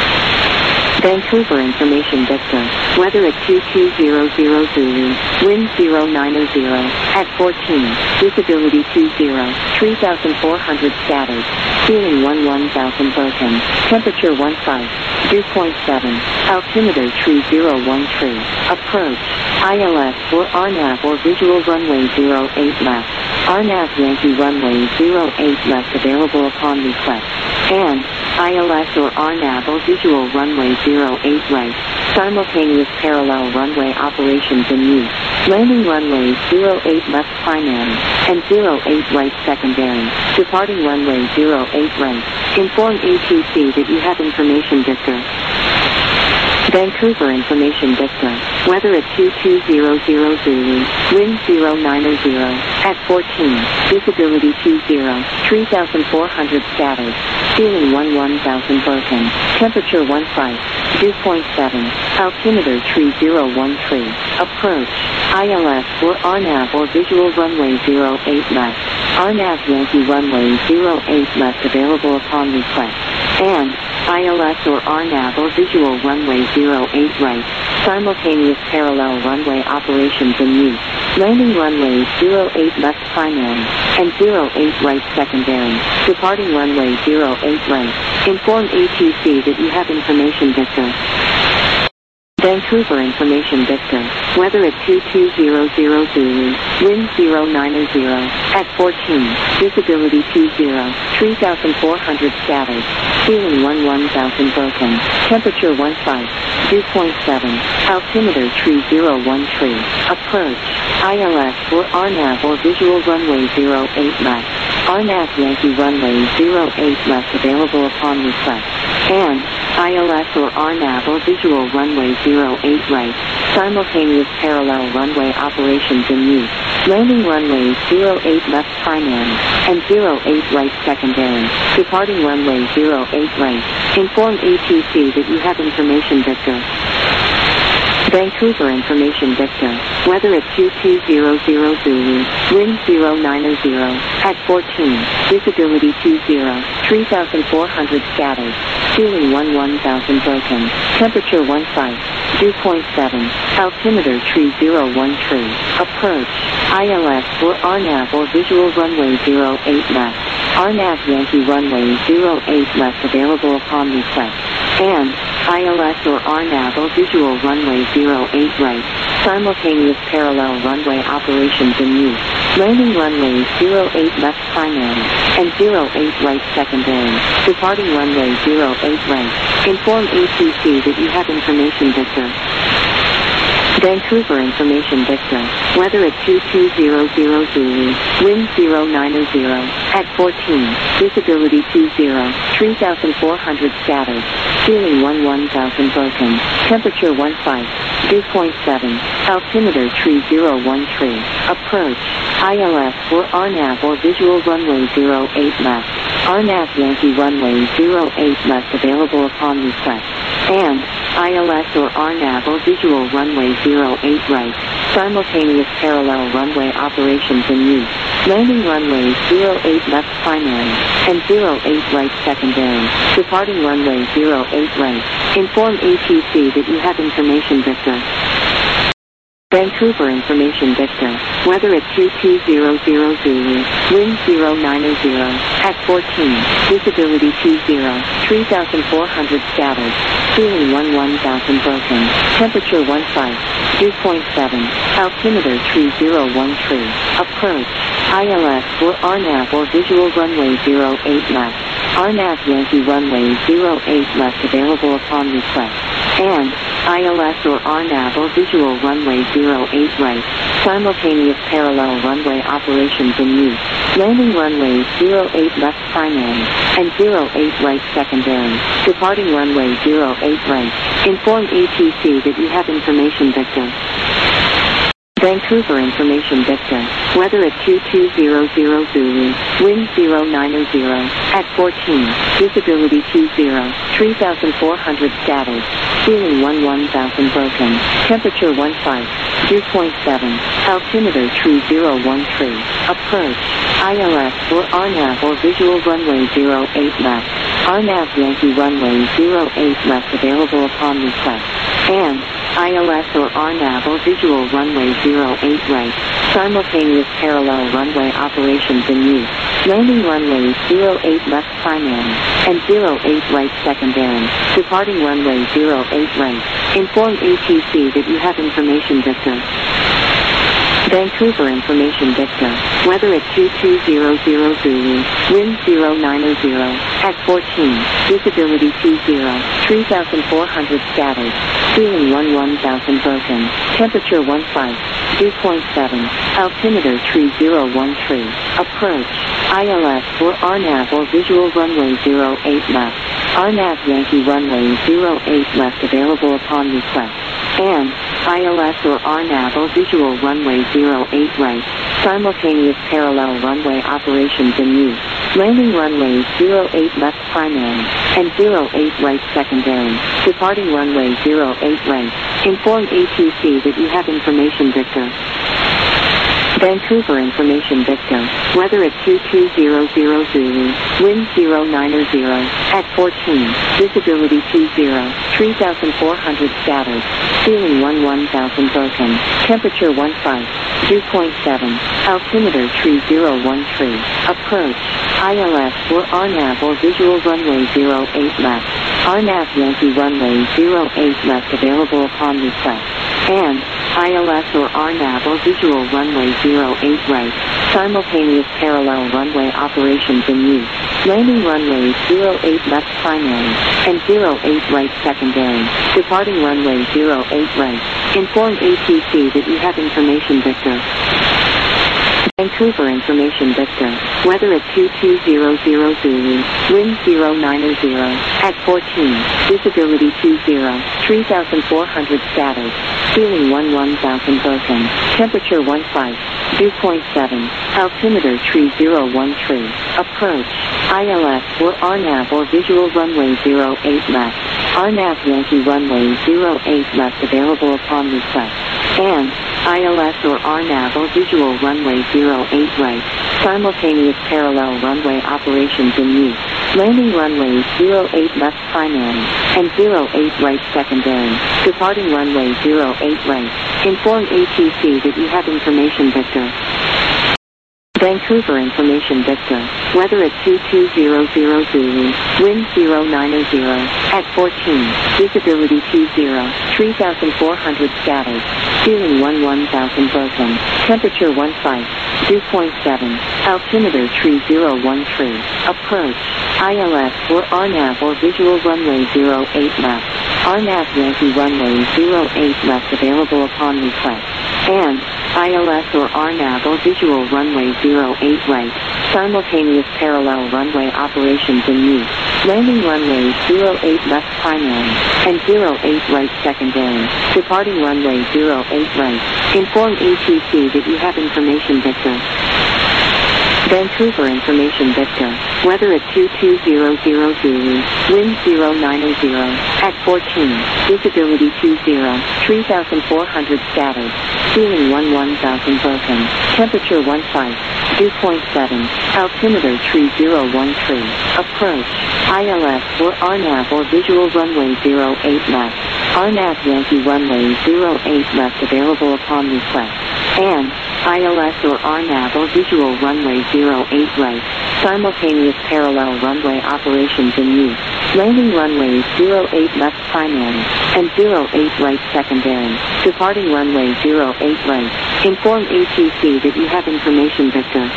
Vancouver Information Victor, weather at two two zero zero Zulu, wind zero nine zero, at fourteen, visibility two zero, three thousand four hundred scattered, ceiling one one thousand broken, temperature one five, dew point seven, altimeter three zero one three, approach, I L S or R NAV or visual runway zero eight left, R NAV Yankee runway zero eight left available upon request, and I L S or R NAV or visual runway zero eight right, simultaneous parallel runway operations in use, landing runway zero eight left primary, and zero eight right secondary, departing runway zero eight right, inform A T C that you have information Victor. Vancouver Information Victor, weather at two two zero zero Zulu, wind zero nine zero, at fourteen, visibility two zero, three thousand four hundred scattered, ceiling one one thousand broken, temperature one five, dew point seven, altimeter three zero one three, approach, I L S or R NAV or visual runway zero eight left, R NAV Yankee runway zero eight left available upon request, and I L S or R NAV or visual runway zero eight right, simultaneous parallel runway operations in use, landing runway zero eight left primary, and zero eight right secondary, departing runway zero eight right, inform A T C that you have information Victor. Vancouver Information Victor, weather at two two zero zero Zulu, wind zero nine zero, at fourteen, visibility two zero, three thousand four hundred scattered, ceiling one one thousand broken, temperature one five, dew point seven, altimeter three zero one three, approach, I L S or R NAV or visual runway zero eight left, R NAV Yankee runway zero eight left available upon request, and I L S or R NAV or visual runway zero eight right, simultaneous parallel runway operations in use, landing runway zero eight left primary, and zero eight right secondary, departing runway zero eight right, inform A T C that you have information Victor. Vancouver Information Victor, weather at two two zero zero Zulu, wind zero nine zero, at fourteen, visibility two zero, three thousand four hundred scattered, ceiling one one thousand broken, temperature one five, dew point seven, altimeter three zero one three, approach, I L S or R NAV or visual runway zero eight left, R NAV Yankee runway zero eight left available upon request, and I L S or R NAV or visual runway zero eight right, simultaneous parallel runway operations in use, landing runway zero eight left primary, and zero eight right secondary, departing runway zero eight right, inform A T C that you have information Victor. Vancouver Information Victor, weather at two two zero zero Zulu, wind zero nine zero, at fourteen, visibility two zero, three thousand four hundred scattered, ceiling one one thousand broken, temperature one five, dew point seven, altimeter three zero one three, approach, I L S or R NAV or visual runway zero eight left, R N A V Yankee runway zero eight left available upon request. And I L S or R N A V or visual runway zero eight right. Simultaneous parallel runway operations in use. Landing runway zero eight left primary and zero eight right secondary. Departing runway zero eight right. Inform A T C that you have information Victor. Vancouver Information Victor, weather at two two zero zero Zulu, wind zero nine zero, at fourteen, visibility two zero, three thousand four hundred scattered, ceiling one one thousand broken, temperature one five, dew point seven, altimeter three zero one three, approach, I L S or R N A V or visual runway zero eight left, R N A V Yankee runway zero eight left available upon request, and I L S or R N A V or visual runway zero eight right, simultaneous parallel runway operations in use, landing runway zero eight left primary, and zero eight right secondary, departing runway zero eight right, inform A T C that you have information Victor. Vancouver Information Victor, weather at two two zero zero Zulu, wind zero nine zero, at fourteen, visibility two zero, three thousand four hundred scattered, ceiling one one thousand broken, temperature one five, dew point seven, altimeter three zero one three, approach, I L S or R N A V or visual runway zero eight left, R N A V Yankee runway zero eight left available upon request, and I L S or R N A V or visual runway zero eight right, simultaneous parallel runway operations in use, landing runway zero eight left primary, and zero eight right secondary, departing runway zero eight right, inform A T C that you have information Victor. Vancouver Information Victor, weather at two two zero zero Zulu, wind zero nine zero, at fourteen, visibility two zero, three thousand four hundred scattered, ceiling one one thousand broken, temperature one five, dew point seven, altimeter three zero one three, approach, I L S or R N A V or visual runway zero eight left, R N A V Yankee runway zero eight left available upon request, and I L S or R N A V or visual runway zero eight right, simultaneous parallel runway operations in use, landing runway zero eight left primary, and zero eight right secondary, departing runway zero eight right, inform A T C that you have information Victor. Vancouver Information Victor, weather at two two zero zero Zulu, wind zero nine zero, at fourteen, visibility two zero, three thousand four hundred scattered, ceiling one one thousand broken, temperature one five, dew point seven, altimeter three zero one three, approach, I L S or R N A V or visual runway zero eight left, R N A V Yankee runway zero eight left available upon request, and I L S or R N A V or visual runway zero eight right, simultaneous parallel runway operations in use, landing runway zero eight left primary, and zero eight right secondary, departing runway zero eight right, inform A T C that you have information Victor. Vancouver Information Victor, weather at two two zero zero Zulu, wind zero nine zero, at fourteen, visibility two zero, three thousand four hundred scattered, ceiling one one thousand broken, temperature one five, dew point seven, altimeter three zero one three, approach, I L S or R N A V or visual runway zero eight left, R N A V Yankee runway zero eight left available upon request, and I L S or R N A V or visual runway zero eight right, simultaneous parallel runway operations in use, landing runway zero eight left primary, and zero eight right secondary, departing runway zero eight right, inform A T C that you have information Victor. Vancouver Information Victor, weather at two two zero zero Zulu, wind zero nine zero, at fourteen, visibility two zero, three thousand four hundred scattered, ceiling one one thousand broken, temperature one five, dew point seven, altimeter three zero one three, approach, I L S or R N A V or visual runway zero eight left, R N A V Yankee runway zero eight left available upon request, and I L S or R N A V or visual runway zero eight right, simultaneous parallel runway operations in use, landing runway zero eight left primary, and zero eight right secondary, departing runway zero eight right, inform A T C that you have information Victor. Vancouver Information Victor. Weather at two two zero zero Zulu. Wind zero nine zero. At fourteen. Visibility two zero. three thousand four hundred scattered. Ceiling one one thousand broken. Temperature one five. Dew point seven. Altimeter three zero one three. Approach. I L S or R NAV or visual runway zero eight left. R NAV Yankee runway zero eight left available upon request. And I L S or R NAV or visual runway zero eight right. Simultaneous parallel runway operations in use. Landing runways zero eight left primary and zero eight right secondary. Departing runway zero eight right. Inform A T C that you have information Victor.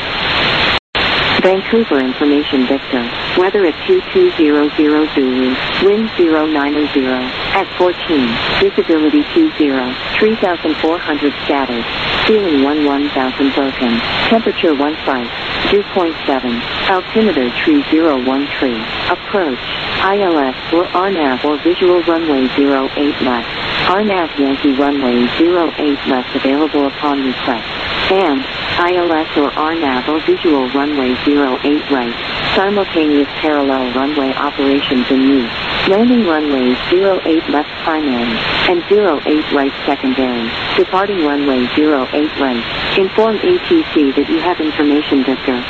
Vancouver Information Victor. Weather at two two zero zero Zulu. Wind zero nine zero. At fourteen. Visibility two zero. three thousand four hundred scattered. Ceiling one one thousand broken. Temperature one five. Dew point seven. Altimeter three zero one three. Approach. I L S or R NAV or visual runway zero eight left. R NAV Yankee runway zero eight left available upon request. And I L S or R NAV or visual runway zero eight right. Simultaneous parallel runway operations in use. Landing runways zero eight left primary and zero eight right secondary. Departing runway zero eight right. Inform A T C that you have information Victor.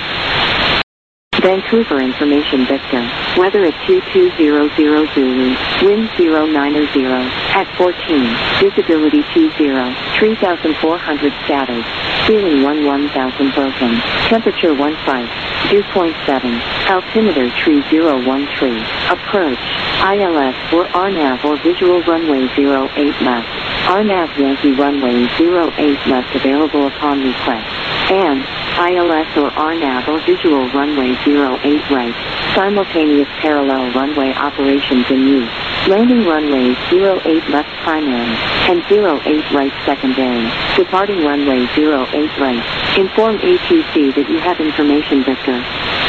Vancouver Information Victor. Weather at two two zero zero Zulu. Wind zero nine zero. At fourteen. Visibility two zero. three thousand four hundred scattered. Ceiling one one thousand broken. Temperature one five. Dew point seven. Altimeter three zero one three. Approach. I L S or R NAV or visual runway zero eight left. R NAV Yankee runway zero eight left available upon request. And I L S or R NAV or visual runway zero eight right. Simultaneous parallel runway operations in use. Landing runways zero eight left primary and zero eight right secondary. Departing runway zero eight right. Inform A T C that you have information Victor.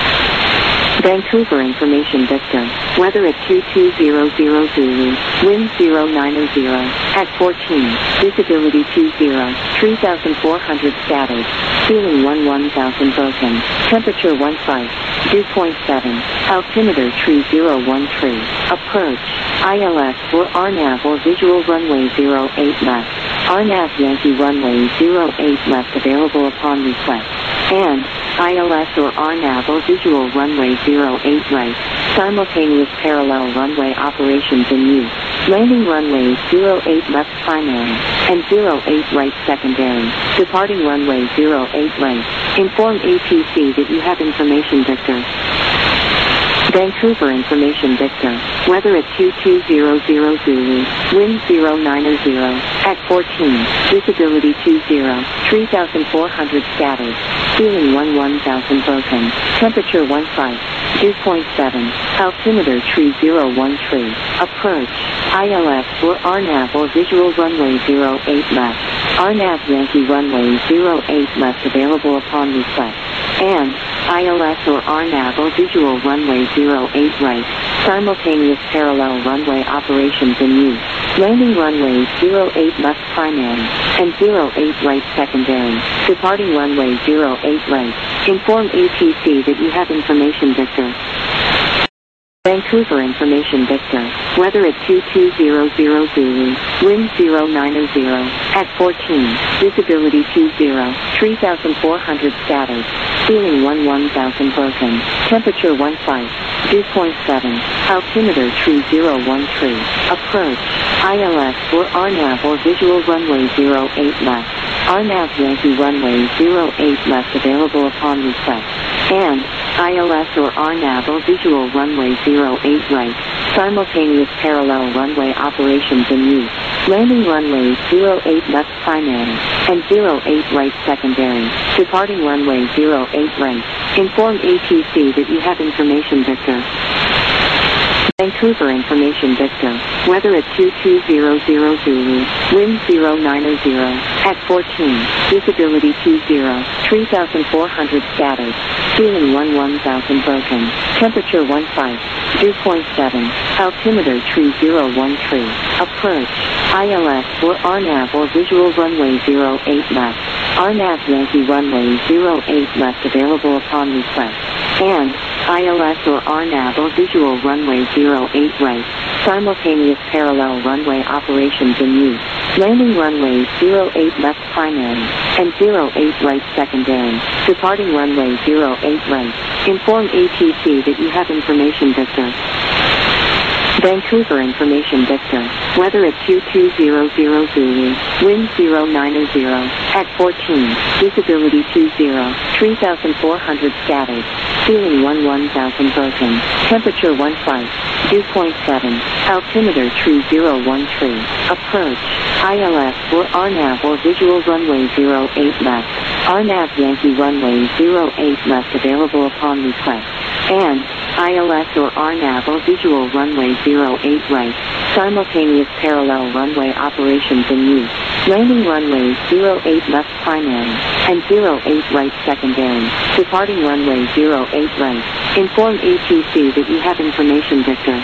Vancouver Information Victor. Weather at two two zero zero Zulu. Wind zero nine zero. At fourteen. Visibility two zero. three thousand four hundred scattered. Ceiling one one thousand broken. Temperature one five. Dew point seven. Altimeter three zero one three. Approach. I L S or R NAV or visual runway zero eight left. R NAV Yankee runway zero eight left available upon request. And I L S or R NAV or visual runway zero eight right. Simultaneous parallel runway operations in use. Landing runways zero eight left primary and zero eight right secondary. Departing runway zero eight right. Inform A T C that you have information Victor. Vancouver Information Victor. Weather at two two zero zero Zulu. Wind zero nine zero. At fourteen. Visibility two zero. three thousand four hundred scattered. Ceiling one one thousand broken. Temperature one five. Dew point seven. Altimeter three zero one three. Approach. I L S or R NAV or visual runway zero eight left. R NAV Yankee runway zero eight left available upon request. And I L S or R NAV or visual runway zero eight right. Simultaneous parallel runway operations in use. Landing runways zero eight left primary and zero eight right secondary. Departing runway zero eight right. Inform A T C that you have information Victor. Vancouver Information Victor. Weather at two two zero zero Zulu. Wind zero nine zero. At fourteen. Visibility two zero. three thousand four hundred scattered. Ceiling one one thousand broken. Temperature one five. Dew point seven. Altimeter three zero one three. Approach. I L S or R NAV or visual runway zero eight left. R NAV Yankee runway zero eight left available upon request. And I L S or R NAV or visual runway zero eight right. Simultaneous parallel runway operations in use. Landing runways zero eight left primary and zero eight right secondary. Departing runway zero eight right. Inform A T C that you have information Victor. Vancouver Information Victor. Weather at two two zero zero Zulu. Wind zero nine zero. At fourteen. Visibility two zero. three thousand four hundred scattered. Ceiling one one thousand broken. Temperature one five. Dew point seven. Altimeter three zero one three. Approach. I L S or R NAV or visual runway zero eight left. R NAV Yankee runway zero eight left available upon request. And I L S or R NAV or visual runway zero eight right. Simultaneous parallel runway operations in use. Landing runway zero eight left primary and zero eight right secondary. Departing runway zero eight right. Inform A T C that you have information Victor. Vancouver Information Victor. Weather at two two zero zero Zulu. Wind zero nine zero. At fourteen. Visibility two zero. three thousand four hundred scattered. Ceiling one one thousand broken. Temperature one five. Dew point seven. Altimeter three zero one three. Approach. I L S or R NAV or visual runway zero eight left. R NAV Yankee runway zero eight left available upon request. And I L S or R NAV or visual runway zero eight right. Simultaneous parallel runway operations in use. Landing runway zero eight left primary and zero eight right secondary. Departing runway zero eight right. Inform A T C that you have information Victor.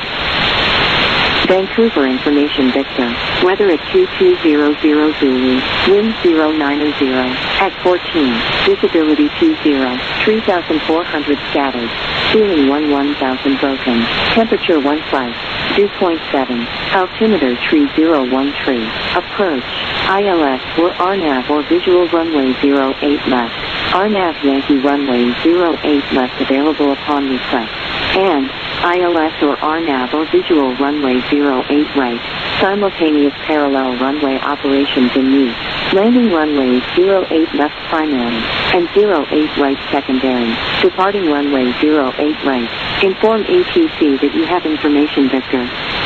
Vancouver Information Victor. Weather at two two zero zero Zulu. Wind zero nine zero. At fourteen. Visibility two zero. three thousand four hundred scattered. Ceiling one one thousand broken. Temperature one five. Dew point seven. Altimeter three zero one three. Approach. I L S or R NAV or visual runway zero eight left. R NAV Yankee runway zero eight left available upon request. And I L S or R NAV or visual runway zero eight right. Simultaneous parallel runway operations in use. Landing runway zero eight left primary and zero eight right secondary. Departing runway zero eight right. Inform A T C that you have information Victor.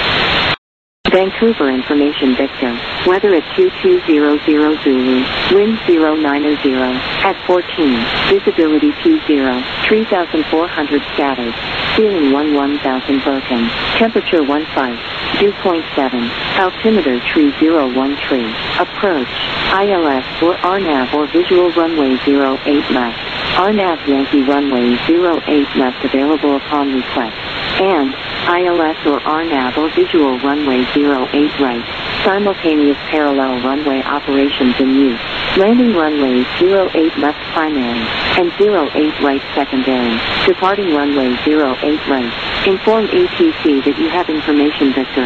Vancouver Information Victor. Weather at two two zero zero Zulu. Wind zero nine zero. At fourteen. Visibility two zero. three thousand four hundred scattered. Ceiling one one thousand broken. Temperature one five. Dew point seven. Altimeter three zero one three. Approach. I L S or R NAV or visual runway zero eight left. R NAV Yankee runway zero eight left available upon request. And I L S or R NAV or visual runway zero eight right. Simultaneous parallel runway operations in use. Landing runway zero eight left primary and zero eight right secondary. Departing runway zero eight right. Inform A T C that you have information Victor.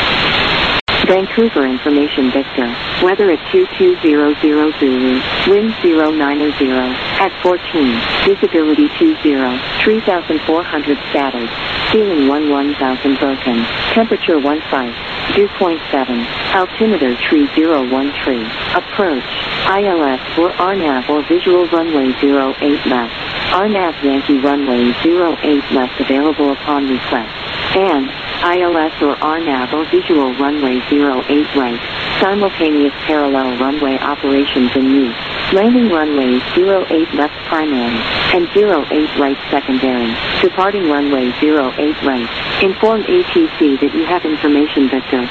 Vancouver Information Victor. Weather at two two zero zero Zulu. Wind zero nine zero. At fourteen. Visibility two zero. three thousand four hundred scattered. Ceiling one one thousand broken. Temperature one five. Dew point seven. Altimeter three zero one three. Approach. I L S or R NAV or visual runway zero eight left. R NAV Yankee runway zero eight left available upon request. And I L S or R NAV or visual runway zero eight right. Simultaneous parallel runway operations in use. Landing runway zero eight left primary and zero eight right secondary. Departing runway zero eight right. Inform A T C that you have information Victor.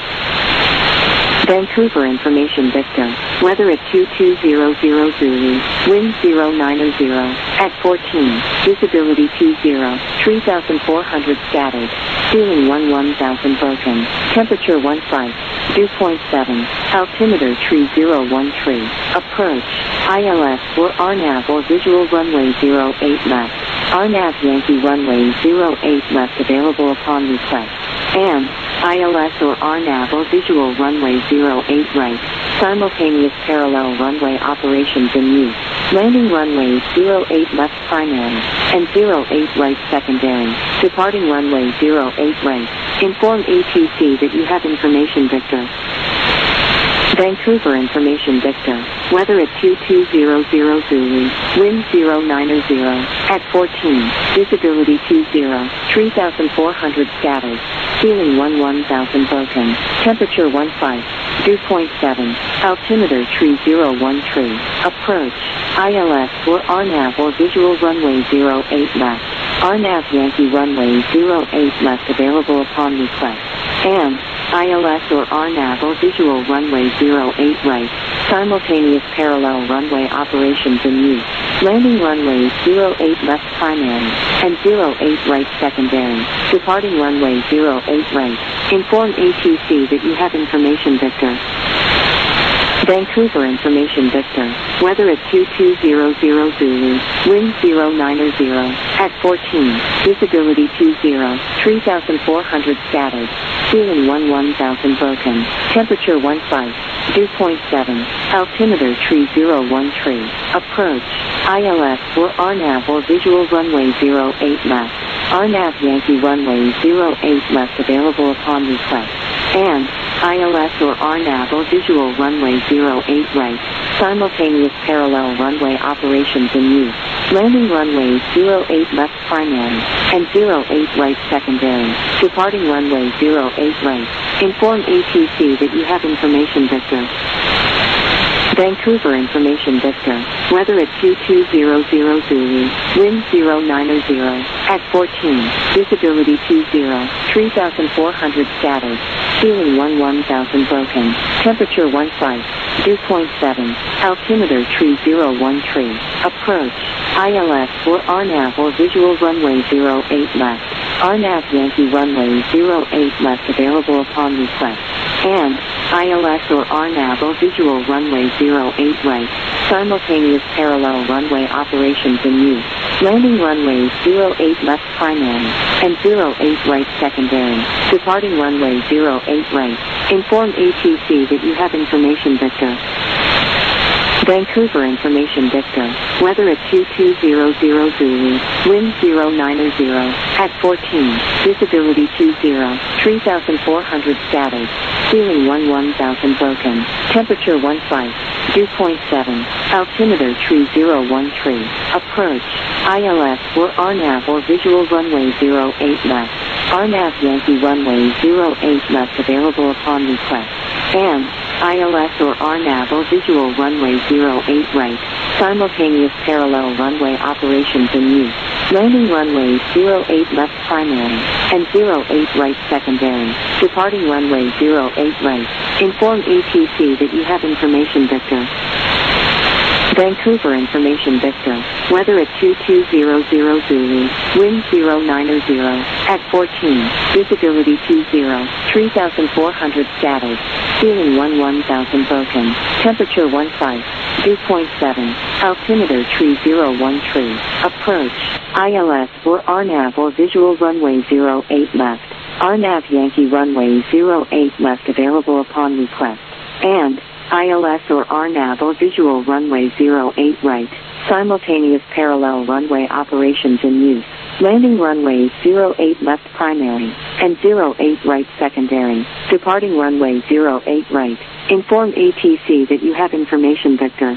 Vancouver Information Victor. Weather at two two zero zero Zulu. Wind zero nine zero. At fourteen. Visibility two zero. three thousand four hundred scattered. Ceiling one one thousand broken. Temperature one five. Dew point seven. Altimeter three zero one three. Approach. I L S or R NAV or visual runway zero eight left. R NAV Yankee runway zero eight left available upon request. And I L S or R NAV or visual runway zero eight right. Simultaneous parallel runway operations in use. Landing runway zero eight left primary and zero eight right secondary. Departing runway zero eight right. Inform A T C that you have information Victor. Vancouver Information Victor. Weather at two two zero zero Zulu. Wind zero nine zero. At fourteen. Visibility two zero. three thousand four hundred scattered. Ceiling one one thousand broken. Temperature one five. Dew point seven. Altimeter three zero one three. Approach. I L S or R NAV or visual runway zero eight left. R NAV Yankee runway zero eight left available upon request. And I L S or R NAV or visual runway zero eight right. Simultaneous parallel runway operations in use. Landing runway zero eight left primary and zero eight right secondary. Departing runway zero eight right. Inform A T C that you have information Victor. Vancouver Information Victor. Weather at two two zero zero Zulu. Wind zero nine zero. At fourteen. Visibility two zero. three thousand four hundred scattered. Ceiling one one thousand broken. Temperature one five. Dew point seven. Altimeter tree zero one tree. Approach. I L S or R NAV or visual runway zero eight left. R NAV Yankee runway zero eight left available upon request. And I L S or R NAV or visual runway zero eight right. Simultaneous parallel runway operations in use. Landing runway zero eight left primary and zero eight right secondary. Departing runway zero eight right. Inform A T C that you have information Victor. Vancouver Information Victor. Weather at two two zero zero Zulu. Wind zero nine zero. At fourteen. Visibility two zero. three thousand four hundred scattered. Ceiling one one thousand broken. Temperature one five. Dew point seven. Altimeter tree zero one tree. Approach. I L S or R NAV or visual runway zero eight left. R NAV Yankee runway zero eight left available upon request. And I L S or R NAV or visual runway zero eight right. Simultaneous parallel runway operations in use. Landing runway zero eight left primary and zero eight right secondary. Departing runway zero eight right. Inform A T C that you have information Victor. Vancouver Information Victor. Weather at two two zero zero Zulu. Wind zero nine zero. At fourteen. Visibility two zero. three thousand four hundred scattered. Ceiling one one thousand broken. Temperature one five. Dew point seven. Altimeter tree zero one tree. Approach. I L S or R NAV or visual runway zero eight left. R NAV Yankee runway zero eight left available upon request. And I L S or R NAV or visual runway zero eight right. Simultaneous parallel runway operations in use. Landing runway zero eight left primary and zero eight right secondary. Departing runway zero eight right. Inform A T C that you have information Victor. Vancouver Information Victor. Weather at two two zero zero Zulu. Wind zero nine zero. At fourteen. Visibility two zero. three thousand four hundred scattered. Ceiling one one thousand broken. Temperature one five. Dew point seven. Altimeter tree zero one tree. Approach. I L S or R NAV or visual runway zero eight left. R NAV Yankee runway zero eight left available upon request. And I L S or R NAV or visual runway zero eight right. Simultaneous parallel runway operations in use. Landing runway zero eight left primary and zero eight right secondary. Departing runway zero eight right. Inform A T C that you have information Victor.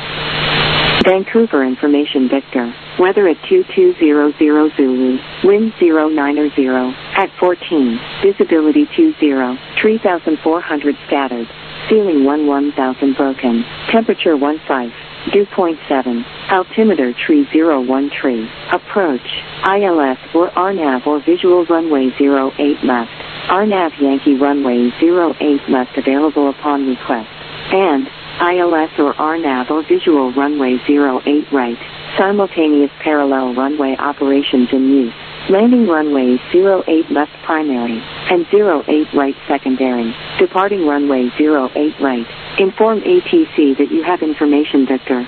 Vancouver Information Victor. Weather at two two zero zero Zulu. Wind zero nine zero. At fourteen. Visibility two zero. three thousand four hundred scattered. Ceiling one one thousand broken. Temperature one five. Dew point seven. Altimeter tree zero one tree. Approach. I L S or R NAV or visual runway zero eight left. R NAV Yankee runway zero eight left available upon request. And I L S or R NAV or visual runway zero eight right. Simultaneous parallel runway operations in use. Landing runway zero eight left primary and zero eight right secondary. Departing runway zero eight right. Inform A T C that you have information Victor.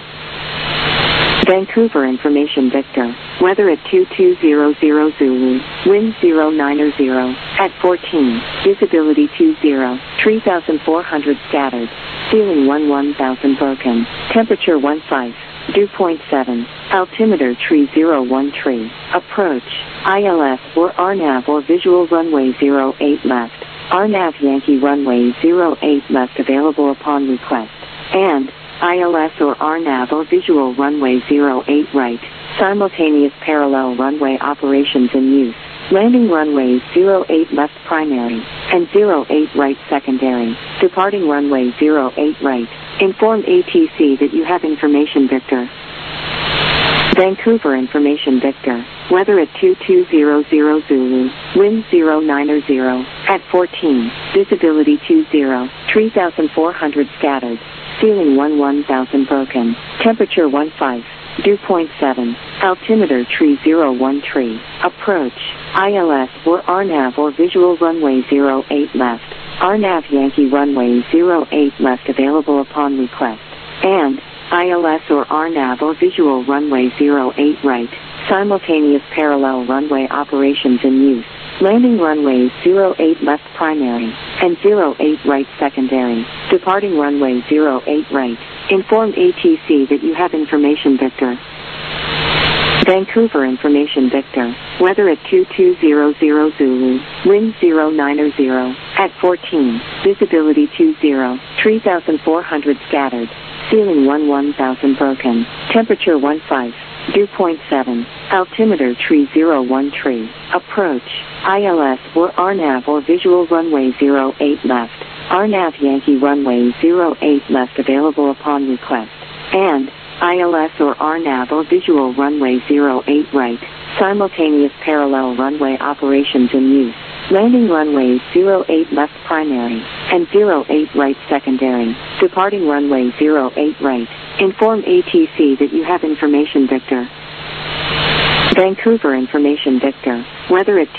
Vancouver Information Victor. Weather at two two zero zero Zulu. Wind zero nine zero. At fourteen. Visibility two zero. three thousand four hundred scattered. Ceiling one one thousand broken. Temperature one five. Dew point seven. Altimeter tree zero one tree. Approach. I L S or R NAV or visual runway zero eight left. R NAV Yankee runway zero eight left available upon request. And I L S or R NAV or visual runway zero eight right. Simultaneous parallel runway operations in use. Landing runway zero eight left primary and zero eight right secondary. Departing runway zero eight right. Inform A T C that you have information Victor. Vancouver Information Victor. Weather at two two zero zero Zulu. Wind zero nine zero. At fourteen. Visibility two zero. three thousand four hundred scattered. ceiling one one thousand broken, temperature one five, dew point seven, altimeter tree zero one tree, approach, I L S or R NAV or visual runway zero eight left, R NAV Yankee runway zero eight left available upon request, and I L S or R NAV or visual runway zero eight right, simultaneous parallel runway operations in use. Landing runways zero eight left primary, and zero eight right secondary, departing runway zero eight right. Inform A T C that you have information Victor. Vancouver information Victor, weather at two two zero zero Zulu, wind zero nine zero, at fourteen, visibility two zero, three thousand four hundred scattered, ceiling one one thousand broken, temperature one five, dew point seven, altimeter tree zero one tree, approach, I L S or R NAV or visual runway zero eight left, R NAV Yankee runway zero eight left available upon request, and I L S or R NAV or visual runway zero eight right, simultaneous parallel runway operations in use. Landing runways zero eight left primary, and zero eight right secondary, departing runway zero eight right. Inform A T C that you have information Victor. Vancouver information Victor, weather at